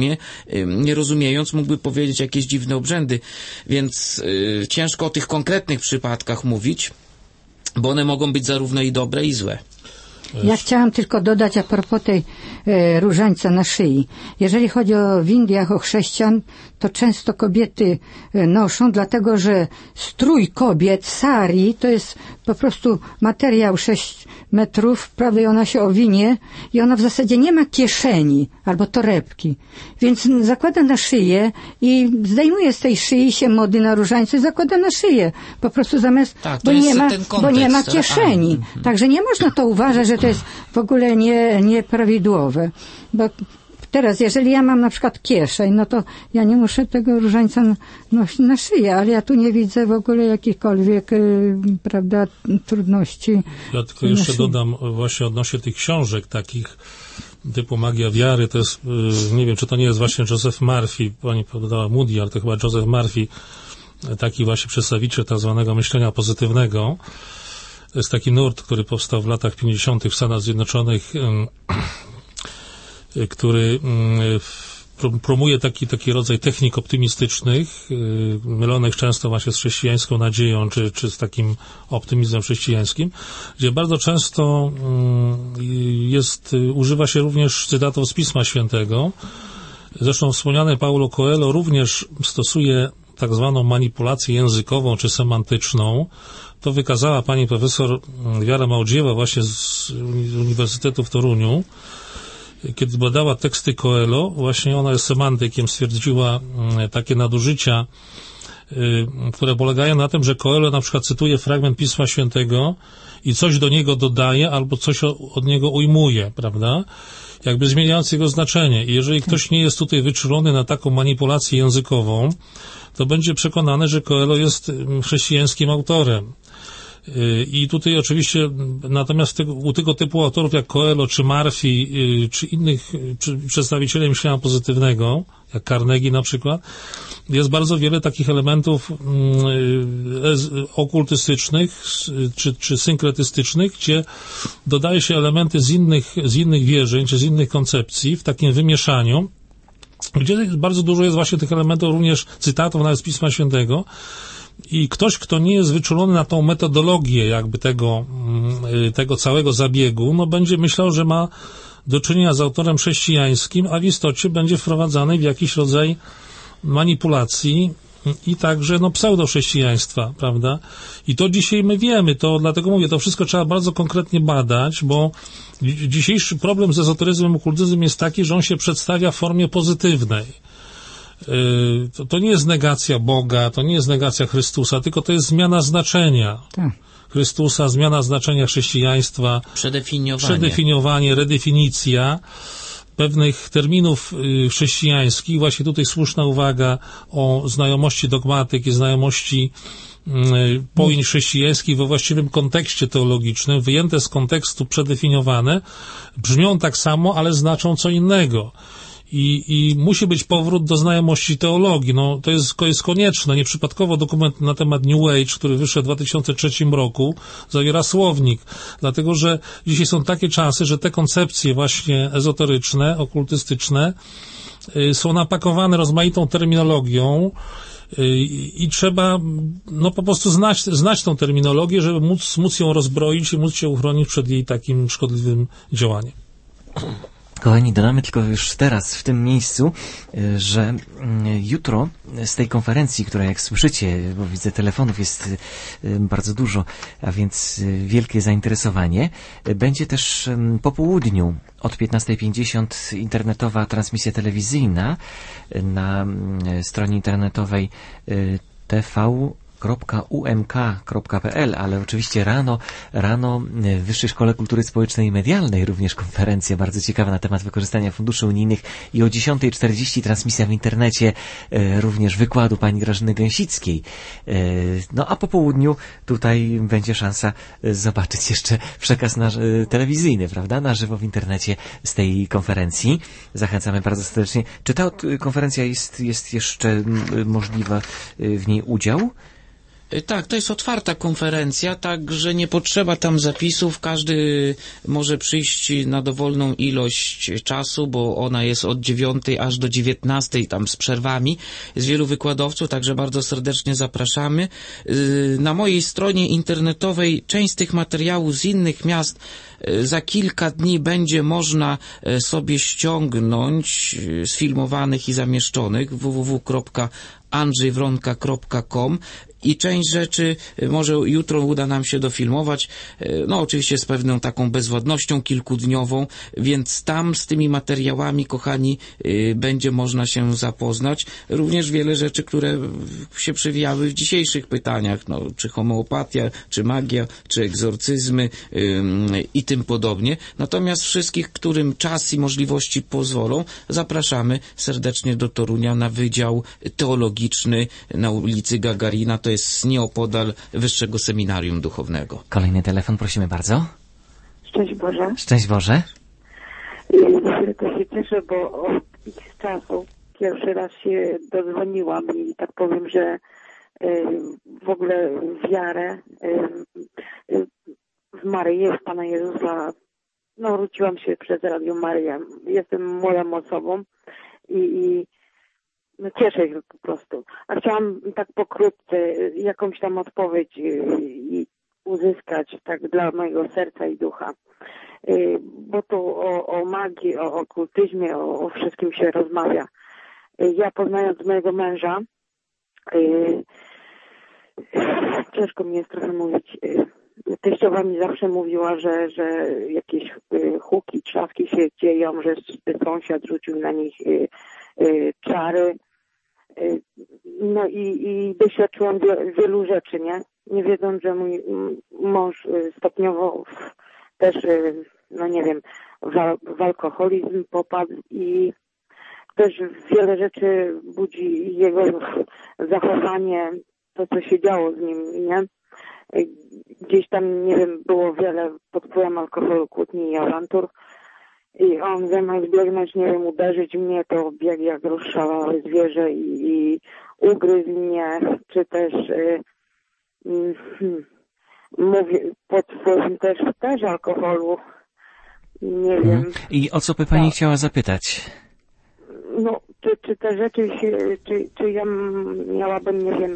nie rozumiejąc, mógłby powiedzieć jakieś dziwne obrzędy, więc ciężko o tych konkretnych przypadkach mówić, bo one mogą być zarówno i dobre, i złe. Ja chciałam tylko dodać a propos tej różańca na szyi. Jeżeli chodzi w Indiach o chrześcijan, to często kobiety noszą, dlatego że strój kobiet, sari, to jest po prostu materiał 6 metrów, prawda, i ona się owinie i ona w zasadzie nie ma kieszeni albo torebki. Więc zakłada na szyję i zdejmuje z tej szyi się mody na różańcu i zakłada na szyję. Po prostu zamiast, tak, bo nie ma kieszeni. Także nie można to uważać, że to jest w ogóle nieprawidłowe. Bo teraz, jeżeli ja mam na przykład kieszeń, no to ja nie muszę tego różańca nosić na szyję, ale ja tu nie widzę w ogóle jakichkolwiek, prawda, trudności. Ja tylko jeszcze dodam właśnie odnośnie tych książek takich typu Magia Wiary, to jest, nie wiem, czy to nie jest właśnie Joseph Murphy, pani podała Moody, ale to chyba Joseph Murphy, taki właśnie przedstawiciel tak zwanego myślenia pozytywnego. To jest taki nurt, który powstał w latach 50. w Stanach Zjednoczonych, który promuje taki rodzaj technik optymistycznych, mylonych często właśnie z chrześcijańską nadzieją, czy z takim optymizmem chrześcijańskim, gdzie bardzo często używa się również cytatów z Pisma Świętego. Zresztą wspomniany Paulo Coelho również stosuje tak zwaną manipulację językową czy semantyczną. To wykazała pani profesor Wiara Małdziewa właśnie z Uniwersytetu w Toruniu. Kiedy badała teksty Coelho, właśnie ona jest semantykiem, stwierdziła takie nadużycia, które polegają na tym, że Coelho na przykład cytuje fragment Pisma Świętego i coś do niego dodaje albo coś od niego ujmuje, prawda? Jakby zmieniając jego znaczenie. I jeżeli ktoś nie jest tutaj wyczulony na taką manipulację językową, to będzie przekonany, że Coelho jest chrześcijańskim autorem. I tutaj oczywiście, natomiast u tego typu autorów jak Coelho, czy Murphy, czy innych przedstawicieli myślenia pozytywnego, jak Carnegie na przykład, jest bardzo wiele takich elementów okultystycznych, czy synkretystycznych, gdzie dodaje się elementy z innych wierzeń, czy z innych koncepcji w takim wymieszaniu, gdzie bardzo dużo jest właśnie tych elementów, również cytatów nawet z Pisma Świętego. I ktoś, kto nie jest wyczulony na tą metodologię jakby tego całego zabiegu, no będzie myślał, że ma do czynienia z autorem chrześcijańskim, a w istocie będzie wprowadzany w jakiś rodzaj manipulacji i także pseudochrześcijaństwa, prawda? I to dzisiaj my wiemy, to dlatego mówię, to wszystko trzeba bardzo konkretnie badać, bo dzisiejszy problem z ezoteryzmem, okultyzmem jest taki, że on się przedstawia w formie pozytywnej. To nie jest negacja Boga, to nie jest negacja Chrystusa, tylko to jest zmiana znaczenia Chrystusa, zmiana znaczenia chrześcijaństwa, przedefiniowanie, redefinicja pewnych terminów chrześcijańskich. Właśnie tutaj słuszna uwaga o znajomości dogmatyki, znajomości pojęć chrześcijańskich we właściwym kontekście teologicznym, wyjęte z kontekstu, przedefiniowane, brzmią tak samo, ale znaczą co innego. I musi być powrót do znajomości teologii. To jest konieczne. Nieprzypadkowo dokument na temat New Age, który wyszedł w 2003 roku, zawiera słownik. Dlatego, że dzisiaj są takie czasy, że te koncepcje właśnie ezoteryczne, okultystyczne są napakowane rozmaitą terminologią i trzeba po prostu znać tą terminologię, żeby móc ją rozbroić i móc się uchronić przed jej takim szkodliwym działaniem. Kochani, dodamy tylko już teraz w tym miejscu, że jutro z tej konferencji, która jak słyszycie, bo widzę telefonów jest bardzo dużo, a więc wielkie zainteresowanie, będzie też po południu od 15:50 internetowa transmisja telewizyjna na stronie internetowej tv.umk.pl, ale oczywiście rano w Wyższej Szkole Kultury Społecznej i Medialnej również konferencja bardzo ciekawa na temat wykorzystania funduszy unijnych i o 10:40 transmisja w internecie również wykładu pani Grażyny Gęsickiej. A po południu tutaj będzie szansa zobaczyć jeszcze przekaz telewizyjny, prawda, na żywo w internecie z tej konferencji. Zachęcamy bardzo serdecznie. Czy ta konferencja jest jeszcze możliwa w niej udział? Tak, to jest otwarta konferencja, także nie potrzeba tam zapisów, każdy może przyjść na dowolną ilość czasu, bo ona jest od 9 aż do 19, tam z przerwami, z wielu wykładowców, także bardzo serdecznie zapraszamy. Na mojej stronie internetowej część z tych materiałów z innych miast za kilka dni będzie można sobie ściągnąć sfilmowanych i zamieszczonych www.andrzejwronka.com i część rzeczy może jutro uda nam się dofilmować, oczywiście z pewną taką bezwładnością kilkudniową, więc tam z tymi materiałami, kochani, będzie można się zapoznać. Również wiele rzeczy, które się przewijały w dzisiejszych pytaniach, czy homeopatia, czy magia, czy egzorcyzmy i tym podobnie. Natomiast wszystkich, którym czas i możliwości pozwolą, zapraszamy serdecznie do Torunia na Wydział Teologiczny na ulicy Gagarina, to jest nieopodal Wyższego Seminarium Duchownego. Kolejny telefon, prosimy bardzo. Szczęść Boże. Szczęść Boże. Ja tylko się cieszę, bo od x czasu pierwszy raz się dodzwoniłam i tak powiem, że w ogóle wiarę w Maryję, w Pana Jezusa, wróciłam się przez Radio Maryja. Jestem młodą osobą i no cieszę się po prostu. A chciałam tak pokrótce jakąś tam odpowiedź i uzyskać tak dla mojego serca i ducha. Bo tu o magii, o okultyzmie, o wszystkim się rozmawia. Ja poznając mojego męża, ciężko mi jest trochę mówić, teściowa mi zawsze mówiła, że jakieś huki, trzaski się dzieją, że sąsiad rzucił na nich czary. No i doświadczyłam wielu rzeczy, nie wiedząc, że mój mąż stopniowo też, no nie wiem, w alkoholizm popadł i też wiele rzeczy budzi jego zachowanie, to co się działo z nim, nie? Gdzieś tam, nie wiem, było wiele pod wpływem alkoholu, kłótni i awantur i on zamiast biegnąć, nie wiem, uderzyć mnie, to biegł jak rozszalałe zwierzę i ugryzł mnie, czy też mówię, pod wpływem też alkoholu, nie wiem. I o co by pani chciała zapytać? No, czy te rzeczy się, czy ja miałabym, nie wiem,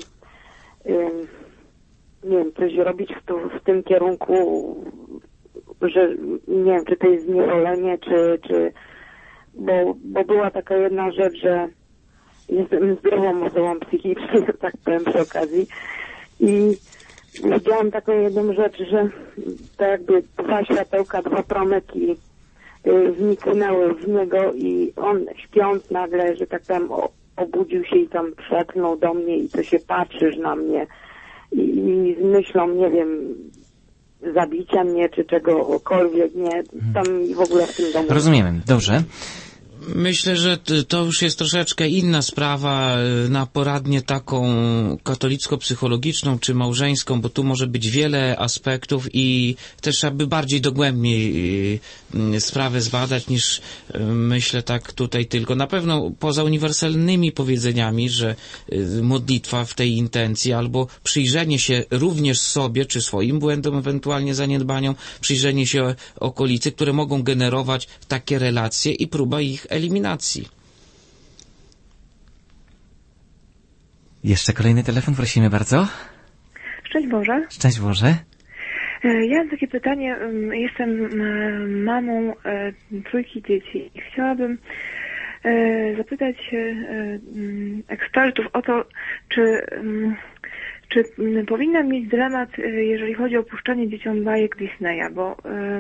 coś robić w tym kierunku, że nie wiem, czy to jest zniewolenie, czy bo była taka jedna rzecz, że jestem zdrową osobą psychicznie, tak powiem przy okazji, i widziałam taką jedną rzecz, że tak jakby dwa światełka, dwa promyki zniknęły w niego i on śpiąc nagle, że tak powiem, obudził się i tam przeknął do mnie i to się patrzysz na mnie i z myślą, nie wiem, zabicia mnie czy czegokolwiek, nie, tam w ogóle w tym domu. Rozumiemy, dobrze. Myślę, że to już jest troszeczkę inna sprawa na poradnię taką katolicko-psychologiczną czy małżeńską, bo tu może być wiele aspektów i też trzeba by bardziej dogłębniej sprawę zbadać niż myślę tak tutaj tylko. Na pewno poza uniwersalnymi powiedzeniami, że modlitwa w tej intencji albo przyjrzenie się również sobie czy swoim błędom, ewentualnie zaniedbaniom, przyjrzenie się okolicy, które mogą generować takie relacje i próba ich eliminacji. Jeszcze kolejny telefon, prosimy bardzo. Szczęść Boże. Szczęść Boże. Ja mam takie pytanie. Jestem mamą trójki dzieci i chciałabym zapytać ekspertów o to, czy powinnam mieć dylemat, jeżeli chodzi o puszczanie dzieciom bajek Disneya, bo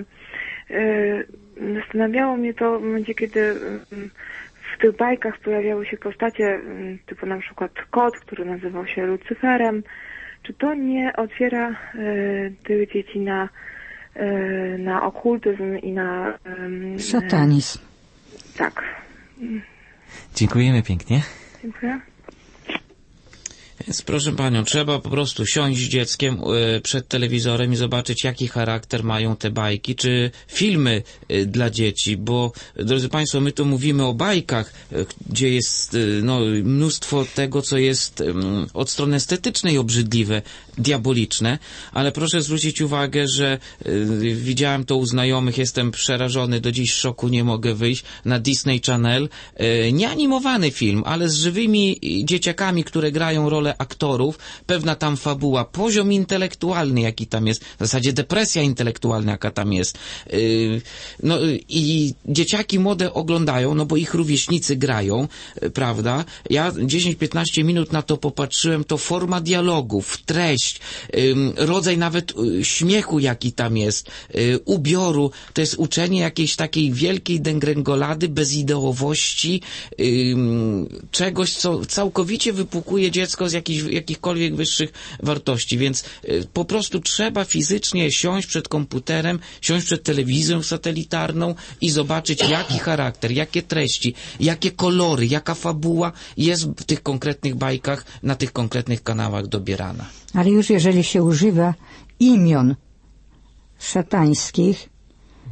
zastanawiało mnie to w momencie, kiedy w tych bajkach pojawiały się postacie typu na przykład kot, który nazywał się Lucyferem. Czy to nie otwiera tych dzieci na okultyzm i na szatanizm? Tak. Dziękujemy pięknie. Dziękuję. Więc proszę panią, trzeba po prostu siąść z dzieckiem przed telewizorem i zobaczyć, jaki charakter mają te bajki, czy filmy dla dzieci, bo, drodzy państwo, my tu mówimy o bajkach, gdzie jest mnóstwo tego, co jest od strony estetycznej obrzydliwe, diaboliczne, ale proszę zwrócić uwagę, że widziałem to u znajomych, jestem przerażony, do dziś z szoku nie mogę wyjść, na Disney Channel, nieanimowany film, ale z żywymi dzieciakami, które grają rolę aktorów, pewna tam fabuła, poziom intelektualny, jaki tam jest, w zasadzie depresja intelektualna, jaka tam jest. I dzieciaki młode oglądają, no bo ich rówieśnicy grają, prawda? Ja 10-15 minut na to popatrzyłem, to forma dialogów, treść, rodzaj nawet śmiechu, jaki tam jest, ubioru, to jest uczenie jakiejś takiej wielkiej degrengolady, bezideowości, czegoś, co całkowicie wypłukuje dziecko z jakichkolwiek wyższych wartości, więc po prostu trzeba fizycznie siąść przed komputerem, siąść przed telewizją satelitarną i zobaczyć, jaki charakter, jakie treści, jakie kolory, jaka fabuła jest w tych konkretnych bajkach, na tych konkretnych kanałach dobierana. Ale już jeżeli się używa imion szatańskich,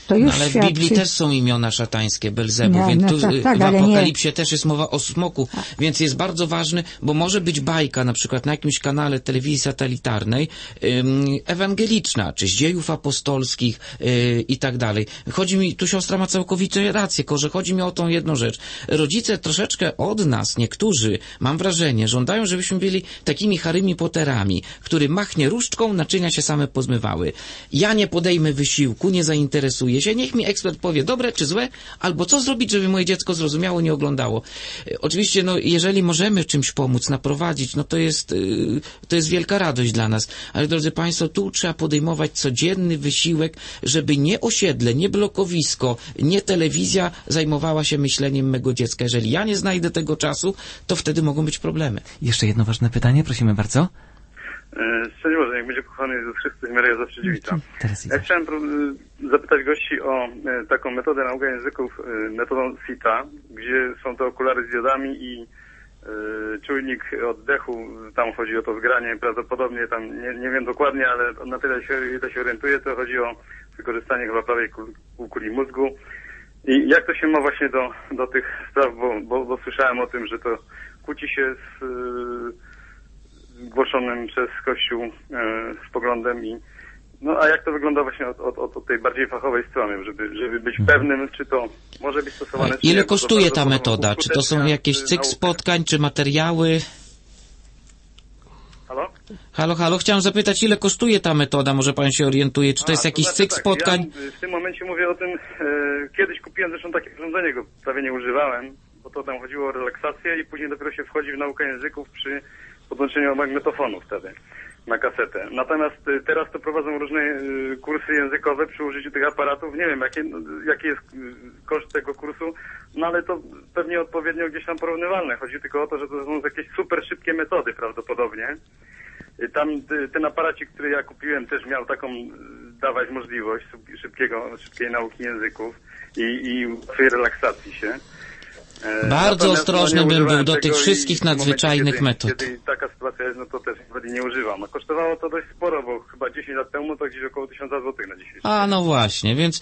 To już ale w świadczy... Biblii też są imiona szatańskie, Belzebub, Nie, więc no tu tak, w ale Apokalipsie też jest mowa o smoku, więc jest bardzo ważny, bo może być bajka na przykład na jakimś kanale telewizji satelitarnej ewangeliczna, czy z dziejów apostolskich i tak dalej. Chodzi mi, tu siostra ma całkowicie rację, że chodzi mi o tą jedną rzecz. Rodzice troszeczkę od nas, niektórzy, mam wrażenie, żądają, żebyśmy byli takimi Harrymi Potterami, który machnie różdżką, naczynia się same pozmywały. Ja nie podejmę wysiłku, nie zainteresuję się, niech mi ekspert powie dobre czy złe, albo co zrobić, żeby moje dziecko zrozumiało, nie oglądało. Oczywiście, no, jeżeli możemy czymś pomóc, naprowadzić, no to jest wielka radość dla nas. Ale drodzy Państwo, tu trzeba podejmować codzienny wysiłek, żeby nie osiedle, nie blokowisko, nie telewizja zajmowała się myśleniem mego dziecka. Jeżeli ja nie znajdę tego czasu, to wtedy mogą być problemy. Jeszcze jedno ważne pytanie, prosimy bardzo. Szczęść Boże, niech będzie kochany Jezus Chrystus i Maryja zawsze dziewicza. Ja chciałem zapytać gości o taką metodę nauki języków, metodą SITA, gdzie są to okulary z diodami i czujnik oddechu, tam chodzi o to zgranie, prawdopodobnie tam, nie wiem dokładnie, ale na tyle ile się orientuję, to chodzi o wykorzystanie chyba prawej półkuli mózgu. I jak to się ma właśnie do tych spraw, bo słyszałem o tym, że to kłóci się z głoszonym przez Kościół z poglądem i no a jak to wygląda właśnie od tej bardziej fachowej strony, żeby być pewnym, czy to może być stosowane... Ile kosztuje ta metoda? Czy to są jakieś cykl spotkań, czy materiały? Halo, chciałem zapytać, ile kosztuje ta metoda? Może pan się orientuje, czy to jest jakiś cykl spotkań? Ja w tym momencie mówię o tym, kiedyś kupiłem zresztą takie urządzenie, go prawie nie używałem, bo to tam chodziło o relaksację i później dopiero się wchodzi w naukę języków przy podłączeniu magnetofonu wtedy na kasetę. Natomiast teraz to prowadzą różne kursy językowe przy użyciu tych aparatów. Nie wiem, jaki jest koszt tego kursu, no ale to pewnie odpowiednio gdzieś tam porównywalne. Chodzi tylko o to, że to są jakieś super szybkie metody prawdopodobnie. Tam ten aparacik, który ja kupiłem, też miał taką dawać możliwość szybkiej nauki języków i łatwej relaksacji się. Bardzo ostrożny bym był do tych wszystkich nadzwyczajnych metod. Kiedy taka sytuacja jest, no to też nie używam. A kosztowało to dość sporo, bo chyba 10 lat temu to gdzieś około 1000 zł na dzisiejszy. A no właśnie, więc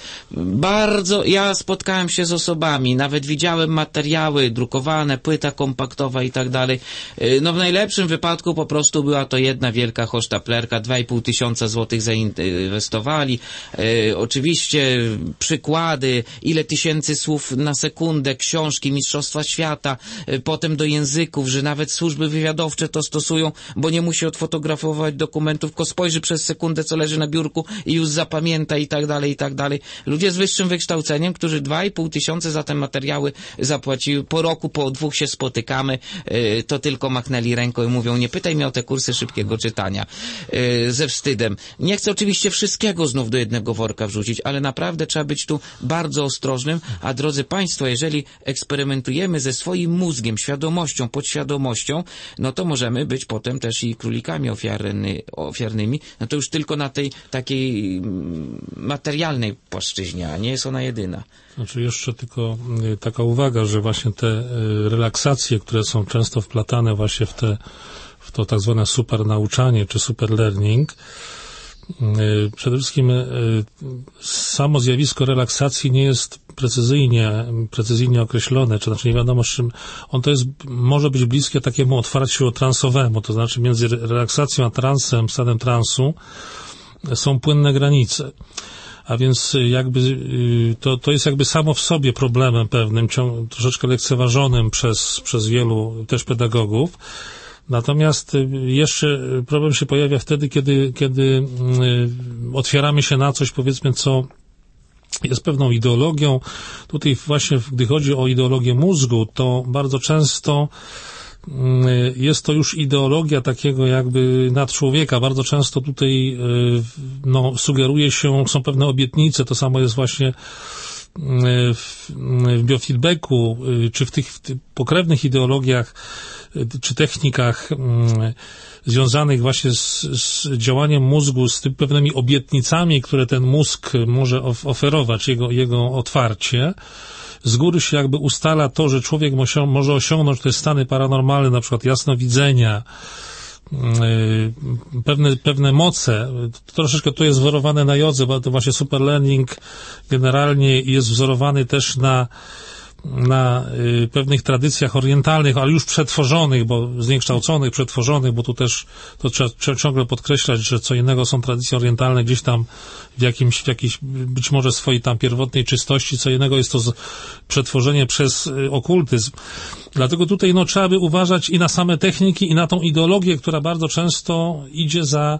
ja spotkałem się z osobami, nawet widziałem materiały drukowane, płyta kompaktowa i tak dalej. No w najlepszym wypadku po prostu była to jedna wielka hosztaplerka, 2500 złotych zainwestowali. Oczywiście przykłady, ile tysięcy słów na sekundę, książki, Mistrzostwa Świata, potem do języków, że nawet służby wywiadowcze to stosują, bo nie musi odfotografować dokumentów, tylko spojrzy przez sekundę, co leży na biurku i już zapamięta i tak dalej, i tak dalej. Ludzie z wyższym wykształceniem, którzy 2500 za te materiały zapłaciły, po roku, po 2 się spotykamy, to tylko machnęli ręką i mówią, nie pytaj mnie o te kursy szybkiego czytania. Ze wstydem. Nie chcę oczywiście wszystkiego znów do jednego worka wrzucić, ale naprawdę trzeba być tu bardzo ostrożnym, a drodzy Państwo, jeżeli eksperymentujemy ze swoim mózgiem, świadomością, podświadomością, no to możemy być potem też i królikami ofiarnymi, no to już tylko na tej takiej materialnej płaszczyźnie, a nie jest ona jedyna. Znaczy jeszcze tylko taka uwaga, że właśnie te relaksacje, które są często wplatane właśnie w to tak zwane super nauczanie czy super learning, przede wszystkim samo zjawisko relaksacji nie jest precyzyjnie określone, to znaczy nie wiadomo z czym. Może być bliskie takiemu otwarciu transowemu, to znaczy między relaksacją a transem, stanem transu są płynne granice. A więc jakby to jest jakby samo w sobie problemem pewnym, troszeczkę lekceważonym przez wielu też pedagogów. Natomiast jeszcze problem się pojawia wtedy, kiedy otwieramy się na coś, powiedzmy, co jest pewną ideologią. Tutaj właśnie, gdy chodzi o ideologię mózgu, to bardzo często jest to już ideologia takiego jakby nadczłowieka. Bardzo często tutaj sugeruje się, są pewne obietnice, to samo jest właśnie w biofeedbacku, czy w tych pokrewnych ideologiach, czy technikach związanych właśnie z działaniem mózgu, z tym pewnymi obietnicami, które ten mózg może oferować, jego otwarcie. Z góry się jakby ustala to, że człowiek może osiągnąć te stany paranormalne, na przykład jasnowidzenia, pewne moce. Troszeczkę to jest wzorowane na jodze, bo to właśnie superlearning generalnie jest wzorowany też na pewnych tradycjach orientalnych, ale już przetworzonych, bo zniekształconych, przetworzonych, bo tu też to trzeba ciągle podkreślać, że co innego są tradycje orientalne gdzieś tam w jakiejś być może swojej tam pierwotnej czystości, co innego jest to przetworzenie przez okultyzm. Dlatego tutaj trzeba by uważać i na same techniki, i na tą ideologię, która bardzo często idzie za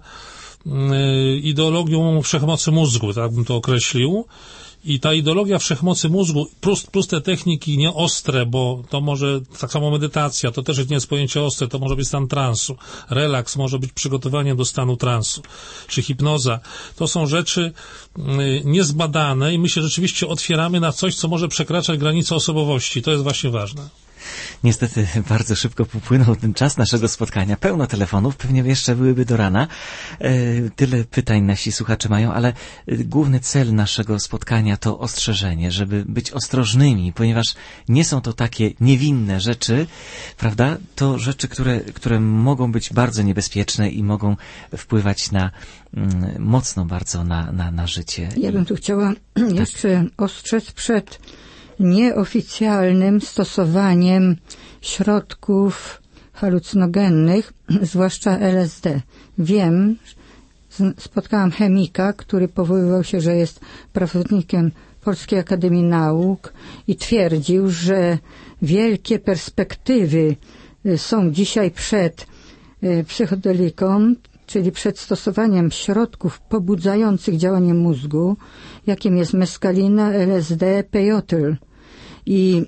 ideologią wszechmocy mózgu, tak bym to określił. I ta ideologia wszechmocy mózgu, plus te techniki nieostre, bo to może, tak samo medytacja, to też nie jest pojęcie ostre, to może być stan transu. Relaks może być przygotowaniem do stanu transu. Czy hipnoza. To są rzeczy niezbadane i my się rzeczywiście otwieramy na coś, co może przekraczać granice osobowości. To jest właśnie ważne. Niestety bardzo szybko popłynął ten czas naszego spotkania. Pełno telefonów, pewnie jeszcze byłyby do rana. Tyle pytań nasi słuchacze mają, ale główny cel naszego spotkania to ostrzeżenie, żeby być ostrożnymi, ponieważ nie są to takie niewinne rzeczy, prawda? To rzeczy, które mogą być bardzo niebezpieczne i mogą wpływać mocno bardzo na życie. Ja bym tu chciała jeszcze ostrzec przed nieoficjalnym stosowaniem środków halucynogennych, zwłaszcza LSD. Wiem, spotkałam chemika, który powoływał się, że jest pracownikiem Polskiej Akademii Nauk i twierdził, że wielkie perspektywy są dzisiaj przed psychodeliką, czyli przed stosowaniem środków pobudzających działanie mózgu, jakim jest meskalina, LSD, peyotyl. I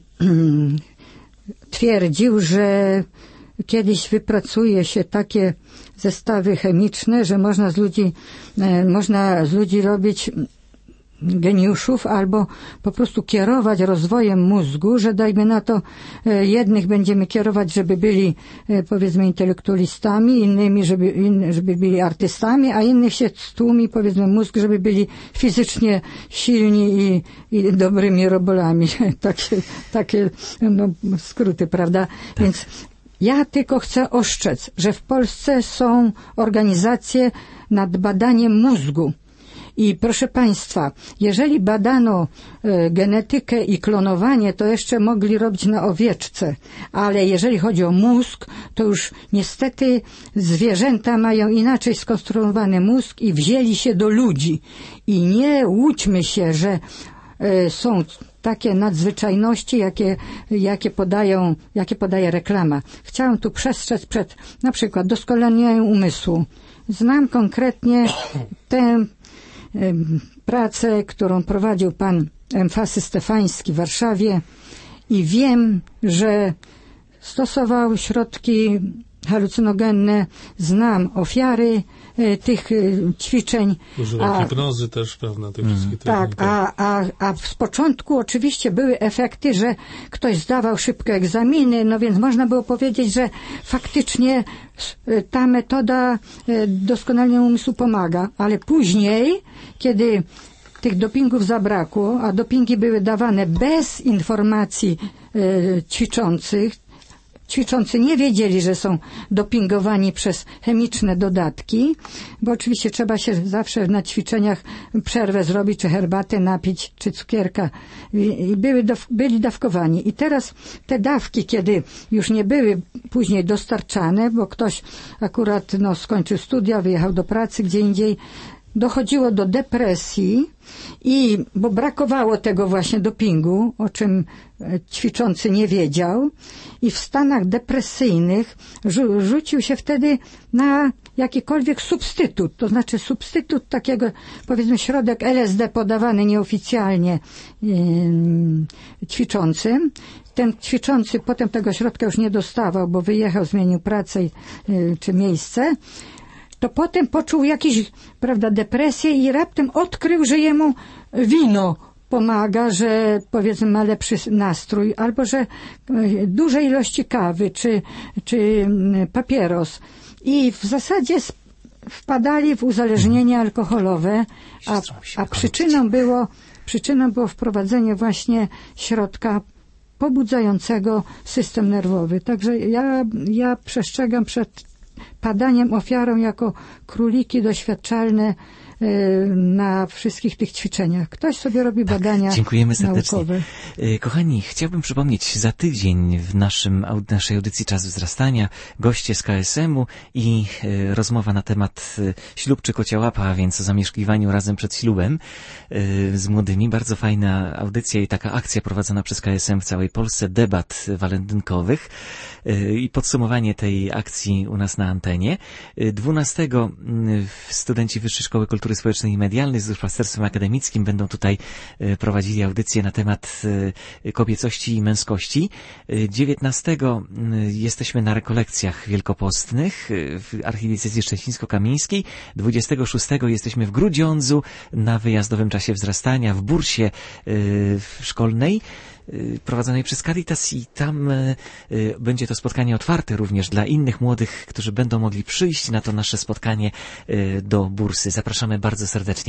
twierdził, że kiedyś wypracuje się takie zestawy chemiczne, że można z ludzi robić geniuszów albo po prostu kierować rozwojem mózgu, że dajmy na to jednych będziemy kierować, żeby byli powiedzmy intelektualistami, innymi, żeby byli artystami, a innych się stłumi powiedzmy mózg, żeby byli fizycznie silni i dobrymi robolami. Takie skróty, prawda? Więc ja tylko chcę ostrzec, że w Polsce są organizacje nad badaniem mózgu. I proszę Państwa, jeżeli badano genetykę i klonowanie, to jeszcze mogli robić na owieczce, ale jeżeli chodzi o mózg, to już niestety zwierzęta mają inaczej skonstruowany mózg i wzięli się do ludzi. I nie łudźmy się, że są takie nadzwyczajności, jakie podaje reklama. Chciałam tu przestrzec przed na przykład doskonaleniem umysłu. Znam konkretnie tę pracę, którą prowadził pan Emfasy Stefański w Warszawie i wiem, że stosował środki halucynogenne, znam ofiary tych ćwiczeń. Używał hipnozy też pewne tych wszystkich technik. Tak, a z początku oczywiście były efekty, że ktoś zdawał szybko egzaminy, no więc można było powiedzieć, że faktycznie ta metoda doskonalenia umysłu pomaga, ale później, kiedy tych dopingów zabrakło, a dopingi były dawane bez informacji ćwiczących, ćwiczący nie wiedzieli, że są dopingowani przez chemiczne dodatki, bo oczywiście trzeba się zawsze na ćwiczeniach przerwę zrobić, czy herbatę napić, czy cukierka. I byli dawkowani. I teraz te dawki, kiedy już nie były później dostarczane, bo ktoś akurat skończył studia, wyjechał do pracy gdzie indziej, dochodziło do depresji bo brakowało tego właśnie dopingu, o czym ćwiczący nie wiedział i w stanach depresyjnych rzucił się wtedy na jakikolwiek substytut, to znaczy substytut takiego, powiedzmy, środek LSD podawany nieoficjalnie ćwiczącym. Ten ćwiczący potem tego środka już nie dostawał, bo wyjechał, zmienił pracę czy miejsce. To potem poczuł jakąś, depresję i raptem odkrył, że jemu wino pomaga, że powiedzmy ma lepszy nastrój, albo że duże ilości kawy, czy papieros. I w zasadzie wpadali w uzależnienie alkoholowe, a przyczyną było wprowadzenie właśnie środka pobudzającego system nerwowy. Także ja przestrzegam przed padaniem ofiarą jako króliki doświadczalne na wszystkich tych ćwiczeniach. Ktoś sobie robi badania dziękujemy serdecznie. naukowe. Kochani, chciałbym przypomnieć, za tydzień w naszej audycji Czas Wzrastania goście z KSM-u i rozmowa na temat ślub czy kocia łapa, a więc o zamieszkiwaniu razem przed ślubem z młodymi. Bardzo fajna audycja i taka akcja prowadzona przez KSM w całej Polsce, debat walentynkowych i podsumowanie tej akcji u nas na antenie. 12 studenci Wyższej Szkoły Kultury Społecznej i Medialnej z duszpasterstwem akademickim będą tutaj prowadzili audycję na temat kobiecości i męskości. 19 jesteśmy na rekolekcjach wielkopostnych w archidiecezji szczecińsko-kamieńskiej. 26 jesteśmy w Grudziądzu na wyjazdowym czasie wzrastania w bursie szkolnej prowadzonej przez Caritas i tam będzie to spotkanie otwarte również dla innych młodych, którzy będą mogli przyjść na to nasze spotkanie do bursy. Zapraszamy bardzo serdecznie.